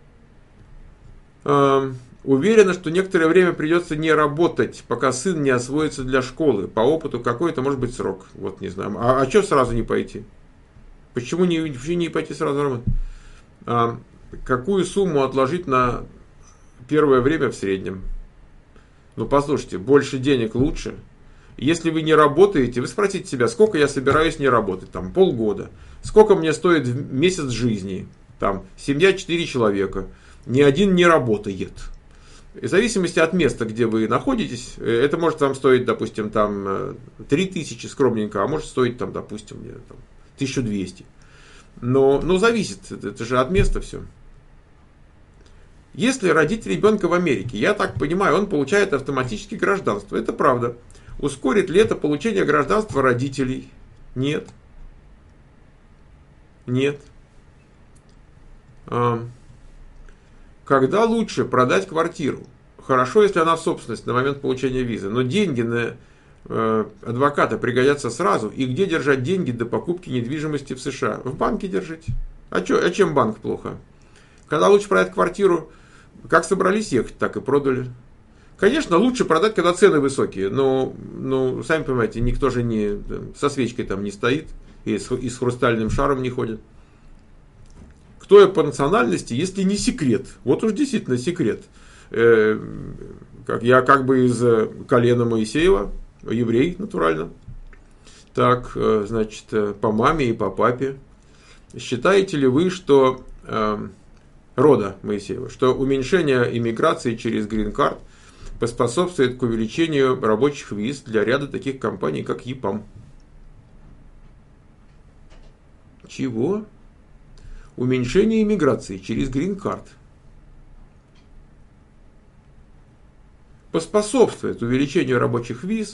Уверена, что некоторое время придется не работать, пока сын не освоится для школы. По опыту какой-то может быть срок. Вот не знаю. А что сразу не пойти? Почему не пойти сразу работать? Какую сумму отложить на первое время в среднем? Ну, послушайте, больше денег лучше. Если вы не работаете, вы спросите себя, сколько я собираюсь не работать? Там, полгода. Сколько мне стоит месяц жизни? Там, семья 4 человека. Ни один не работает. В зависимости от места, где вы находитесь, это может вам стоить, допустим, там 3000 скромненько, а может стоить, там, допустим, 1200. Но зависит, это же от места все. Если родить ребенка в Америке, я так понимаю, он получает автоматически гражданство. Это правда. Ускорит ли это получение гражданства родителей? Нет. Нет. Когда лучше продать квартиру? Хорошо, если она в собственности на момент получения визы, но деньги на адвоката пригодятся сразу. И где держать деньги до покупки недвижимости в США? В банке держите. А чем банк плохо? Когда лучше продать квартиру, как собрались ехать, так и продали. Конечно, лучше продать, когда цены высокие, но сами понимаете, никто же не со свечкой там не стоит и с хрустальным шаром не ходит. Кто я по национальности, если не секрет? Вот уж действительно секрет. Я как бы из колена Моисеева, еврей натурально. Так, значит, по маме и по папе. Считаете ли вы, что рода Моисеева, что уменьшение иммиграции через грин-карт поспособствует к увеличению рабочих виз для ряда таких компаний, как ЕПАМ? Чего? Уменьшение иммиграции через грин-карт поспособствует увеличению рабочих виз.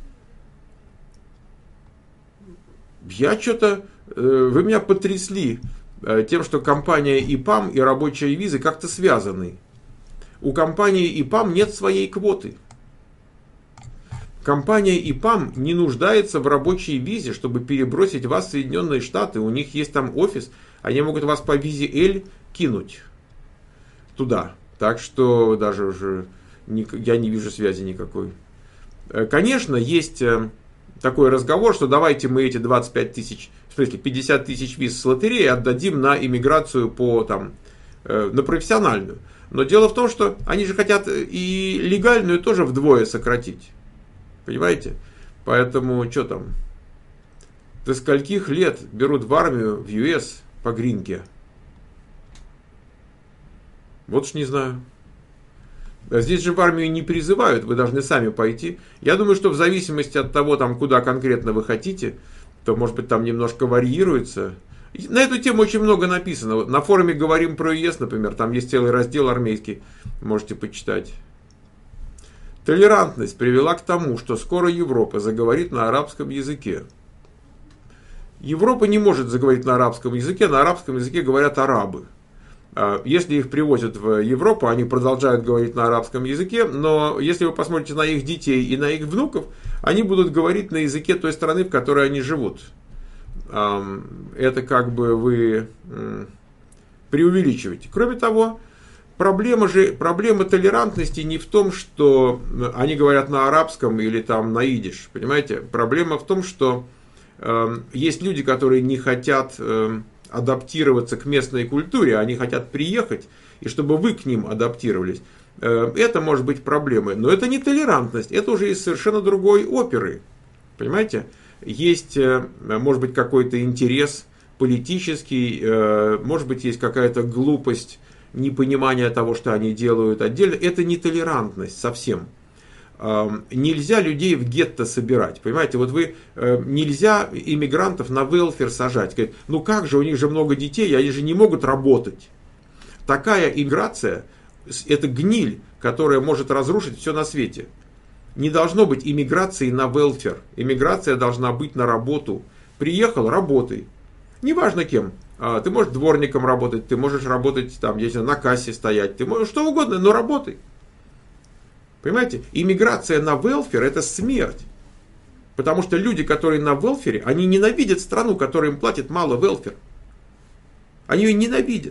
Вы меня потрясли тем, что компания ИПАМ и рабочие визы как-то связаны. У компании ИПАМ нет своей квоты. Компания ИПАМ не нуждается в рабочей визе, чтобы перебросить вас в Соединенные Штаты. У них есть там офис, они могут вас по визе L кинуть туда. Так что даже уже я не вижу связи никакой. Конечно, есть такой разговор, что давайте мы эти 25 тысяч, в смысле 50 тысяч виз с лотереи отдадим на иммиграцию на профессиональную. Но дело в том, что они же хотят и легальную тоже вдвое сократить. Понимаете? Поэтому что там? До скольких лет берут в армию в ЮС по гринке? Вот уж не знаю. Здесь же в армию не призывают, вы должны сами пойти. Я думаю, что в зависимости от того, там, куда конкретно вы хотите, то, может быть, там немножко варьируется. На эту тему очень много написано. На форуме «Говорим про ЕС», например, там есть целый раздел армейский, можете почитать. Толерантность привела к тому, что скоро Европа заговорит на арабском языке. Европа не может заговорить на арабском языке говорят арабы. Если их привозят в Европу, они продолжают говорить на арабском языке, но если вы посмотрите на их детей и на их внуков, они будут говорить на языке той страны, в которой они живут. Это как бы вы преувеличиваете. Кроме того, проблема толерантности не в том, что они говорят на арабском или там на идиш. Понимаете? Проблема в том, что есть люди, которые не хотят адаптироваться к местной культуре, они хотят приехать, и чтобы вы к ним адаптировались. Это может быть проблемой. Но это не толерантность, это уже из совершенно другой оперы. Понимаете? есть, может быть, какой-то интерес политический, может быть, есть какая-то глупость, непонимание того, что они делают отдельно. Это нетолерантность совсем. Нельзя людей в гетто собирать. Понимаете, вот нельзя иммигрантов на велфер сажать. Говорят, ну как же, у них же много детей, они же не могут работать. Такая иммиграция, это гниль, которая может разрушить все на свете. Не должно быть иммиграции на велфер. Иммиграция должна быть на работу. Приехал, работай. Неважно кем. Ты можешь дворником работать, ты можешь работать там, я не знаю, на кассе стоять, ты можешь что угодно, но работай. Понимаете, иммиграция на велфер — это смерть. Потому что люди, которые на велфере, они ненавидят страну, которая им платит мало велфер. Они ее ненавидят.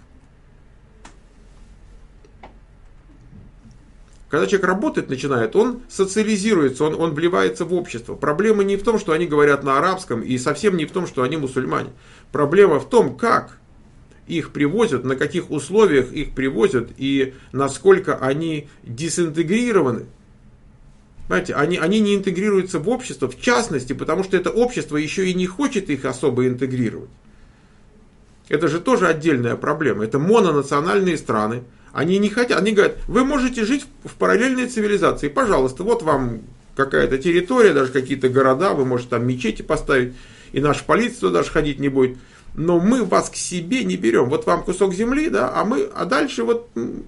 Когда человек работать начинает, он социализируется, он вливается в общество. Проблема не в том, что они говорят на арабском, и совсем не в том, что они мусульмане. Проблема в том, как их привозят, на каких условиях их привозят и насколько они дезинтегрированы. Понимаете, они не интегрируются в общество, в частности, потому что это общество еще и не хочет их особо интегрировать. Это же тоже отдельная проблема. Это мононациональные страны. Они не хотят, они говорят, вы можете жить в параллельной цивилизации, пожалуйста, вот вам какая-то территория, даже какие-то города, вы можете там мечети поставить, и наша полиция туда даже ходить не будет. Но мы вас к себе не берем. Вот вам кусок земли, да, а дальше вот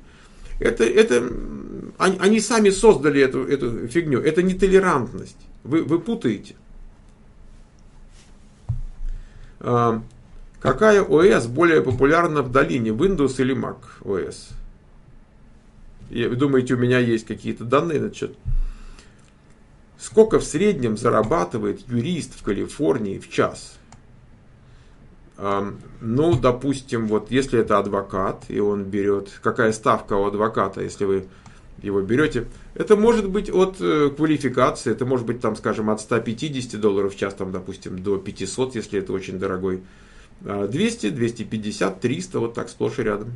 они сами создали эту фигню. Это нетолерантность. Вы путаете. Какая ОС более популярна в долине, Windows или Mac OS? Вы думаете, у меня есть какие-то данные на этот счет? Сколько в среднем зарабатывает юрист в Калифорнии в час? Ну, допустим, вот если это адвокат, и он берет, какая ставка у адвоката, если вы его берете, это может быть от квалификации, это может быть, там, скажем, от $150 в час, там, допустим, до 500, если это очень дорогой, 200, 250, 300, вот так сплошь и рядом.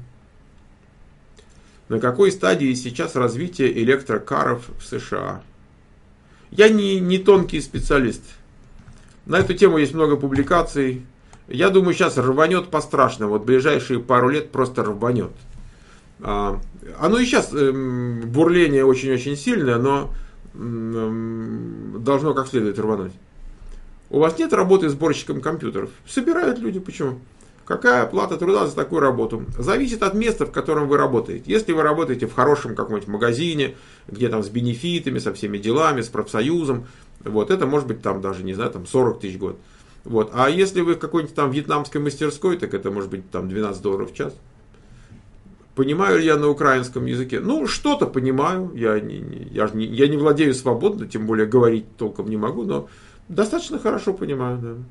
На какой стадии сейчас развитие электрокаров в США? Я не тонкий специалист. На эту тему есть много публикаций. Я думаю, сейчас рванет по-страшному. Вот ближайшие пару лет просто рванет. Оно и сейчас бурление очень-очень сильное, но должно как следует рвануть. У вас нет работы сборщиком компьютеров? Собирают люди. Почему? Какая оплата труда за такую работу? Зависит от места, в котором вы работаете. Если вы работаете в хорошем каком-нибудь магазине, где там с бенефитами, со всеми делами, с профсоюзом, вот, это может быть там даже, не знаю, там 40 тысяч в год. Вот. А если вы в какой-нибудь там вьетнамской мастерской, так это может быть там $12 в час. Понимаю ли я на украинском языке? Ну, что-то понимаю. Я не владею свободно, тем более говорить толком не могу, но достаточно хорошо понимаю. Да.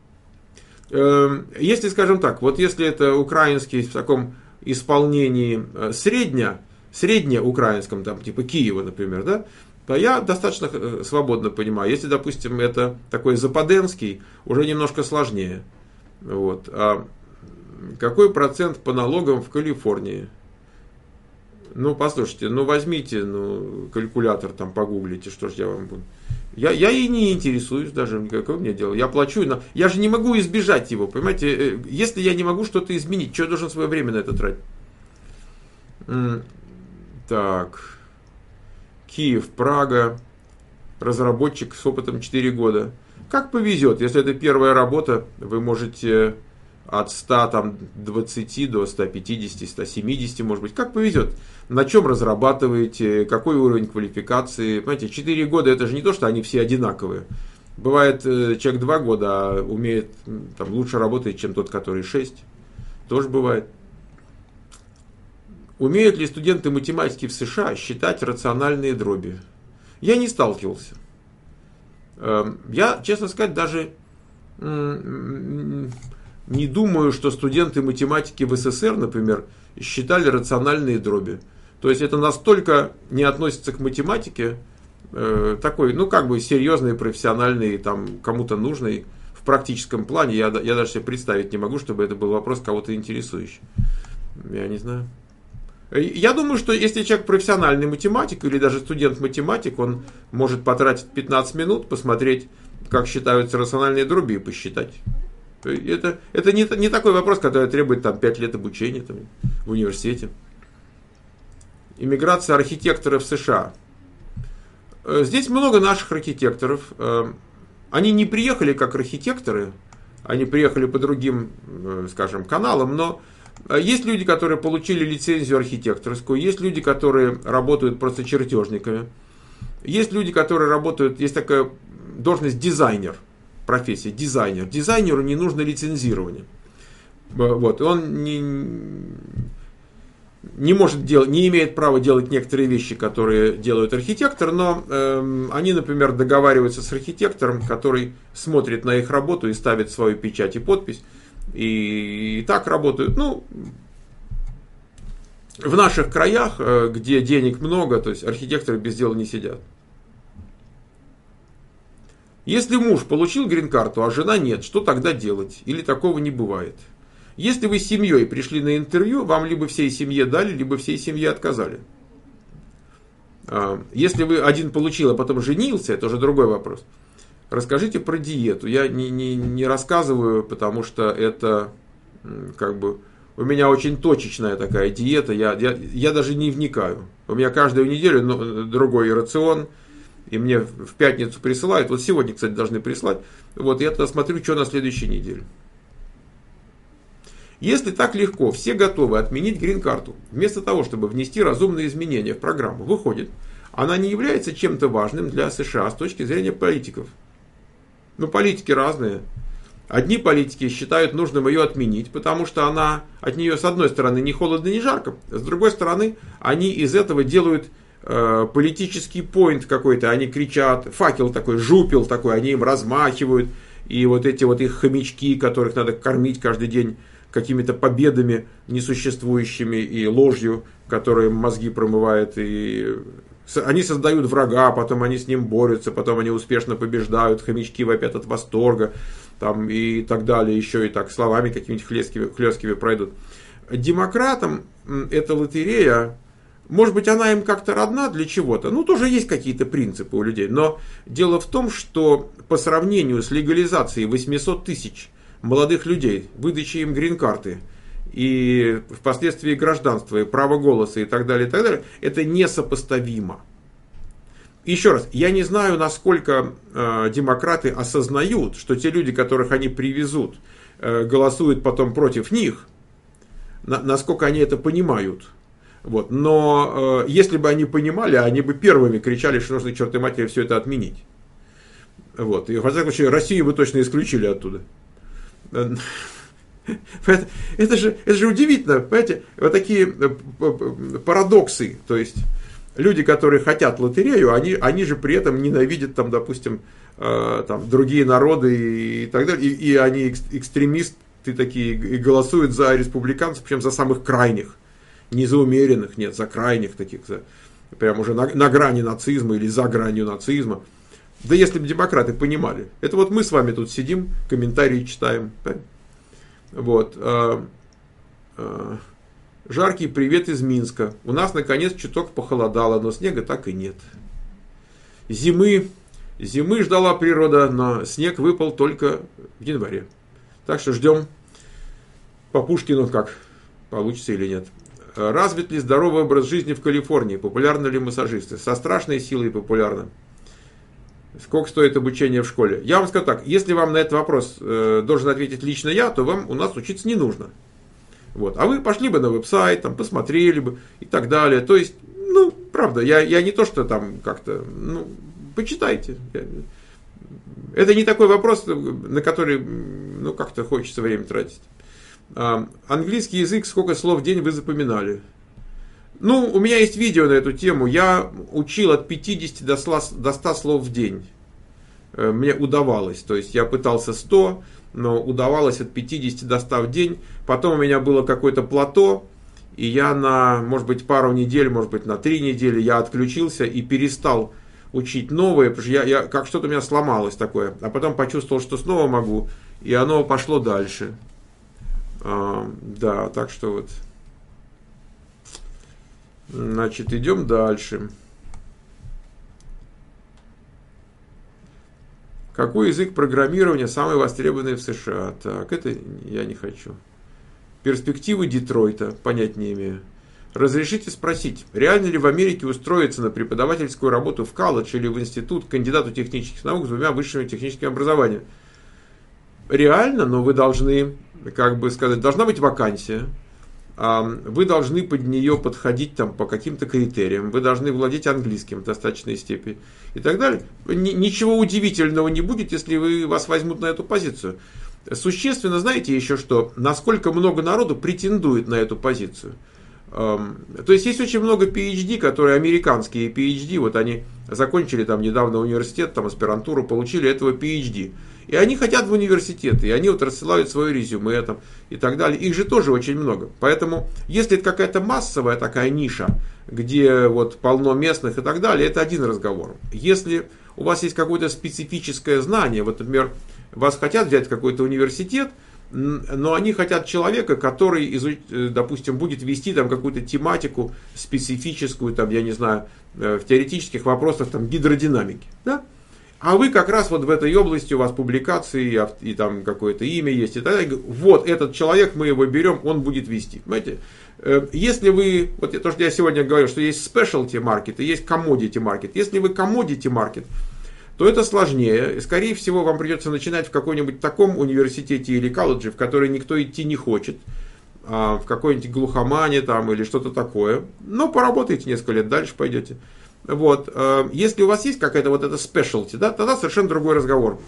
Если, скажем так, вот если это украинский в таком исполнении среднеукраинском, там, типа Киева, например, да, то я достаточно свободно понимаю. Если, допустим, это такой западенский, уже немножко сложнее. Вот. А какой процент по налогам в Калифорнии? Ну, послушайте, ну возьмите калькулятор, там погуглите, что ж я вам буду. Я и не интересуюсь даже, какое мне дело. Я плачу, но я же не могу избежать его, понимаете? Если я не могу что-то изменить, что я должен свое время на это тратить? Так. Киев, Прага. Разработчик с опытом 4 года. Как повезет, если это первая работа, вы можете от 120 до 150, 170, может быть. Как повезет. На чем разрабатываете, какой уровень квалификации. Понимаете, 4 года это же не то, что они все одинаковые. Бывает, человек 2 года а умеет, там, лучше работает, чем тот, который 6. Тоже бывает. Умеют ли студенты математики в США считать рациональные дроби? Я не сталкивался. Я, честно сказать, даже не думаю, что студенты математики в СССР, например, считали рациональные дроби. То есть это настолько не относится к математике, такой, ну как бы серьезный, профессиональный, там кому-то нужный в практическом плане. Я даже себе представить не могу, чтобы это был вопрос кого-то интересующий. Я не знаю. Я думаю, что если человек профессиональный математик или даже студент-математик, он может потратить 15 минут, посмотреть как считаются рациональные дроби, и посчитать. Это не такой вопрос, который требует там, 5 лет обучения там, в университете. Иммиграция архитекторов в США. Здесь много наших архитекторов. Они не приехали как архитекторы, они приехали по другим, скажем, каналам, но есть люди, которые получили лицензию архитекторскую, есть люди, которые работают просто чертежниками, есть люди, которые работают, есть такая должность дизайнер, профессия дизайнер. Дизайнеру не нужно лицензирование. Вот, он не может делать, не имеет права делать некоторые вещи, которые делают архитектор, но они, например, договариваются с архитектором, который смотрит на их работу и ставит свою печать и подпись, и так работают. Ну, в наших краях, где денег много, то есть архитекторы без дела не сидят. Если муж получил грин-карту, а жена нет, что тогда делать? Или такого не бывает? Если вы с семьей пришли на интервью, вам либо всей семье дали, либо всей семье отказали. Если вы один получил, а потом женился, это уже другой вопрос. Расскажите про диету. Я не рассказываю, потому что это как бы у меня очень точечная такая диета. Я даже не вникаю. У меня каждую неделю другой рацион. И мне в пятницу присылают. Вот сегодня, кстати, должны прислать. Вот я тогда смотрю, что на следующей неделе. Если так легко, все готовы отменить грин-карту, вместо того, чтобы внести разумные изменения в программу, выходит, она не является чем-то важным для США с точки зрения политиков. Ну, политики разные. Одни политики считают нужным ее отменить, потому что от нее, с одной стороны, ни холодно, ни жарко, с другой стороны, они из этого делают политический поинт какой-то, они кричат, факел такой, жупел такой, они им размахивают, и вот эти вот их хомячки, которых надо кормить каждый день какими-то победами несуществующими и ложью, которая мозги промывает, и они создают врага, потом они с ним борются, потом они успешно побеждают, хомячки вопят от восторга, там, и так далее, еще и так словами какими-нибудь хлесткими пройдут. Демократам эта лотерея, может быть, она им как-то родна для чего-то, ну, тоже есть какие-то принципы у людей, но дело в том, что по сравнению с легализацией 800 тысяч молодых людей, выдачей им грин-карты и впоследствии гражданства, и право голоса и так далее, это несопоставимо. Еще раз, я не знаю, насколько демократы осознают, что те люди, которых они привезут, голосуют потом против них, насколько они это понимают. Вот. Но если бы они понимали, они бы первыми кричали, что нужно к чертовой матери все это отменить. Вот. И в всяком случае, Россию бы точно исключили оттуда. Это же удивительно, понимаете, вот такие парадоксы, то есть люди, которые хотят лотерею, они же при этом ненавидят там, допустим, там, другие народы и так далее, и они экстремисты такие, и голосуют за республиканцев, причем за самых крайних, не за умеренных, нет, за крайних таких, прям уже на грани нацизма или за гранью нацизма. Да если бы демократы понимали. Это вот мы с вами тут сидим, комментарии читаем. Вот. Жаркий привет из Минска. У нас наконец чуток похолодало, но снега так и нет. Зимы ждала природа, но снег выпал только в январе. Так что ждем по Пушкину, как получится или нет. Развит ли здоровый образ жизни в Калифорнии? Популярны ли массажисты? Со страшной силой популярны. Сколько стоит обучение в школе? Я вам скажу так, если вам на этот вопрос должен ответить лично я, то вам у нас учиться не нужно. Вот. А вы пошли бы на веб-сайт, там, посмотрели бы и так далее. То есть, ну, правда, я не то, что там как-то, ну, почитайте. Это не такой вопрос, на который, ну, как-то хочется время тратить. Английский язык, сколько слов в день вы запоминали? Ну, у меня есть видео на эту тему. Я учил от 50 до 100 слов в день. Мне удавалось. То есть я пытался 100, но удавалось от 50 до 100 в день. Потом у меня было какое-то плато. И я на, может быть, пару недель, может быть, на 3 недели я отключился и перестал учить новое. Потому что я как что-то у меня сломалось такое. А потом почувствовал, что снова могу. И оно пошло дальше. Да, так что вот. Значит, идем дальше. Какой язык программирования самый востребованный в США? Так, это я не хочу. Перспективы Детройта, понять не имею. Разрешите спросить, реально ли в Америке устроиться на преподавательскую работу в колледж или в институт кандидату технических наук с 2 высшими техническими образованиями? Реально, но вы должны, как бы сказать, должна быть вакансия. Вы должны под нее подходить там, по каким-то критериям, вы должны владеть английским в достаточной степени и так далее. Ничего удивительного не будет, если вас возьмут на эту позицию. Существенно, знаете еще что, насколько много народу претендует на эту позицию. То есть очень много PhD, которые американские PhD, вот они закончили там недавно университет, там аспирантуру, получили этого PhD. И они хотят в университет, и они вот рассылают свое резюме там, и так далее. Их же тоже очень много. Поэтому, если это какая-то массовая такая ниша, где вот полно местных и так далее, это один разговор. Если у вас есть какое-то специфическое знание, вот, например, вас хотят взять в какой-то университет, но они хотят человека, который, допустим, будет вести там какую-то тематику специфическую, там, я не знаю, в теоретических вопросах там, гидродинамики. Да? А вы как раз вот в этой области, у вас публикации, и там какое-то имя есть, и так далее. Вот этот человек, мы его берем, он будет вести. Понимаете? Если вы, вот то, что я сегодня говорил, что есть specialty market и есть commodity market. Если вы commodity market, то это сложнее. И, скорее всего, вам придется начинать в каком-нибудь таком университете или колледже, в который никто идти не хочет. В какой-нибудь глухомане там, или что-то такое. Но поработаете несколько лет, дальше пойдете. Вот. Если у вас есть какая-то вот эта specialty, да, тогда совершенно другой разговор.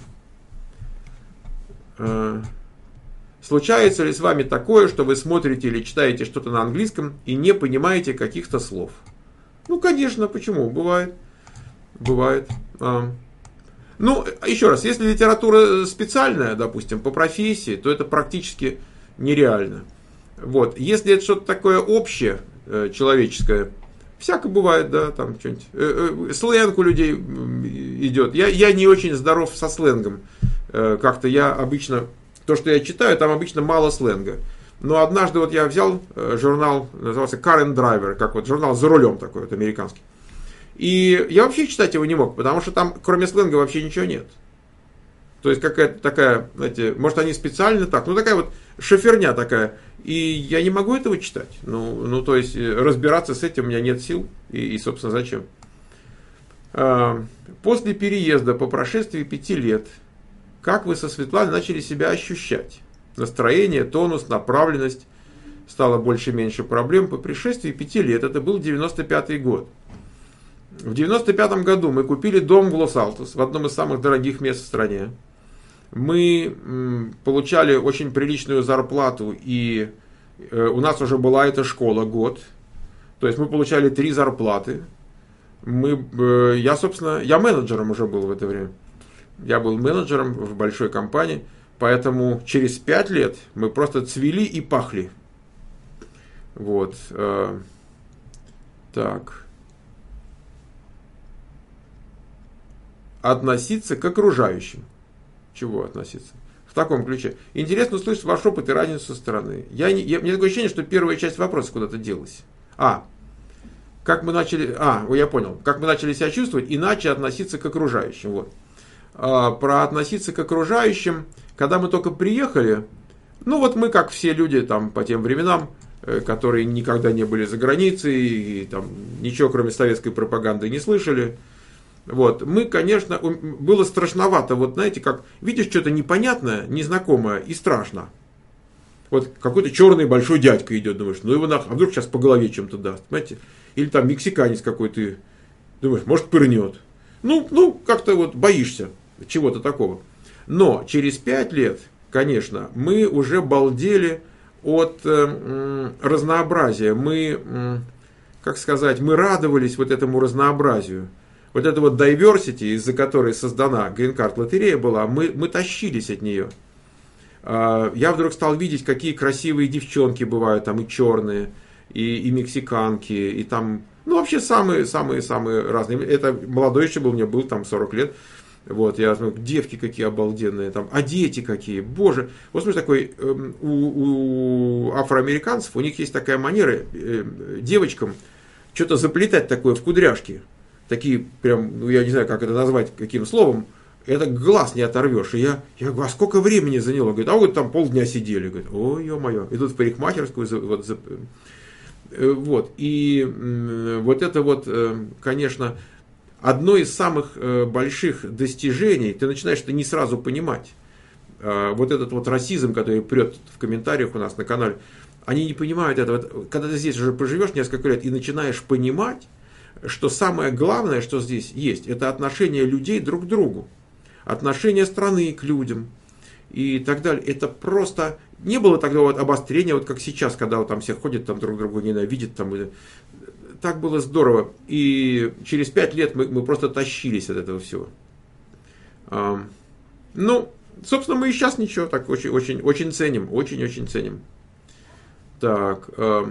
Случается ли с вами такое, что вы смотрите или читаете что-то на английском и не понимаете каких-то слов? Ну, конечно, почему? Бывает. Бывает. Ну, еще раз, если литература специальная, допустим, по профессии, то это практически нереально. Вот. Если это что-то такое общее, человеческое, всяко бывает, да, там что-нибудь. Сленг у людей идет. Я не очень здоров со сленгом. Как-то я обычно, то, что я читаю, там обычно мало сленга. Но однажды вот я взял журнал, назывался Car and Driver, как вот журнал «За рулем» такой вот американский. И я вообще читать его не мог, потому что там кроме сленга вообще ничего нет. То есть какая-то такая, знаете, может они специально так, ну такая вот шоферня такая. И я не могу этого читать. Ну то есть разбираться с этим у меня нет сил. И собственно, зачем? После переезда по прошествии 5 лет, как вы со Светланой начали себя ощущать? Настроение, тонус, направленность, стало больше-меньше проблем. По прошествии 5 лет, это был 95-й год. В 95-м году мы купили дом в Лос-Алтос, в одном из самых дорогих мест в стране. Мы получали очень приличную зарплату, и у нас уже была эта школа год. То есть мы получали 3 зарплаты. Я менеджером уже был в это время. Я был менеджером в большой компании, поэтому через 5 лет мы просто цвели и пахли. Вот. Так. Относиться к окружающим. Чего относиться? В таком ключе. Интересно услышать ваш опыт и разницу со стороны. У меня такое ощущение, что первая часть вопроса куда-то делась. Как мы начали... я понял. Как мы начали себя чувствовать, иначе относиться к окружающим. Вот. Про относиться к окружающим, когда мы только приехали, вот мы, как все люди там по тем временам, которые никогда не были за границей, и там ничего кроме советской пропаганды не слышали. Вот, мы, конечно, было страшновато, вот знаете, как видишь что-то непонятное, незнакомое и страшно. Вот какой-то черный большой дядька идет, думаешь, его нахуй, а вдруг сейчас по голове чем-то даст, понимаете? Или там мексиканец какой-то, думаешь, может пырнет. Как-то вот боишься чего-то такого. Но через 5 лет, конечно, мы уже балдели от разнообразия. Мы радовались вот этому разнообразию. Вот эта вот diversity, из-за которой создана Green Card лотерея была, мы тащились от нее. Я вдруг стал видеть, какие красивые девчонки бывают, там и черные, и мексиканки, и там, вообще самые разные. Это молодой еще был, мне был там 40 лет. Вот, я смотрю, девки какие обалденные, там, а дети какие, боже. Вот смотри, такой, у афроамериканцев, у них есть такая манера девочкам что-то заплетать такое в кудряшки. Такие прям, я не знаю, как это назвать, каким словом, это глаз не оторвешь. И я говорю, а сколько времени заняло? Говорит, а вот там полдня сидели. Говорит, ой, ё-моё. Идут в парикмахерскую. Вот. И вот это вот, конечно, одно из самых больших достижений, ты начинаешь это не сразу понимать. Вот этот вот расизм, который прет в комментариях у нас на канале, они не понимают этого. Когда ты здесь уже поживешь несколько лет и начинаешь понимать, что самое главное, что здесь есть, это отношение людей друг к другу, отношение страны к людям и так далее. Это просто не было тогда вот обострения, вот как сейчас, когда вот там все ходят, там друг друга ненавидят. Там, так было здорово. И через 5 лет мы просто тащились от этого всего. Ну, собственно, мы и сейчас ничего, так очень ценим, очень ценим. Так,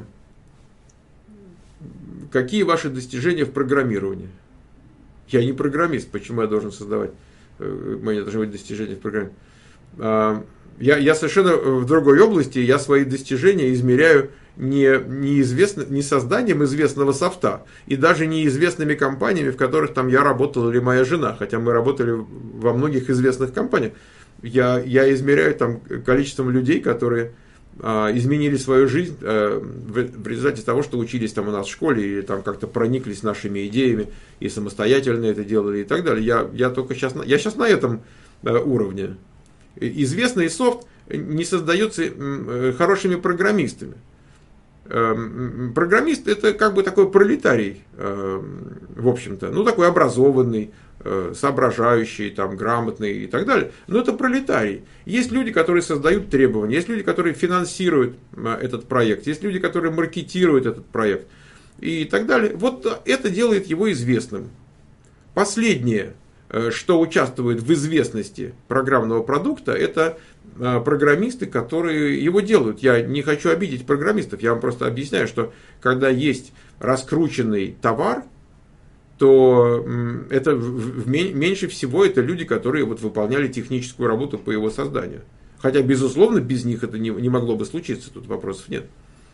какие ваши достижения в программировании? Я не программист, почему я должен создавать? У меня должны быть достижения в программе. Я совершенно в другой области, я свои достижения измеряю не созданием известного софта, и даже не известными компаниями, в которых там я работал или моя жена, хотя мы работали во многих известных компаниях. Я измеряю там количеством людей, которые изменили свою жизнь в результате того, что учились там у нас в школе или там как-то прониклись нашими идеями и самостоятельно это делали и так далее. Я только сейчас на этом уровне. Известный софт не создается хорошими программистами. Программист это как бы такой пролетарий, в общем-то, ну такой образованный, соображающий, там, грамотный и так далее. Но это пролетарий. Есть люди, которые создают требования, есть люди, которые финансируют этот проект, есть люди, которые маркетируют этот проект и так далее. Вот это делает его известным. Последнее, что участвует в известности программного продукта, это программисты, которые его делают. Я не хочу обидеть программистов, я вам просто объясняю, что когда есть раскрученный товар, то это меньше всего это люди, которые вот выполняли техническую работу по его созданию. Хотя, безусловно, без них это не могло бы случиться, тут вопросов нет.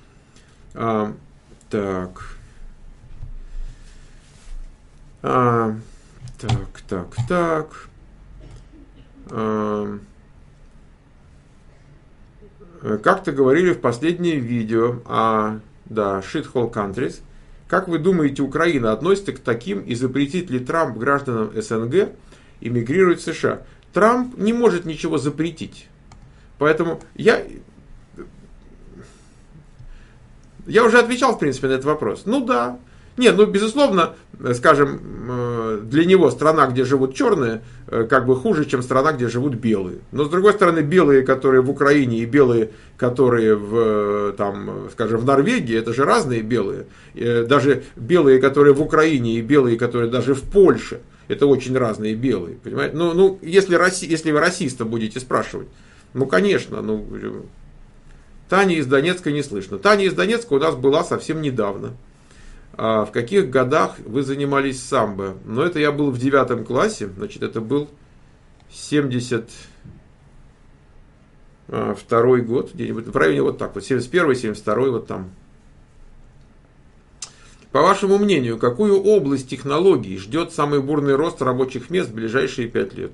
Так. Как-то говорили в последнем видео shithole countries. Как вы думаете, Украина относится к таким и запретит ли Трамп гражданам СНГ эмигрировать в США? Трамп не может ничего запретить. Поэтому я уже отвечал, в принципе, на этот вопрос. Ну да. Нет, безусловно, скажем, для него страна, где живут черные, как бы хуже, чем страна, где живут белые. Но с другой стороны, белые, которые в Украине, и белые, которые в Норвегии, это же разные белые. Даже белые, которые в Украине, и белые, которые даже в Польше, это очень разные белые. Понимаете? Если вы расиста будете спрашивать, конечно, Таня из Донецка не слышно. Таня из Донецка у нас была совсем недавно. В каких годах вы занимались самбо? Это я был в 9 классе, значит, это был 72 год, где-нибудь в районе вот так вот, 71, 72, вот там. По вашему мнению, какую область технологий ждет самый бурный рост рабочих мест в ближайшие 5 лет?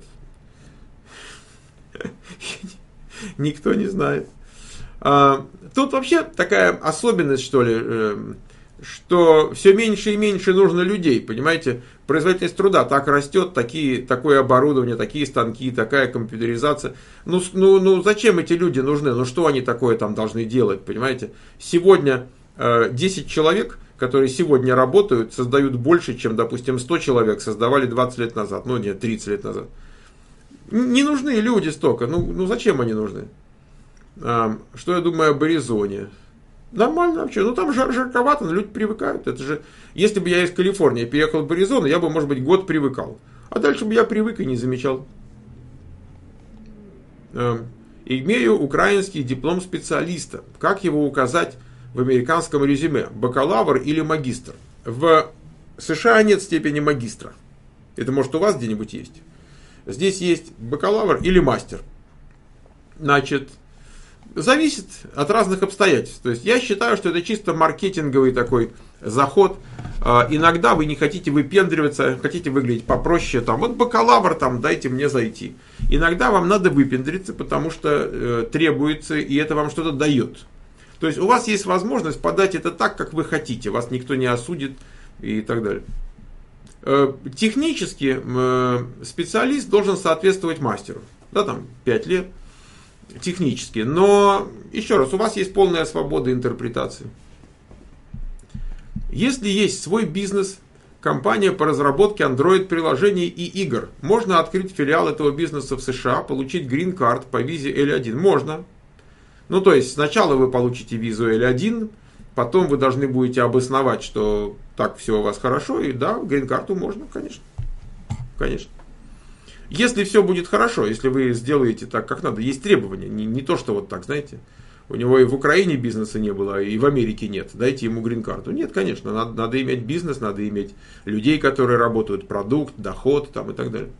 Никто не знает. Тут вообще такая особенность, что ли, что все меньше и меньше нужно людей, понимаете, производительность труда так растет, такое оборудование, такие станки, такая компьютеризация. Зачем эти люди нужны? Что они такое там должны делать, понимаете? Сегодня 10 человек, которые сегодня работают, создают больше, чем, допустим, 100 человек создавали 20 лет назад, 30 лет назад. Не нужны люди столько, зачем они нужны? Что я думаю об Аризоне? Нормально вообще. Там жарковато, но люди привыкают. Это же, если бы я из Калифорнии переехал в Аризону, я бы, может быть, год привыкал. А дальше бы я привык и не замечал. Имею украинский диплом специалиста. Как его указать в американском резюме? Бакалавр или магистр? В США нет степени магистра. Это может у вас где-нибудь есть. Здесь есть бакалавр или мастер. Значит, Зависит от разных обстоятельств. То есть я считаю, что это чисто маркетинговый такой заход. Иногда вы не хотите выпендриваться, хотите выглядеть попроще. Там, вот бакалавр, там, дайте мне зайти. Иногда вам надо выпендриться, потому что требуется, и это вам что-то дает. То есть у вас есть возможность подать это так, как вы хотите. Вас никто не осудит и так далее. Технически специалист должен соответствовать мастеру. Да, там 5 лет. Технически. Но, еще раз, у вас есть полная свобода интерпретации. Если есть свой бизнес, компания по разработке Android-приложений и игр, можно открыть филиал этого бизнеса в США, получить грин-карт по визе L1. Можно. Ну, то есть, сначала вы получите визу L1, потом вы должны будете обосновать, что так все у вас хорошо, и да, грин-карту можно, конечно. Конечно. Если все будет хорошо, если вы сделаете так, как надо, есть требования, не то, что вот так, знаете, у него и в Украине бизнеса не было, и в Америке нет, дайте ему грин-карту. Нет, конечно, надо иметь бизнес, надо иметь людей, которые работают, продукт, доход там, и так далее.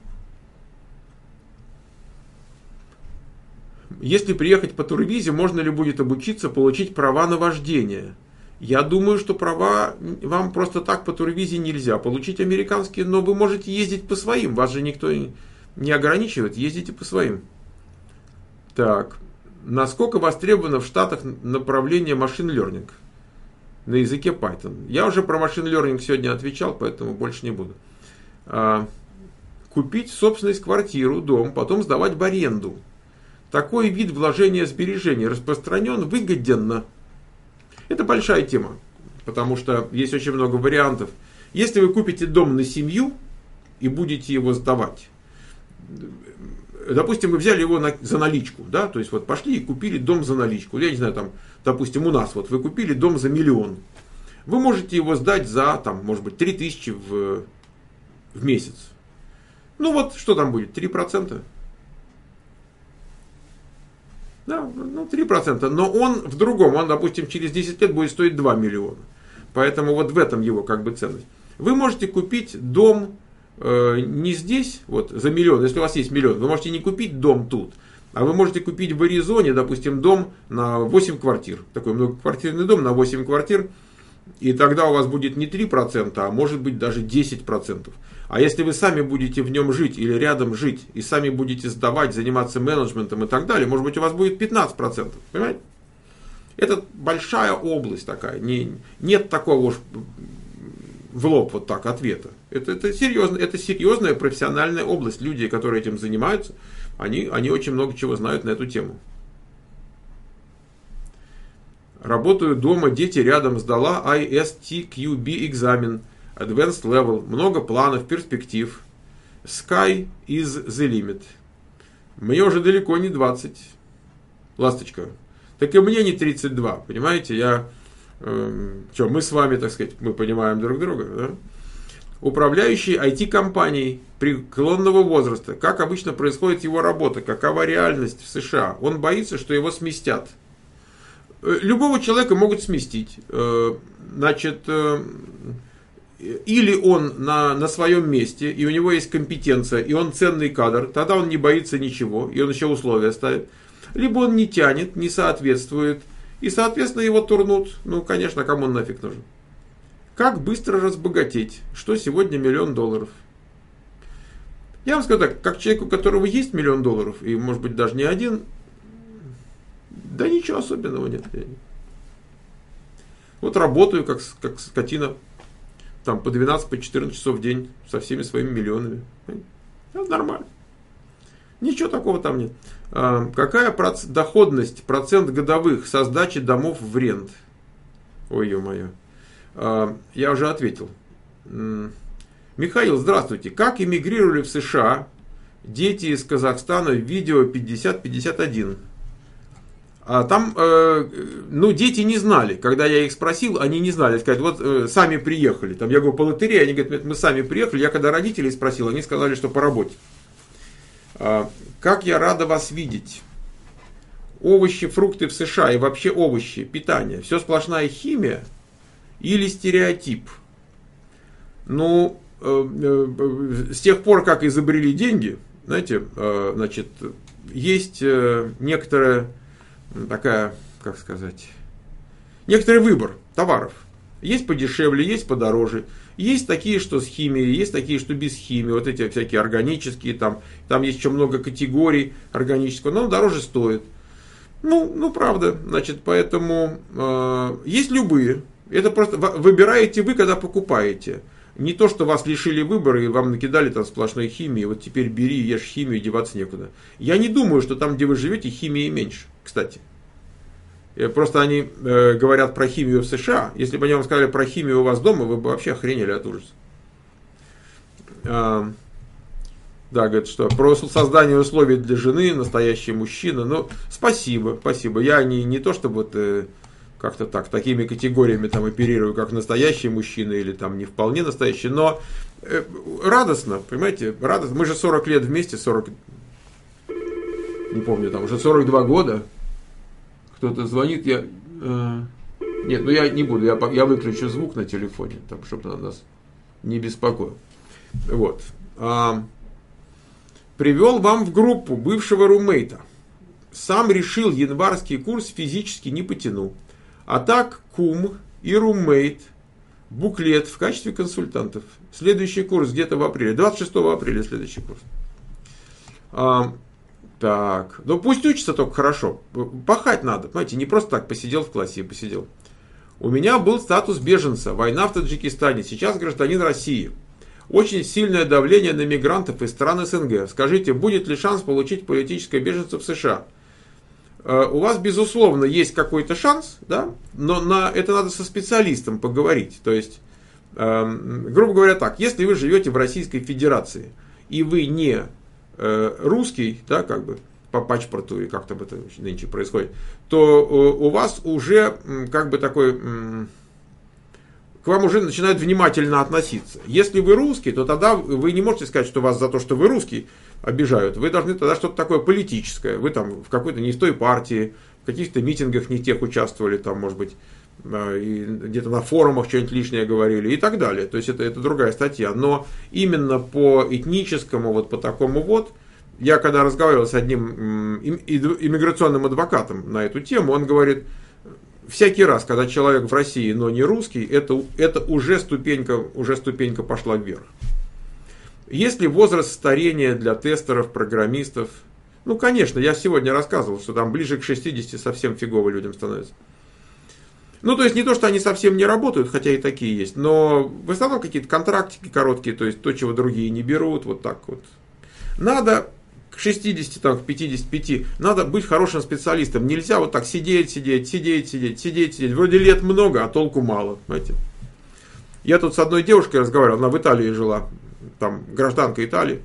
Если приехать по турвизе, можно ли будет обучиться получить права на вождение? Я думаю, что права вам просто так по турвизе нельзя получить американские, но вы можете ездить по своим, вас же никто не ограничивает, ездите по своим. Так, насколько востребовано в Штатах направление Machine Learning на языке Python? Я уже про Machine Learning сегодня отвечал, поэтому больше не буду. Купить в собственность квартиру, дом, потом сдавать в аренду. Такой вид вложения сбережений распространен, выгоден. Это большая тема, потому что есть очень много вариантов. Если вы купите дом на семью и будете его сдавать, допустим, вы взяли его за наличку, да, то есть вот пошли и купили дом за наличку. Я не знаю, там, допустим, у нас вот вы купили дом за 1 000 000. Вы можете его сдать за, там, может быть, 3000 в месяц. Ну вот, что там будет, 3%? Да, ну 3%. Но он в другом, он, допустим, через 10 лет будет стоить 2 миллиона. Поэтому вот в этом его как бы ценность. Вы можете купить дом не здесь, вот за 1 000 000, если у вас есть 1 000 000, вы можете не купить дом тут, а вы можете купить в Аризоне, допустим, дом на 8 квартир. Такой многоквартирный дом на 8 квартир. И тогда у вас будет не 3%, а может быть даже 10%. А если вы сами будете в нем жить или рядом жить, и сами будете сдавать, заниматься менеджментом и так далее, может быть у вас будет 15%. Понимаете? Это большая область такая. Нет такого уж в лоб вот так ответа. Это серьезная профессиональная область. Люди, которые этим занимаются, они очень много чего знают на эту тему. Работаю дома, дети рядом, сдала ISTQB экзамен, Advanced Level, много планов, перспектив. Sky is the limit. Мне уже далеко не 20. Ласточка. Так и мне не 32, понимаете? Мы с вами, так сказать, мы понимаем друг друга, да? Управляющий IT-компанией преклонного возраста. Как обычно происходит его работа? Какова реальность в США? Он боится, что его сместят. Любого человека могут сместить. Значит, или он на своем месте, и у него есть компетенция, и он ценный кадр, тогда он не боится ничего, и он еще условия ставит. Либо он не тянет, не соответствует, и, соответственно, его турнут. Ну, конечно, кому он нафиг нужен? Как быстро разбогатеть? Что сегодня $1 000 000? Я вам скажу так, как человеку, у которого есть $1 000 000, и, может быть, даже не один, да ничего особенного нет. Вот работаю, как скотина, там по 12-14 по 14 часов в день, со всеми своими миллионами. Это нормально. Ничего такого там нет. Какая доходность, процент годовых со сдачи домов в рент? Ой, ё-моё. Я уже ответил. Михаил, здравствуйте. Как эмигрировали в США дети из Казахстана в видео 50-51? Там, дети не знали. Когда я их спросил, они не знали. Сказать, вот сами приехали. Там, я говорю, по лотерее, они говорят, мы сами приехали. Я когда родителей спросил, они сказали, что по работе. Как я рада вас видеть. Овощи, фрукты в США и вообще овощи, питание. Все сплошная химия или стереотип? Ну, с тех пор, как изобрели деньги, знаете, значит, есть некоторая такая, как сказать, некоторый выбор товаров. Есть подешевле, есть подороже. Есть такие, что с химией, есть такие, что без химии. Вот эти всякие органические, там есть еще много категорий органического, но он дороже стоит. Ну, правда, значит, поэтому есть любые. Это просто выбираете вы, когда покупаете. Не то, что вас лишили выбора и вам накидали там сплошной химии. Вот теперь бери, ешь химию, деваться некуда. Я не думаю, что там, где вы живете, химии меньше, кстати. Просто они говорят про химию в США. Если бы они вам сказали про химию у вас дома, вы бы вообще охренели от ужаса. Да, говорит, что про создание условий для жены, настоящий мужчина. Ну, спасибо. Я не то, чтобы вот как-то так, такими категориями там оперирую, как настоящий мужчина или там не вполне настоящий, но радостно, понимаете, радостно. Мы же 40 лет вместе, не помню, там уже 42 года. Кто-то звонит, нет, я не буду, я выключу звук на телефоне, там, чтобы он нас не беспокоил. Вот. Привел вам в группу бывшего румейта. Сам решил январский курс физически не потянул. А так кум и румейт, буклет в качестве консультантов. Следующий курс где-то в апреле, 26 апреля следующий курс. Так, ну пусть учится только хорошо. Пахать надо, понимаете, не просто так посидел в классе и посидел. У меня был статус беженца, война в Таджикистане, сейчас гражданин России. Очень сильное давление на мигрантов из стран СНГ. Скажите, будет ли шанс получить политическое беженство в США? У вас, безусловно, есть какой-то шанс, да? Но это надо со специалистом поговорить. То есть, грубо говоря так, если вы живете в Российской Федерации, и вы не русский, да, как бы, по паспорту, и как там это нынче происходит, то у вас уже как бы такой... к вам уже начинают внимательно относиться. Если вы русский, то тогда вы не можете сказать, что вас за то, что вы русский, обижают. Вы должны тогда что-то такое политическое. Вы там в какой-то не в той партии, в каких-то митингах не тех участвовали, там, может быть, и где-то на форумах что-нибудь лишнее говорили и так далее. То есть это другая статья. Но именно по этническому, вот по такому вот, я когда разговаривал с одним иммиграционным адвокатом на эту тему, он говорит, всякий раз, когда человек в России, но не русский, это уже ступенька пошла вверх. Есть ли возраст старения для тестеров, программистов? Ну, конечно, я сегодня рассказывал, что там ближе к 60 совсем фигово людям становится. Ну, то есть не то, что они совсем не работают, хотя и такие есть, но в основном какие-то контрактики короткие, то есть то, чего другие не берут, вот так вот. Надо к 60, там, к 55, надо быть хорошим специалистом. Нельзя вот так сидеть. Вроде лет много, а толку мало, понимаете. Я тут с одной девушкой разговаривал, она в Италии жила, там гражданка Италии,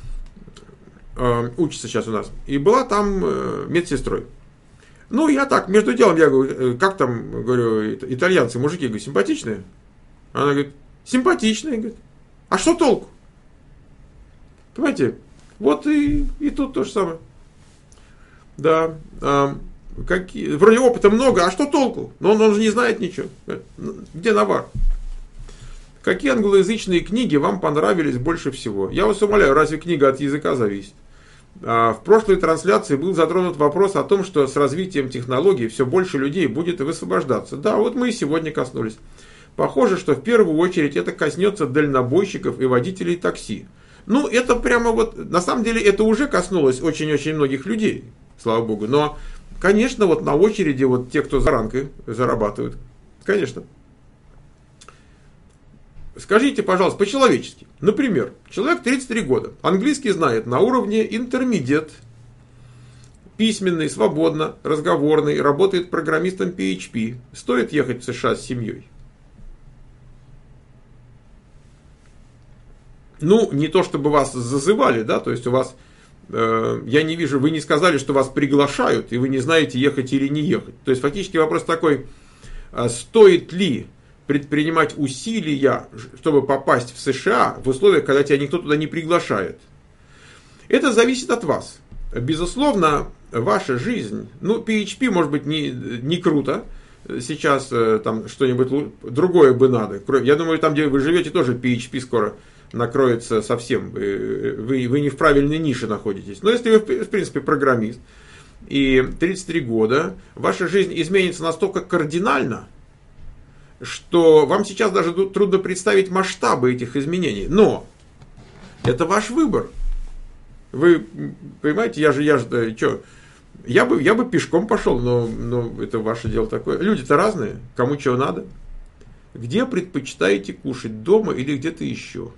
учится сейчас у нас, и была там медсестрой. Ну, я так, между делом, я говорю, как там, говорю, итальянцы, мужики, говорю, симпатичные? Она говорит, симпатичные, говорит. А что толку? Понимаете, вот и тут то же самое. Да, вроде опыта много, а что толку? Но он же не знает ничего. Где навар? Какие англоязычные книги вам понравились больше всего? Я вас умоляю, разве книга от языка зависит? В прошлой трансляции был затронут вопрос о том, что с развитием технологий все больше людей будет высвобождаться. Да, вот мы и сегодня коснулись. Похоже, что в первую очередь это коснется дальнобойщиков и водителей такси. Ну, это прямо вот, на самом деле, это уже коснулось очень-очень многих людей, слава богу. Но, конечно, вот на очереди вот те, кто за ранкой зарабатывают. Конечно. Скажите, пожалуйста, по-человечески. Например, человек 33 года, английский знает на уровне intermediate, письменный, свободно, разговорный, работает программистом PHP. Стоит ехать в США с семьей? Ну, не то чтобы вас зазывали, да, то есть у вас, я не вижу, вы не сказали, что вас приглашают, и вы не знаете, ехать или не ехать. То есть фактически вопрос такой, стоит ли предпринимать усилия, чтобы попасть в США в условиях, когда тебя никто туда не приглашает. Это зависит от вас. Безусловно, ваша жизнь, ну, PHP, может быть, не круто, сейчас там что-нибудь другое бы надо. Я думаю, там, где вы живете, тоже PHP скоро накроется совсем. Вы не в правильной нише находитесь. Но если вы, в принципе, программист, и 33 года, ваша жизнь изменится настолько кардинально, что вам сейчас даже трудно представить масштабы этих изменений. Но это ваш выбор. Вы понимаете, я бы пешком пошел, но это ваше дело такое. Люди-то разные, кому чего надо. Где предпочитаете кушать, дома или где-то еще?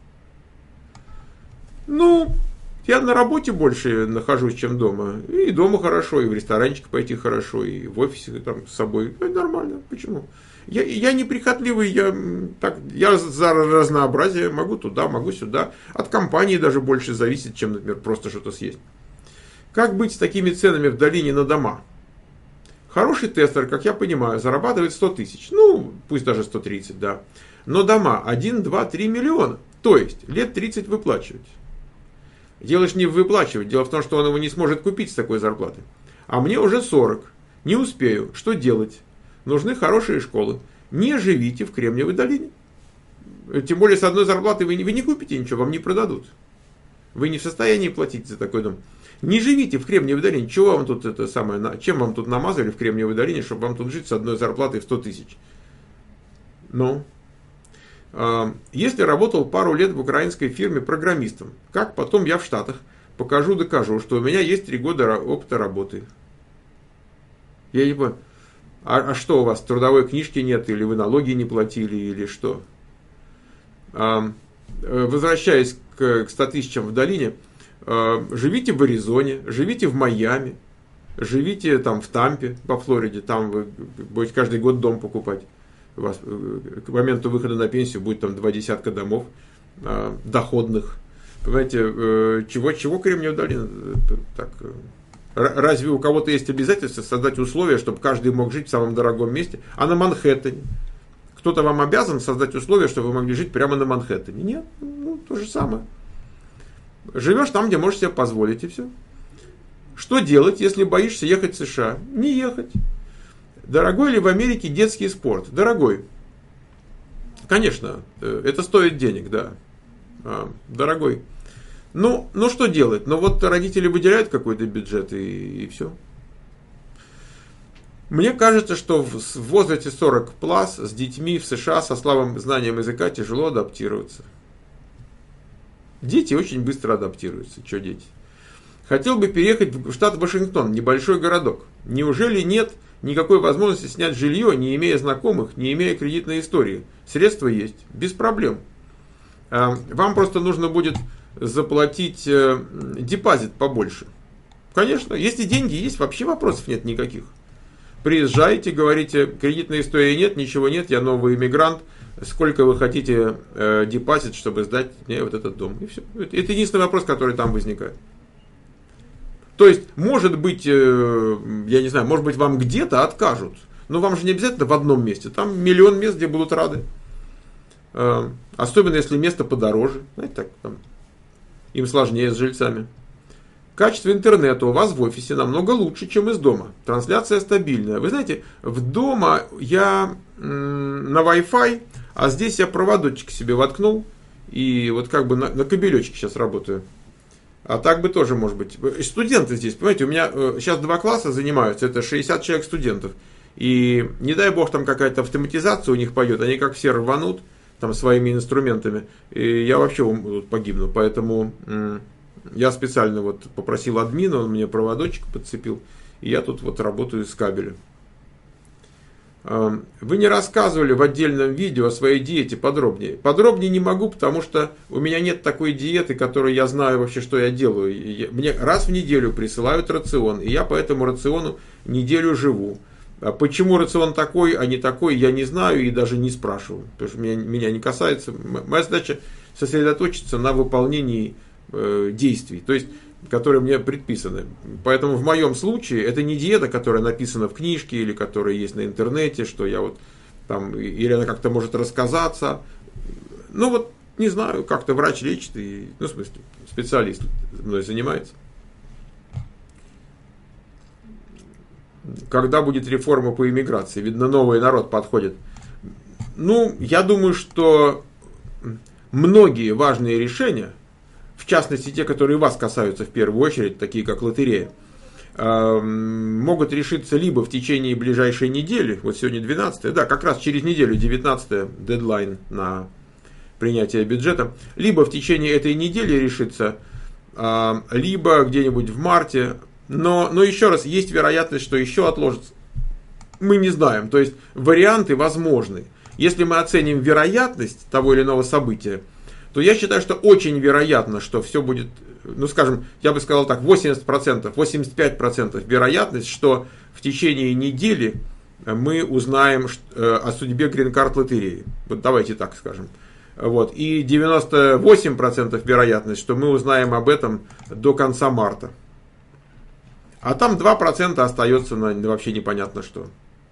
Ну, я на работе больше нахожусь, чем дома. И дома хорошо, и в ресторанчик пойти хорошо, и в офисе там с собой. Это нормально. Почему? Я неприхотливый, я за разнообразие, могу туда, могу сюда. От компании даже больше зависит, чем, например, просто что-то съесть. Как быть с такими ценами в долине на дома? Хороший тестер, как я понимаю, зарабатывает 100 тысяч. Ну, пусть даже 130, да. Но дома 1, 2, 3 миллиона. То есть, лет 30 выплачивать. Дело ж не выплачивать. Дело в том, что он его не сможет купить с такой зарплаты. А мне уже 40. Не успею. Что делать? Нужны хорошие школы. Не живите в Кремниевой долине. Тем более с одной зарплаты вы не купите ничего, вам не продадут. Вы не в состоянии платить за такой дом. Не живите в Кремниевой долине. Чего вам тут чем вам тут намазали в Кремниевой долине, чтобы вам тут жить с одной зарплатой в 100 тысяч? Ну, если работал пару лет в украинской фирме программистом, как потом я в Штатах докажу, что у меня есть 3 года опыта работы? Я не понял. А что у вас, трудовой книжки нет, или вы налоги не платили, или что? Возвращаясь к 100 тысячам в долине, живите в Аризоне, живите в Майами, живите там в Тампе, во Флориде, там вы будете каждый год дом покупать. У вас к моменту выхода на пенсию будет там 2 десятка домов доходных. Понимаете, чего Кремниевая долина? Так, разве у кого-то есть обязательство создать условия, чтобы каждый мог жить в самом дорогом месте? А на Манхэттене? Кто-то вам обязан создать условия, чтобы вы могли жить прямо на Манхэттене? Нет, то же самое. Живешь там, где можешь себе позволить, и все. Что делать, если боишься ехать в США? Не ехать. Дорогой ли в Америке детский спорт? Дорогой. Конечно, это стоит денег, да. Дорогой. Ну что делать? Ну вот родители выделяют какой-то бюджет и все. Мне кажется, что в возрасте 40+ с детьми в США со слабым знанием языка тяжело адаптироваться. Дети очень быстро адаптируются. Что дети? Хотел бы переехать в штат Вашингтон, небольшой городок. Неужели нет никакой возможности снять жилье, не имея знакомых, не имея кредитной истории? Средства есть, без проблем. Вам просто нужно будет заплатить депозит побольше. Конечно, если деньги есть, вообще вопросов нет никаких. Приезжаете, говорите, кредитной истории нет, ничего нет, я новый иммигрант, сколько вы хотите депозит, чтобы сдать мне вот этот дом. И все. Это единственный вопрос, который там возникает. То есть, может быть, я не знаю, может быть, вам где-то откажут, но вам же не обязательно в одном месте. Там миллион мест, где будут рады. Особенно, если место подороже. Знаете, так, там, им сложнее с жильцами. Качество интернета у вас в офисе намного лучше, чем из дома. Трансляция стабильная. Вы знаете, в дома я на Wi-Fi, а здесь я проводочек себе воткнул. И вот как бы на кабелечке сейчас работаю. А так бы тоже может быть. Студенты здесь, понимаете, у меня сейчас 2 класса занимаются, это 60 человек студентов. И не дай бог там какая-то автоматизация у них пойдет, они как все рванут там своими инструментами. И я вообще погибну. Поэтому я специально вот попросил админа, он мне проводочек подцепил. И я тут вот работаю с кабелем. Вы не рассказывали в отдельном видео о своей диете подробнее. Подробнее не могу, потому что у меня нет такой диеты, которой я знаю вообще, что я делаю. Мне раз в неделю присылают рацион, и я по этому рациону неделю живу. А почему рацион такой, а не такой, я не знаю и даже не спрашиваю. Потому что меня не касается. Моя задача сосредоточиться на выполнении действий, то есть, которые мне предписаны. Поэтому в моем случае это не диета, которая написана в книжке или которая есть на интернете, что я вот там, или она как-то может рассказаться. Ну вот, не знаю, как-то врач лечит, и, ну, в смысле, специалист мной занимается. Когда будет реформа по иммиграции? Видно, новый народ подходит. Ну, я думаю, что многие важные решения, в частности те, которые вас касаются в первую очередь, такие как лотерея, могут решиться либо в течение ближайшей недели, вот сегодня 12, да, как раз через неделю, 19 дедлайн на принятие бюджета, либо в течение этой недели решится, либо где-нибудь в марте, но еще раз, есть вероятность, что еще отложится. Мы не знаем, то есть варианты возможны. Если мы оценим вероятность того или иного события, то я считаю, что очень вероятно, что все будет, ну скажем, я бы сказал так, 80%, 85% вероятность, что в течение недели мы узнаем о судьбе грин-карт лотереи. Вот давайте так скажем. Вот. И 98% вероятность, что мы узнаем об этом до конца марта. А там 2% остается на вообще непонятно что.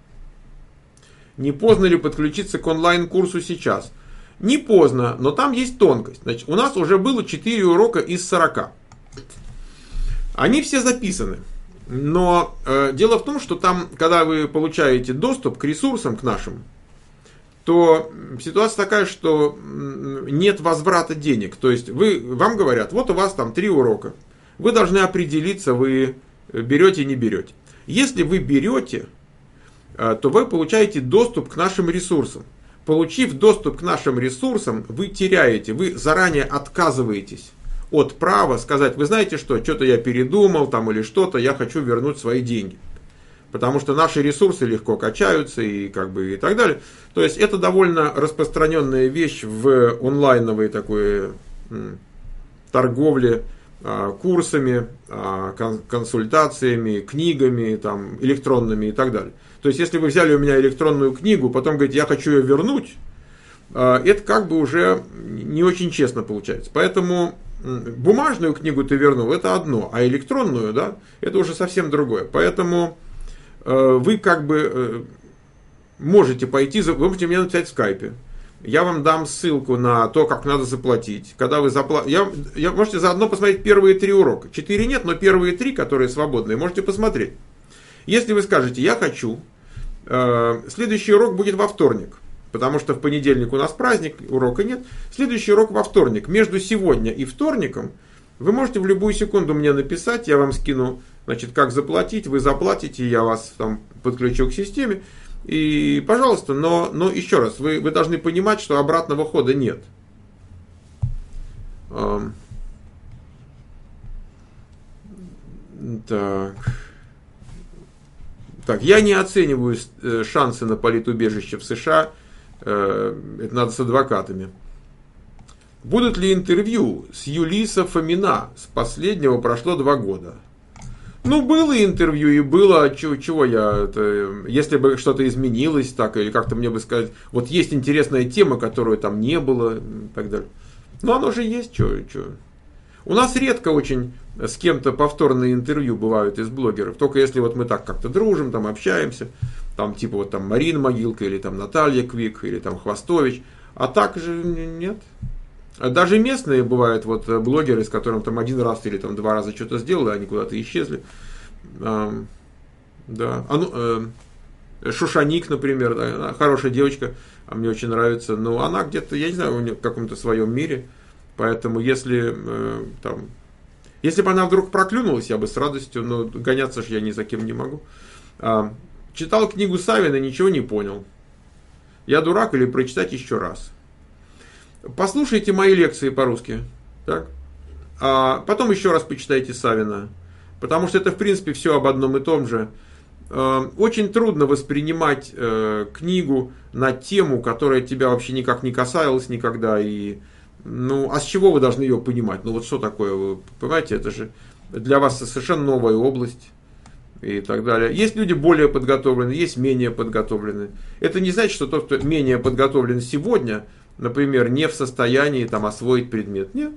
Не поздно ли подключиться к онлайн-курсу сейчас? Не поздно, но там есть тонкость. Значит, у нас уже было 4 урока из 40. Они все записаны. Но дело в том, что там, когда вы получаете доступ к ресурсам, к нашим, то ситуация такая, что нет возврата денег. То есть вам говорят, вот у вас там 3 урока. Вы должны определиться, вы берете, не берете. Если вы берете, то вы получаете доступ к нашим ресурсам. Получив доступ к нашим ресурсам, вы теряете, вы заранее отказываетесь от права сказать, вы знаете что-то я передумал там, или что-то, я хочу вернуть свои деньги. Потому что наши ресурсы легко качаются и, и так далее. То есть это довольно распространенная вещь в онлайновой такой торговле курсами, консультациями, книгами там, электронными и так далее. То есть если вы взяли у меня электронную книгу, потом говорите, я хочу ее вернуть, это уже не очень честно получается. Поэтому бумажную книгу ты вернул, это одно, а электронную, да, это уже совсем другое. Поэтому вы можете пойти, вы можете мне написать в скайпе. Я вам дам ссылку на то, как надо заплатить. Когда вы можете заодно посмотреть первые 3 урока. 4 нет, но первые 3, которые свободные, можете посмотреть. Если вы скажете, я хочу, следующий урок будет во вторник. Потому что в понедельник у нас праздник, урока нет. Следующий урок во вторник. Между сегодня и вторником вы можете в любую секунду мне написать, я вам скину, как заплатить, вы заплатите, я вас там подключу к системе. И, пожалуйста, но еще раз, вы должны понимать, что обратного хода нет. Так, я не оцениваю шансы на политубежище в США. Это надо с адвокатами. Будут ли интервью с Юлиса Фомина? С последнего прошло 2 года. Было интервью и было, чего если бы что-то изменилось, или как-то мне бы сказать, вот есть интересная тема, которую там не было, и так далее. Оно же есть, что. У нас редко очень с кем-то повторные интервью бывают из блогеров, только если мы так как-то дружим, там общаемся, там Марина Могилка, или там Наталья Квик, или там Хвостович, а так же нет. Даже местные бывают блогеры, с которыми там 1 раз или 2 раза что-то сделали, они куда-то исчезли. Да. Шушаник, например, да, она хорошая девочка, мне очень нравится, но она где-то, я не знаю, в каком-то своем мире. Поэтому если бы она вдруг проклюнулась, я бы с радостью, но гоняться же я ни за кем не могу. Читал книгу Савина, ничего не понял. Я дурак или прочитать еще раз? Послушайте мои лекции по-русски, так? А потом еще раз почитайте Савина, потому что это в принципе все об одном и том же. Очень трудно воспринимать книгу на тему, которая тебя вообще никак не касалась никогда. А с чего вы должны ее понимать? Что такое, вы понимаете, это же для вас совершенно новая область и так далее. Есть люди более подготовленные, есть менее подготовленные. Это не значит, что тот, кто менее подготовлен сегодня, например, не в состоянии освоить предмет. Нет.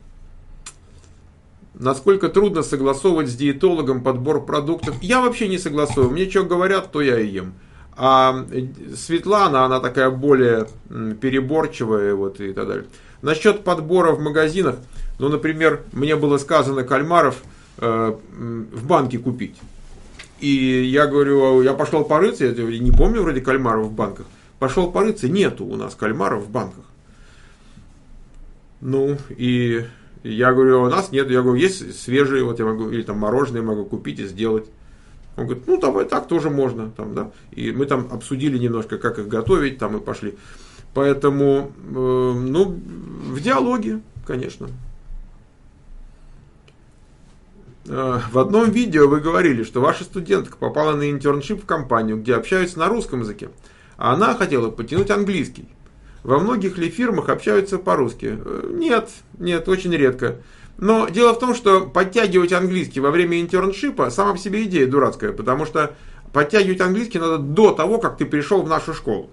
Насколько трудно согласовывать с диетологом подбор продуктов. Я вообще не согласовываю. Мне что говорят, то я и ем. А Светлана, она такая более переборчивая и так далее. Насчет подбора в магазинах, например, мне было сказано кальмаров в банке купить. И я говорю, я пошел порыться, я не помню вроде кальмаров в банках. Пошел порыться, нету у нас кальмаров в банках. И Я говорю, у нас нет. Я говорю, есть свежие, вот я могу, или там мороженое могу купить и сделать. Он говорит, ну давай так тоже можно. Там, да. И мы там обсудили немножко, как их готовить, там и пошли. Поэтому, ну, в диалоге, конечно. В одном видео вы говорили, что ваша студентка попала на интерншип в компанию, где общаются на русском языке, а она хотела подтянуть английский. Во многих ли фирмах общаются по-русски? Нет, очень редко. Но дело в том, что подтягивать английский во время интерншипа сама по себе идея дурацкая, потому что подтягивать английский надо до того, как ты пришел в нашу школу.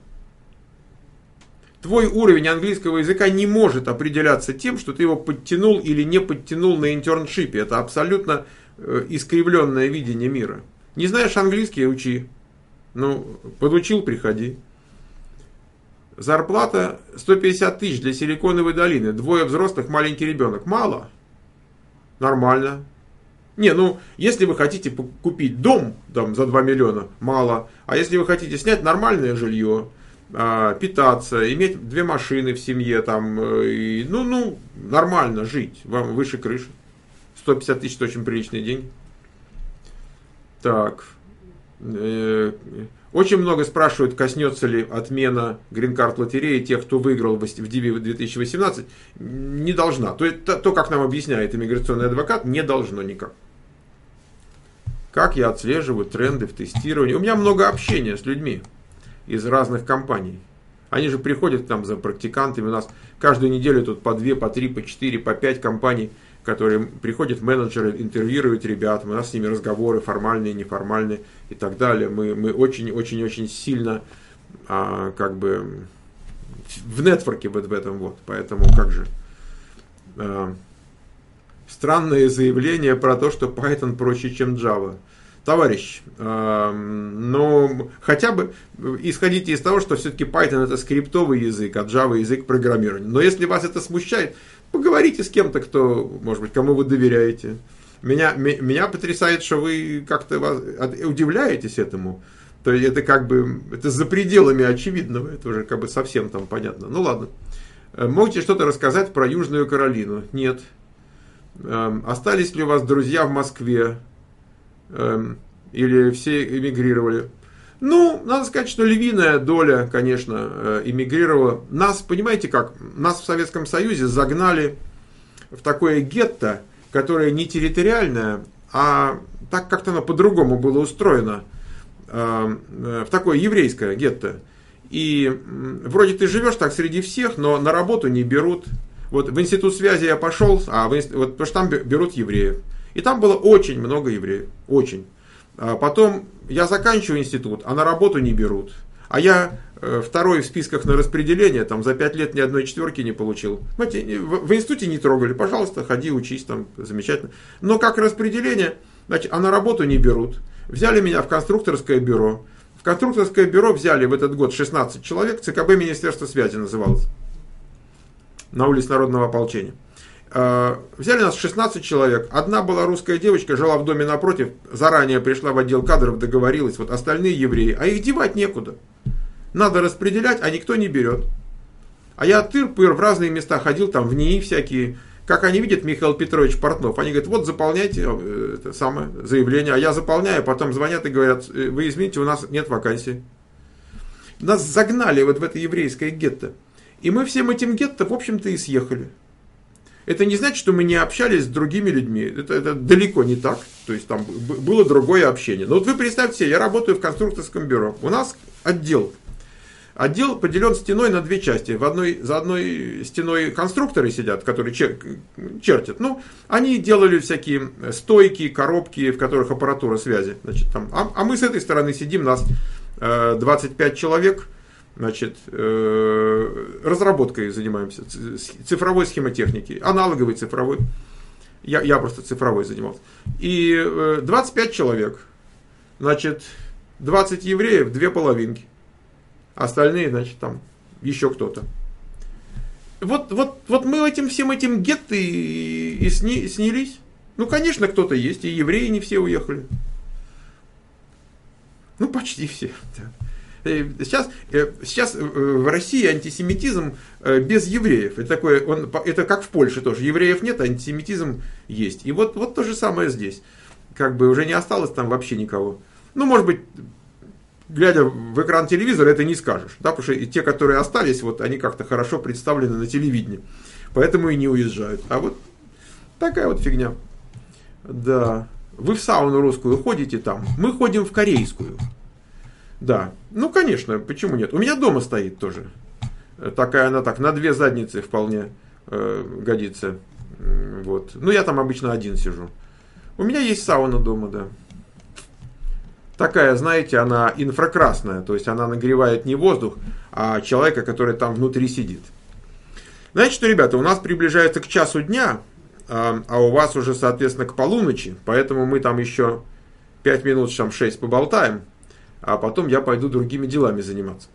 Твой уровень английского языка не может определяться тем, что ты его подтянул или не подтянул на интерншипе. Это абсолютно искривленное видение мира. Не знаешь английский, учи. Ну, подучил, приходи. Зарплата 150 тысяч для Силиконовой долины. 2 взрослых, маленький ребенок. Мало? Нормально. Не, ну, если вы хотите купить дом там, за 2 миллиона, мало. А если вы хотите снять нормальное жилье, питаться, иметь 2 машины в семье, там, и, ну, нормально жить, вам выше крыши. 150 тысяч это очень приличные деньги. Так. Очень много спрашивают, коснется ли отмена грин-карт лотереи тех, кто выиграл в DV 2018. Не должна. То, как нам объясняет иммиграционный адвокат, не должно никак. Как я отслеживаю тренды в тестировании? У меня много общения с людьми из разных компаний. Они же приходят там за практикантами. У нас каждую неделю тут по 2, по 3, по 4, по 5 компаний, которые приходят менеджеры, интервьюируют ребят. У нас с ними разговоры формальные, неформальные и так далее. Мы очень-очень-очень сильно как бы в нетворке вот в этом вот. Поэтому как же странное заявление про то, что Python проще, чем Java. Товарищ, но хотя бы исходите из того, что все-таки Python это скриптовый язык, а Java язык программирования. Но если вас это смущает, поговорите с кем-то, кто, может быть, кому вы доверяете. Меня потрясает, что вы как-то удивляетесь этому. То есть это как бы это за пределами очевидного, это уже как бы совсем там понятно. Ну ладно. Можете что-то рассказать про Южную Каролину? Нет. Остались ли у вас друзья в Москве? Или все эмигрировали? Ну, надо сказать, что львиная доля, конечно, эмигрировала. Нас, понимаете как, нас в Советском Союзе загнали в такое гетто, которое не территориальное, а так как-то оно по-другому было устроено, в такое еврейское гетто. И вроде ты живешь так среди всех, но на работу не берут. Вот в институт связи я пошел, вот, потому что там берут евреев. И там было очень много евреев. Очень. А потом я заканчиваю институт, а на работу не берут. А я второй в списках на распределение, там за 5 лет ни одной четверки не получил. Знаете, в институте не трогали. Пожалуйста, ходи, учись, там замечательно. Но как распределение, значит, а на работу не берут. Взяли меня в конструкторское бюро. В конструкторское бюро взяли в этот год 16 человек. ЦКБ Министерства связи называлось. На улице Народного ополчения. Взяли нас 16 человек. Одна была русская девочка, жила в доме напротив, заранее пришла в отдел кадров, договорилась. Вот остальные евреи, а их девать некуда. Надо распределять, а никто не берет. А я тыр-пыр в разные места ходил, там в НИИ всякие. Как они видят, Михаил Петрович Портнов, они говорят, вот заполняйте это самое заявление. А я заполняю, потом звонят и говорят, вы извините, у нас нет вакансий. Нас загнали вот в это еврейское гетто. И мы всем этим гетто, в общем-то, и съехали. Это не значит, что мы не общались с другими людьми. Это далеко не так. То есть там было другое общение. Но вот вы представьте себе, я работаю в конструкторском бюро. У нас отдел. Отдел поделен стеной на 2 части. За одной стеной конструкторы сидят, которые чертят. Ну, они делали всякие стойки, коробки, в которых аппаратура связи. Значит, там, а мы с этой стороны сидим, нас 25 человек. Значит, разработкой занимаемся, цифровой схемотехники, аналоговой цифровой. Я просто цифровой занимался. И 25 человек. Значит, 20 евреев, 2 половинки. Остальные, значит, там еще кто-то. Вот мы всем этим гетто и снялись. Ну, конечно, кто-то есть, и евреи не все уехали. Ну, почти все. Да. Сейчас в России антисемитизм без евреев. Это как в Польше тоже. Евреев нет, а антисемитизм есть. И вот то же самое здесь. Как бы уже не осталось там вообще никого. Ну, может быть, глядя в экран телевизора, это не скажешь. Да, потому что и те, которые остались, вот они как-то хорошо представлены на телевидении. Поэтому и не уезжают. А вот такая вот фигня. Да. Вы в сауну русскую ходите там? Мы ходим в корейскую. Да. Ну, конечно, почему нет? У меня дома стоит тоже. Такая она так, на 2 задницы вполне годится. Вот. Ну, я там обычно один сижу. У меня есть сауна дома, да. Такая, знаете, она инфракрасная. То есть она нагревает не воздух, а человека, который там внутри сидит. Знаете что, ребята, у нас приближается к часу дня, а у вас уже, соответственно, к полуночи. Поэтому мы там еще 5 минут, там 6 поболтаем. А потом я пойду другими делами заниматься.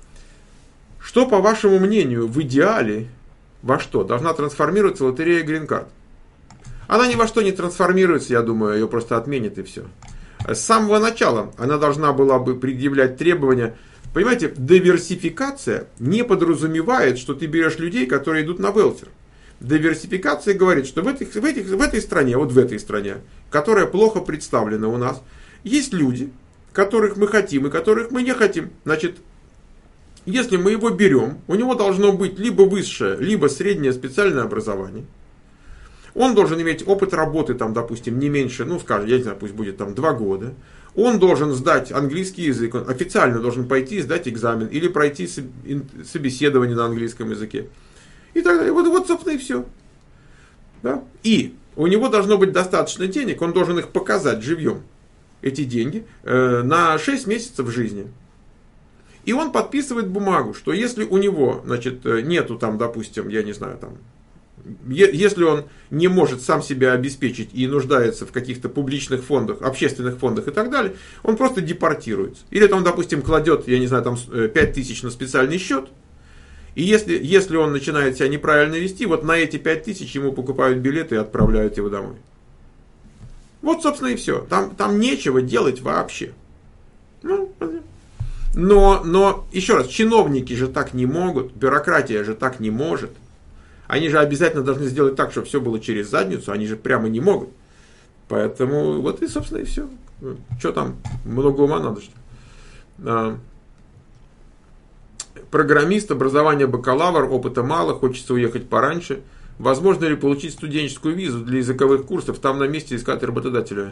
Что, по вашему мнению, в идеале во что должна трансформироваться лотерея Green Card? Она ни во что не трансформируется, я думаю, ее просто отменят и все. С самого начала она должна была бы предъявлять требования. Понимаете, диверсификация не подразумевает, что ты берешь людей, которые идут на велфер. Диверсификация говорит, что в этой стране, вот в этой стране, которая плохо представлена у нас, есть люди, которых мы хотим и которых мы не хотим. Значит, если мы его берем, у него должно быть либо высшее, либо среднее специальное образование. Он должен иметь опыт работы, там, допустим, не меньше, ну, скажем, я не знаю, пусть будет там 2 года. Он должен сдать английский язык, он официально должен пойти сдать экзамен или пройти собеседование на английском языке. И так далее. Вот собственно, и все. Да? И у него должно быть достаточно денег, он должен их показать живьем, эти деньги, на 6 месяцев жизни. И он подписывает бумагу, что если у него, значит, нету там, допустим, я не знаю, там, если он не может сам себя обеспечить и нуждается в каких-то публичных фондах, общественных фондах и так далее, он просто депортируется. Или там, допустим, кладет, я не знаю, там 5000 на специальный счет, и если он начинает себя неправильно вести, вот на эти 5000 ему покупают билеты и отправляют его домой. Вот, собственно, и все. Там нечего делать вообще. Но, еще раз, чиновники же так не могут, бюрократия же так не может. Они же обязательно должны сделать так, чтобы все было через задницу, они же прямо не могут. Поэтому вот и, собственно, и все. Что там, много ума надо, что ли? Программист, образование бакалавр, опыта мало, хочется уехать пораньше. Возможно ли получить студенческую визу для языковых курсов, там на месте искать работодателя?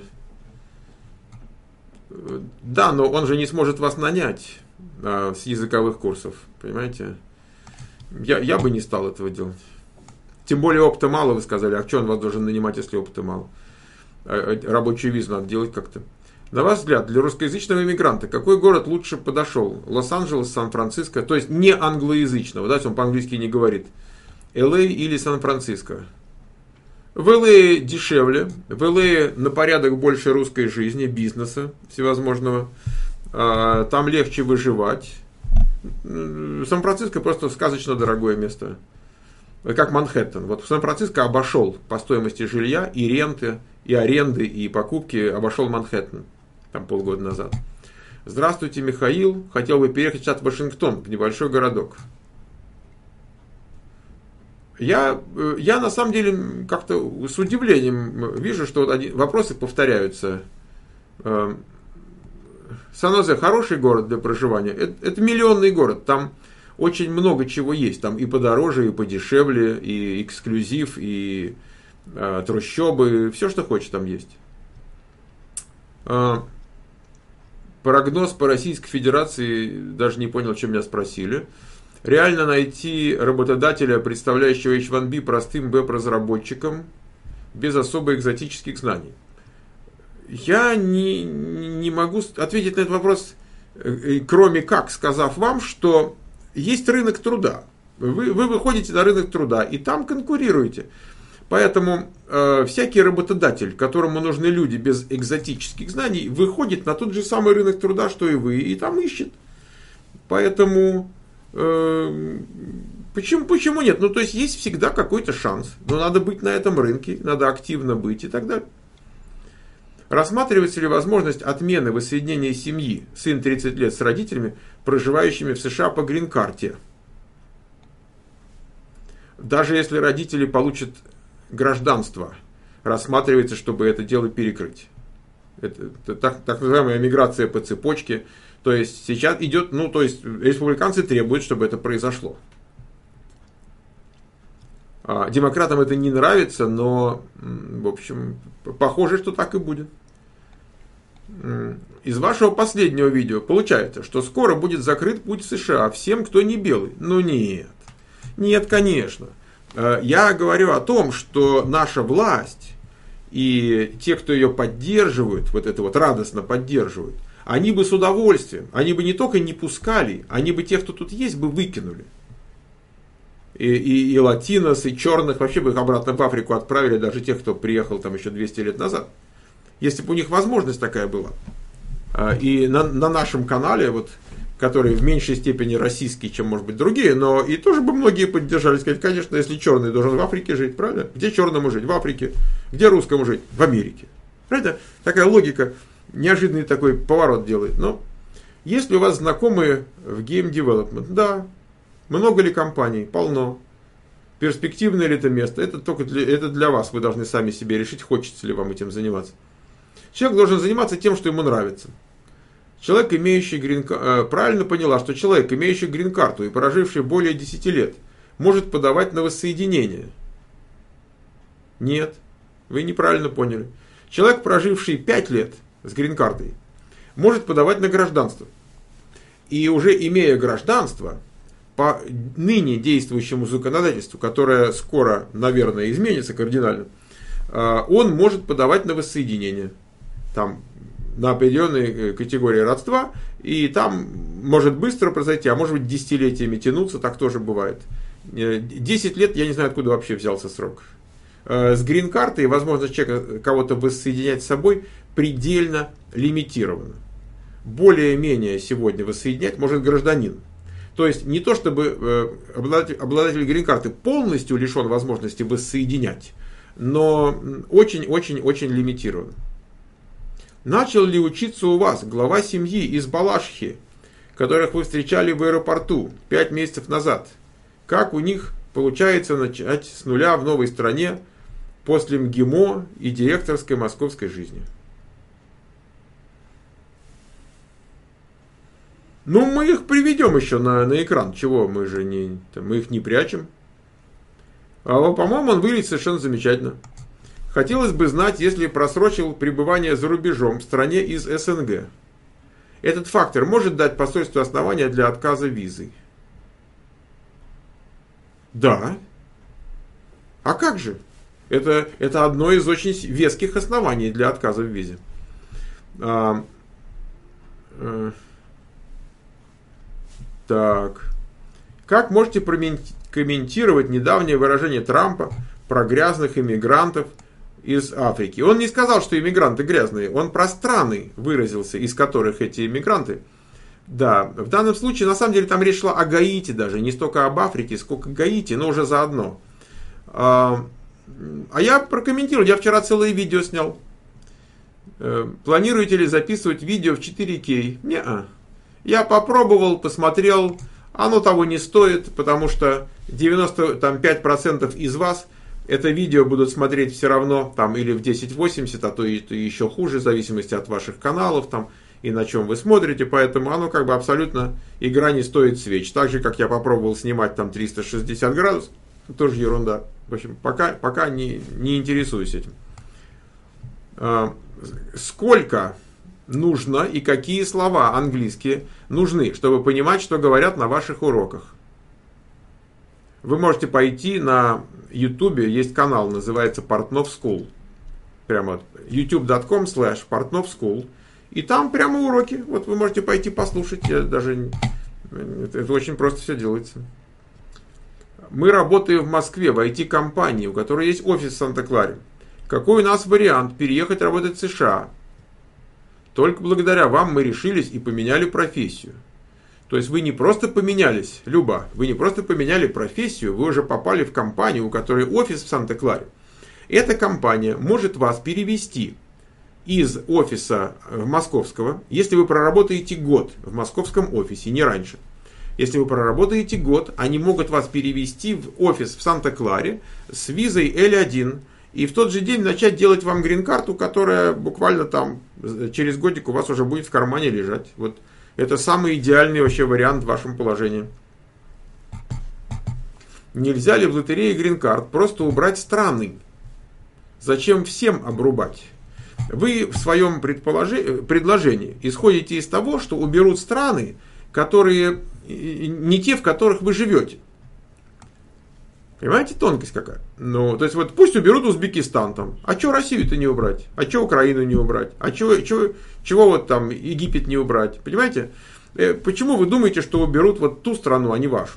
Да, но он же не сможет вас нанять с языковых курсов, понимаете? Я бы не стал этого делать. Тем более опыта мало, вы сказали. А что он вас должен нанимать, если опыта мало? Рабочую визу надо делать как-то. На ваш взгляд, для русскоязычного иммигранта какой город лучше подошел? Лос-Анджелес, Сан-Франциско? То есть не англоязычного, да, он по-английски не говорит. Л.А. или Сан-Франциско? В Л.А. дешевле. В Л.А. на порядок больше русской жизни, бизнеса всевозможного. Там легче выживать. Сан-Франциско просто сказочно дорогое место. Как Манхэттен. Вот в Сан-Франциско обошел по стоимости жилья и ренты, и аренды, и покупки, обошел Манхэттен. Там полгода назад. Здравствуйте, Михаил. Хотел бы переехать в штат Вашингтон, в небольшой городок. Я на самом деле как-то с удивлением вижу, что вопросы повторяются. Сан-Хозе хороший город для проживания. Это миллионный город. Там очень много чего есть. Там и подороже, и подешевле, и эксклюзив, и трущобы. Все, что хочешь, там есть. Прогноз по Российской Федерации. Даже не понял, чем меня спросили. Реально найти работодателя, представляющего H1B простым веб-разработчиком, без особо экзотических знаний. Я не могу ответить на этот вопрос, кроме как сказав вам, что есть рынок труда. Вы выходите на рынок труда и там конкурируете. Поэтому всякий работодатель, которому нужны люди без экзотических знаний, выходит на тот же самый рынок труда, что и вы, и там ищет. Поэтому почему нет? Ну, то есть есть всегда какой-то шанс. Но надо быть на этом рынке, надо активно быть и так далее. Рассматривается ли возможность отмены воссоединения семьи, сын 30 лет, с родителями, проживающими в США по грин-карте? Даже если родители получат гражданство, рассматривается, чтобы это дело перекрыть. Это так называемая миграция по цепочке. То есть сейчас идет, то есть республиканцы требуют, чтобы это произошло. Демократам это не нравится, но, в общем, похоже, что так и будет. Из вашего последнего видео получается, что скоро будет закрыт путь в США всем, кто не белый. Ну нет. Нет, конечно. Я говорю о том, что наша власть и те, кто ее поддерживают, вот это вот радостно поддерживают, они бы с удовольствием, они бы не только не пускали, они бы тех, кто тут есть, бы выкинули. И латинос, и черных, вообще бы их обратно в Африку отправили, даже тех, кто приехал там еще 200 лет назад. Если бы у них возможность такая была. И на нашем канале, вот, который в меньшей степени российский, чем, может быть, другие, но и тоже бы многие поддержали, сказать, конечно, если черный должен в Африке жить, правильно? Где черному жить? В Африке. Где русскому жить? В Америке. Правильно? Такая логика, неожиданный такой поворот делает. Но если у вас знакомые в Game Development, да, много ли компаний? Полно. Перспективное ли это место? Это только это для вас. Вы должны сами себе решить, хочется ли вам этим заниматься. Человек должен заниматься тем, что ему нравится. Человек, имеющий правильно поняла, что человек, имеющий грин-карту и проживший более 10 лет, может подавать на воссоединение. Нет, вы неправильно поняли. Человек, проживший 5 лет с грин-картой, может подавать на гражданство. И уже имея гражданство, по ныне действующему законодательству, которое скоро, наверное, изменится кардинально, он может подавать на воссоединение. Там на определенные категории родства, и там может быстро произойти, а может быть десятилетиями тянуться, так тоже бывает. 10 лет, я не знаю, откуда вообще взялся срок. С грин-картой возможность человека кого-то воссоединять с собой предельно лимитирована. Более-менее сегодня воссоединять может гражданин. То есть не то, чтобы обладатель грин-карты полностью лишен возможности воссоединять, но очень-очень-очень лимитирован. Начал ли учиться у вас глава семьи из Балашихи, которых вы встречали в аэропорту 5 месяцев назад? Как у них получается начать с нуля в новой стране после МГИМО и директорской московской жизни? Ну, мы их приведем еще на экран. Чего? Мы их не прячем. А, по-моему, он выглядит совершенно замечательно. Хотелось бы знать, если просрочил пребывание за рубежом в стране из СНГ. Этот фактор может дать посольству основания для отказа визы? Да. А как же? Это одно из очень веских оснований для отказа в визе. Так. Как можете комментировать недавнее выражение Трампа про грязных иммигрантов из Африки? Он не сказал, что иммигранты грязные, он про страны выразился, из которых эти иммигранты. Да, в данном случае, на самом деле, там речь шла о Гаити даже, не столько об Африке, сколько Гаити, но уже заодно. А я прокомментировал, я вчера целое видео снял. Планируете ли записывать видео в 4К? Не-а. Я попробовал, посмотрел, оно того не стоит, потому что 95% из вас это видео будут смотреть все равно там или в 1080, а то и еще хуже, в зависимости от ваших каналов там, и на чем вы смотрите, поэтому оно как бы абсолютно, игра не стоит свеч. Так же, как я попробовал снимать там 360 градусов, тоже ерунда. В общем, пока не интересуюсь этим. Сколько нужно и какие слова английские нужны, чтобы понимать, что говорят на ваших уроках? Вы можете пойти на YouTube, есть канал, называется Портнов School. Прямо youtube.com/Портнов School. И там прямо уроки. Вот вы можете пойти послушать. Это очень просто все делается. Мы работаем в Москве в IT-компании, у которой есть офис в Санта-Кларе. Какой у нас вариант переехать работать в США? Только благодаря вам мы решились и поменяли профессию. То есть вы не просто поменялись, Люба, вы не просто поменяли профессию, вы уже попали в компанию, у которой офис в Санта-Кларе. Эта компания может вас перевести из офиса московского, если вы проработаете год в московском офисе, не раньше, если вы проработаете год, они могут вас перевести в офис в Санта-Кларе с визой L1 и в тот же день начать делать вам грин-карту, которая буквально там через годик у вас уже будет в кармане лежать. Вот это самый идеальный вообще вариант в вашем положении. Нельзя ли в лотерее грин-карт просто убрать страны? Зачем всем обрубать? Вы в своем предложении исходите из того, что уберут страны, которые не те, в которых вы живете. Понимаете, тонкость какая? Ну, то есть, вот пусть уберут Узбекистан там. А что Россию-то не убрать? А что Украину не убрать? А чего вот там Египет не убрать? Понимаете? Почему вы думаете, что уберут вот ту страну, а не вашу?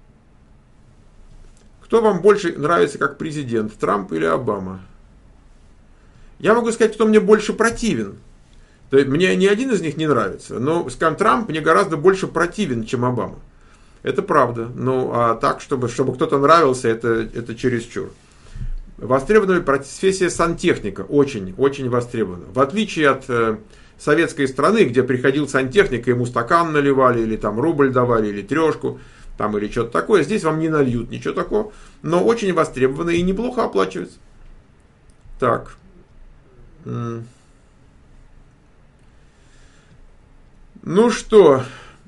Кто вам больше нравится как президент, Трамп или Обама? Я могу сказать, кто мне больше противен. То есть, мне ни один из них не нравится, но, скажем, Трамп мне гораздо больше противен, чем Обама. Это правда. Ну, а так, чтобы кто-то нравился, это чересчур. Востребована профессия сантехника. Очень, очень востребована. В отличие от советской страны, где приходил сантехник, и ему стакан наливали, или там рубль давали, или трешку, там, или что-то такое. Здесь вам не нальют ничего такого. Но очень востребовано и неплохо оплачивается. Так. Ну что,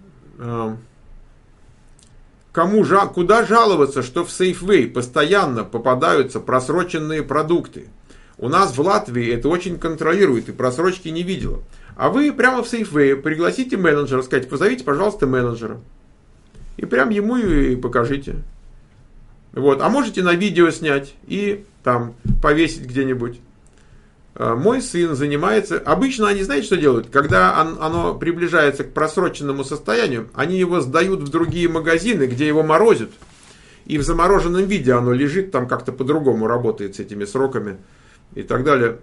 куда жаловаться, что в Safeway постоянно попадаются просроченные продукты? У нас в Латвии это очень контролирует и просрочки не видела. А вы прямо в Safeway пригласите менеджера, сказать, позовите, пожалуйста, менеджера. И прям ему и покажите. Вот. А можете на видео снять и там повесить где-нибудь. Мой сын занимается... Обычно они, знаете, что делают? Когда оно приближается к просроченному состоянию, они его сдают в другие магазины, где его морозят. И в замороженном виде оно лежит, там как-то по-другому работает с этими сроками и так далее.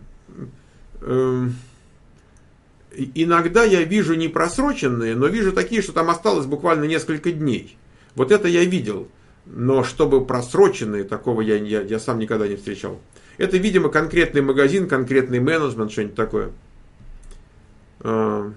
Иногда я вижу не просроченные, но вижу такие, что там осталось буквально несколько дней. Вот это я видел. Но чтобы просроченные, такого я сам никогда не встречал. Это, видимо, конкретный магазин, конкретный менеджмент, что-нибудь такое. Вам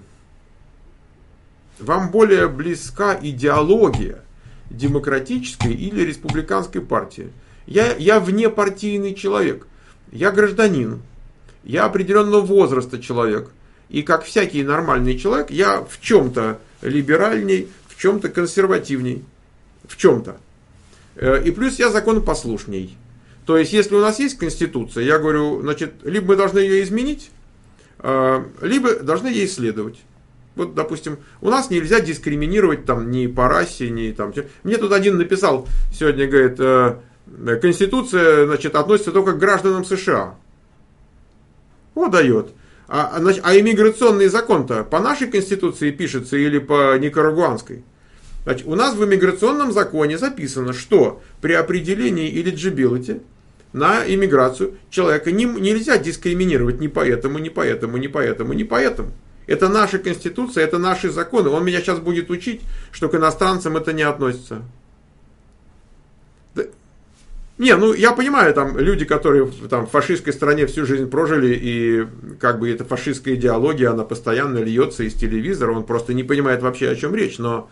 более близка идеология демократической или республиканской партии? Я внепартийный человек. Я гражданин. Я определенного возраста человек. И как всякий нормальный человек, я в чем-то либеральней, в чем-то консервативней. В чем-то. И плюс я законопослушней. То есть, если у нас есть Конституция, я говорю, значит, либо мы должны ее изменить, либо должны ей следовать. Вот, допустим, у нас нельзя дискриминировать там ни по расе, ни там... Мне тут один написал сегодня, говорит, Конституция, значит, относится только к гражданам США. Вот дает. А иммиграционный закон-то по нашей Конституции пишется или по никарагуанской? Значит, у нас в иммиграционном законе записано, что при определении eligibility на иммиграцию человека нельзя дискриминировать ни по этому, ни по этому, ни по этому, ни по этому. Это наша Конституция, это наши законы. Он меня сейчас будет учить, что к иностранцам это не относится. Не, ну я понимаю, там люди, которые там, в фашистской стране всю жизнь прожили, и как бы эта фашистская идеология, она постоянно льется из телевизора, он просто не понимает вообще, о чем речь, но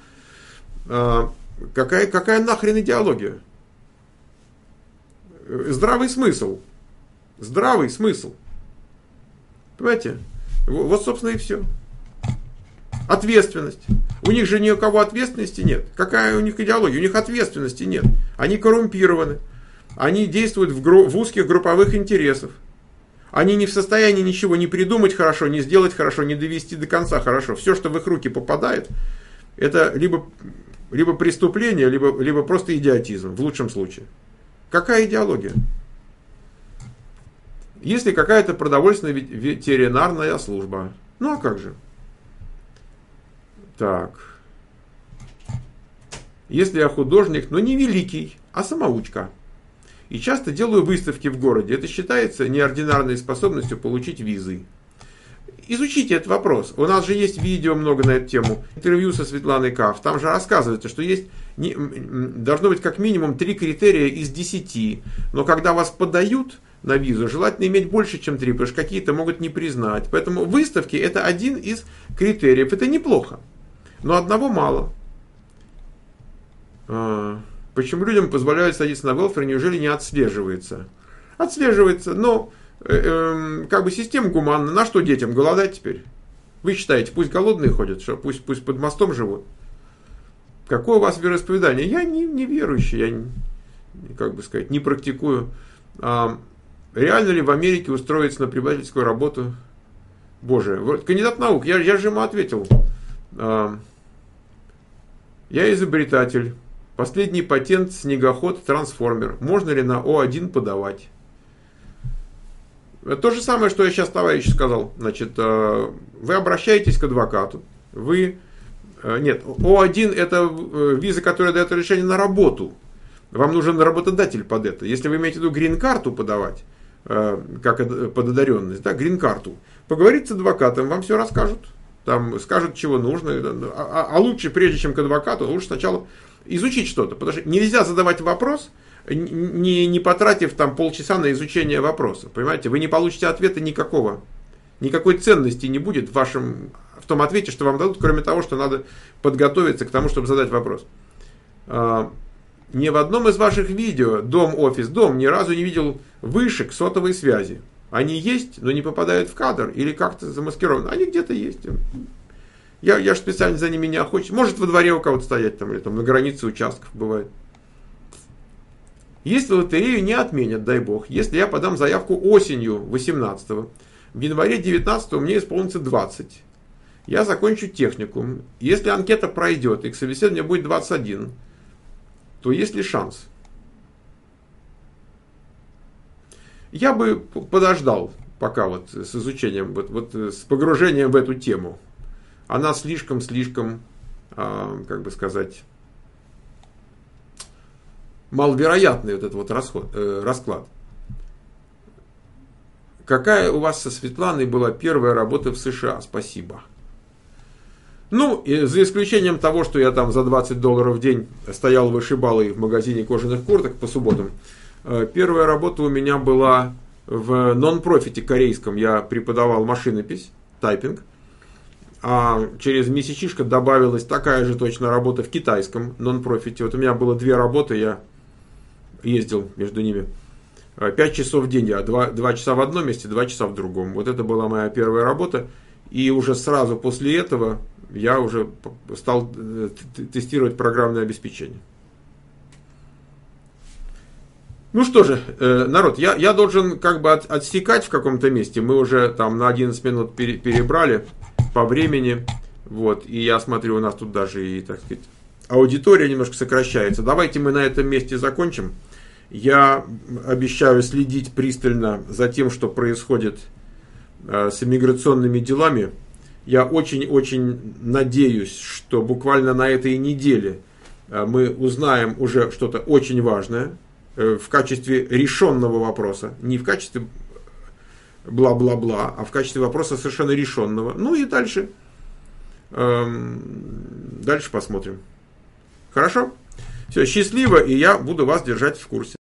какая нахрен идеология? Здравый смысл. Здравый смысл. Понимаете? Вот, собственно, и все. Ответственность. У них же ни у кого ответственности нет. Какая у них идеология? У них ответственности нет. Они коррумпированы. Они действуют в узких групповых интересах. Они не в состоянии ничего не придумать хорошо, не сделать хорошо, не довести до конца хорошо. Все, что в их руки попадает, это либо преступление, либо просто идиотизм, в лучшем случае. Какая идеология? Если какая-то продовольственная ветеринарная служба. Ну а как же? Так. Если я художник, но не великий, а самоучка. И часто делаю выставки в городе. Это считается неординарной способностью получить визы. Изучите этот вопрос. У нас же есть видео много на эту тему. Интервью со Светланой Каф. Там же рассказывается, что есть должно быть как минимум 3 критерия из 10. Но когда вас подают, на визу, желательно иметь больше, чем 3, потому что какие-то могут не признать. Поэтому выставки это один из критериев. Это неплохо, но одного мало. Почему людям позволяют садиться на велфер, неужели не отслеживается? Отслеживается, но как бы система гуманна. На что детям голодать теперь? Вы считаете, пусть голодные ходят, что пусть под мостом живут? Какое у вас вероисповедание? Я не верующий, я как бы сказать, не практикую. Реально ли в Америке устроиться на преподавательскую работу? Боже, вот кандидат наук, я же ему ответил. Я изобретатель. Последний патент снегоход-трансформер. Можно ли на О1 подавать? То же самое, что я сейчас товарищу сказал. Значит, вы обращаетесь к адвокату. Нет, О1 это виза, которая дает разрешение на работу. Вам нужен работодатель под это. Если вы имеете в виду грин-карту подавать, как под одаренность, да, грин-карту, поговорите с адвокатом, вам все расскажут. Там скажут, чего нужно. А лучше, прежде чем к адвокату, лучше сначала изучить что-то. Потому что нельзя задавать вопрос, не потратив там полчаса на изучение вопроса. Понимаете, вы не получите ответа никакого. Никакой ценности не будет в том ответе, что вам дадут, кроме того, что надо подготовиться к тому, чтобы задать вопрос. Ни в одном из ваших видео дом ни разу не видел вышек сотовой связи. Они есть, но не попадают в кадр или как-то замаскированы. Они где-то есть. Я же специально за ними не охочусь. Может во дворе у кого-то стоять там, или там на границе участков бывает. Если лотерею не отменят, дай бог, если я подам заявку осенью 18-го, в январе 19-го мне исполнится 20. Я закончу техникум. Если анкета пройдет и к собеседованию будет 21, то есть ли шанс? Я бы подождал пока вот с изучением, вот с погружением в эту тему. Она слишком, как бы сказать, маловероятный вот этот вот расклад. Какая у вас со Светланой была первая работа в США? Спасибо. Ну, и за исключением того, что я там за $20 в день стоял вышибалой в магазине кожаных курток по субботам, первая работа у меня была в нон-профите корейском. Я преподавал машинопись, тайпинг. А через месячишко добавилась такая же точно работа в китайском нон-профите. Вот у меня было 2 работы, я ездил между ними 5 часов в день. Я 2 часа в одном месте, 2 часа в другом. Вот это была моя первая работа. И уже сразу после этого я уже стал тестировать программное обеспечение. Ну что же, народ, я должен как бы отсекать в каком-то месте. Мы уже там на 11 минут перебрали по времени. Вот, и я смотрю, у нас тут даже и, так сказать, аудитория немножко сокращается. Давайте мы на этом месте закончим. Я обещаю следить пристально за тем, что происходит с иммиграционными делами. Я очень-очень надеюсь, что буквально на этой неделе мы узнаем уже что-то очень важное в качестве решенного вопроса. Не в качестве бла-бла-бла, а в качестве вопроса совершенно решенного. Ну и дальше посмотрим. Хорошо? Все, счастливо, и я буду вас держать в курсе.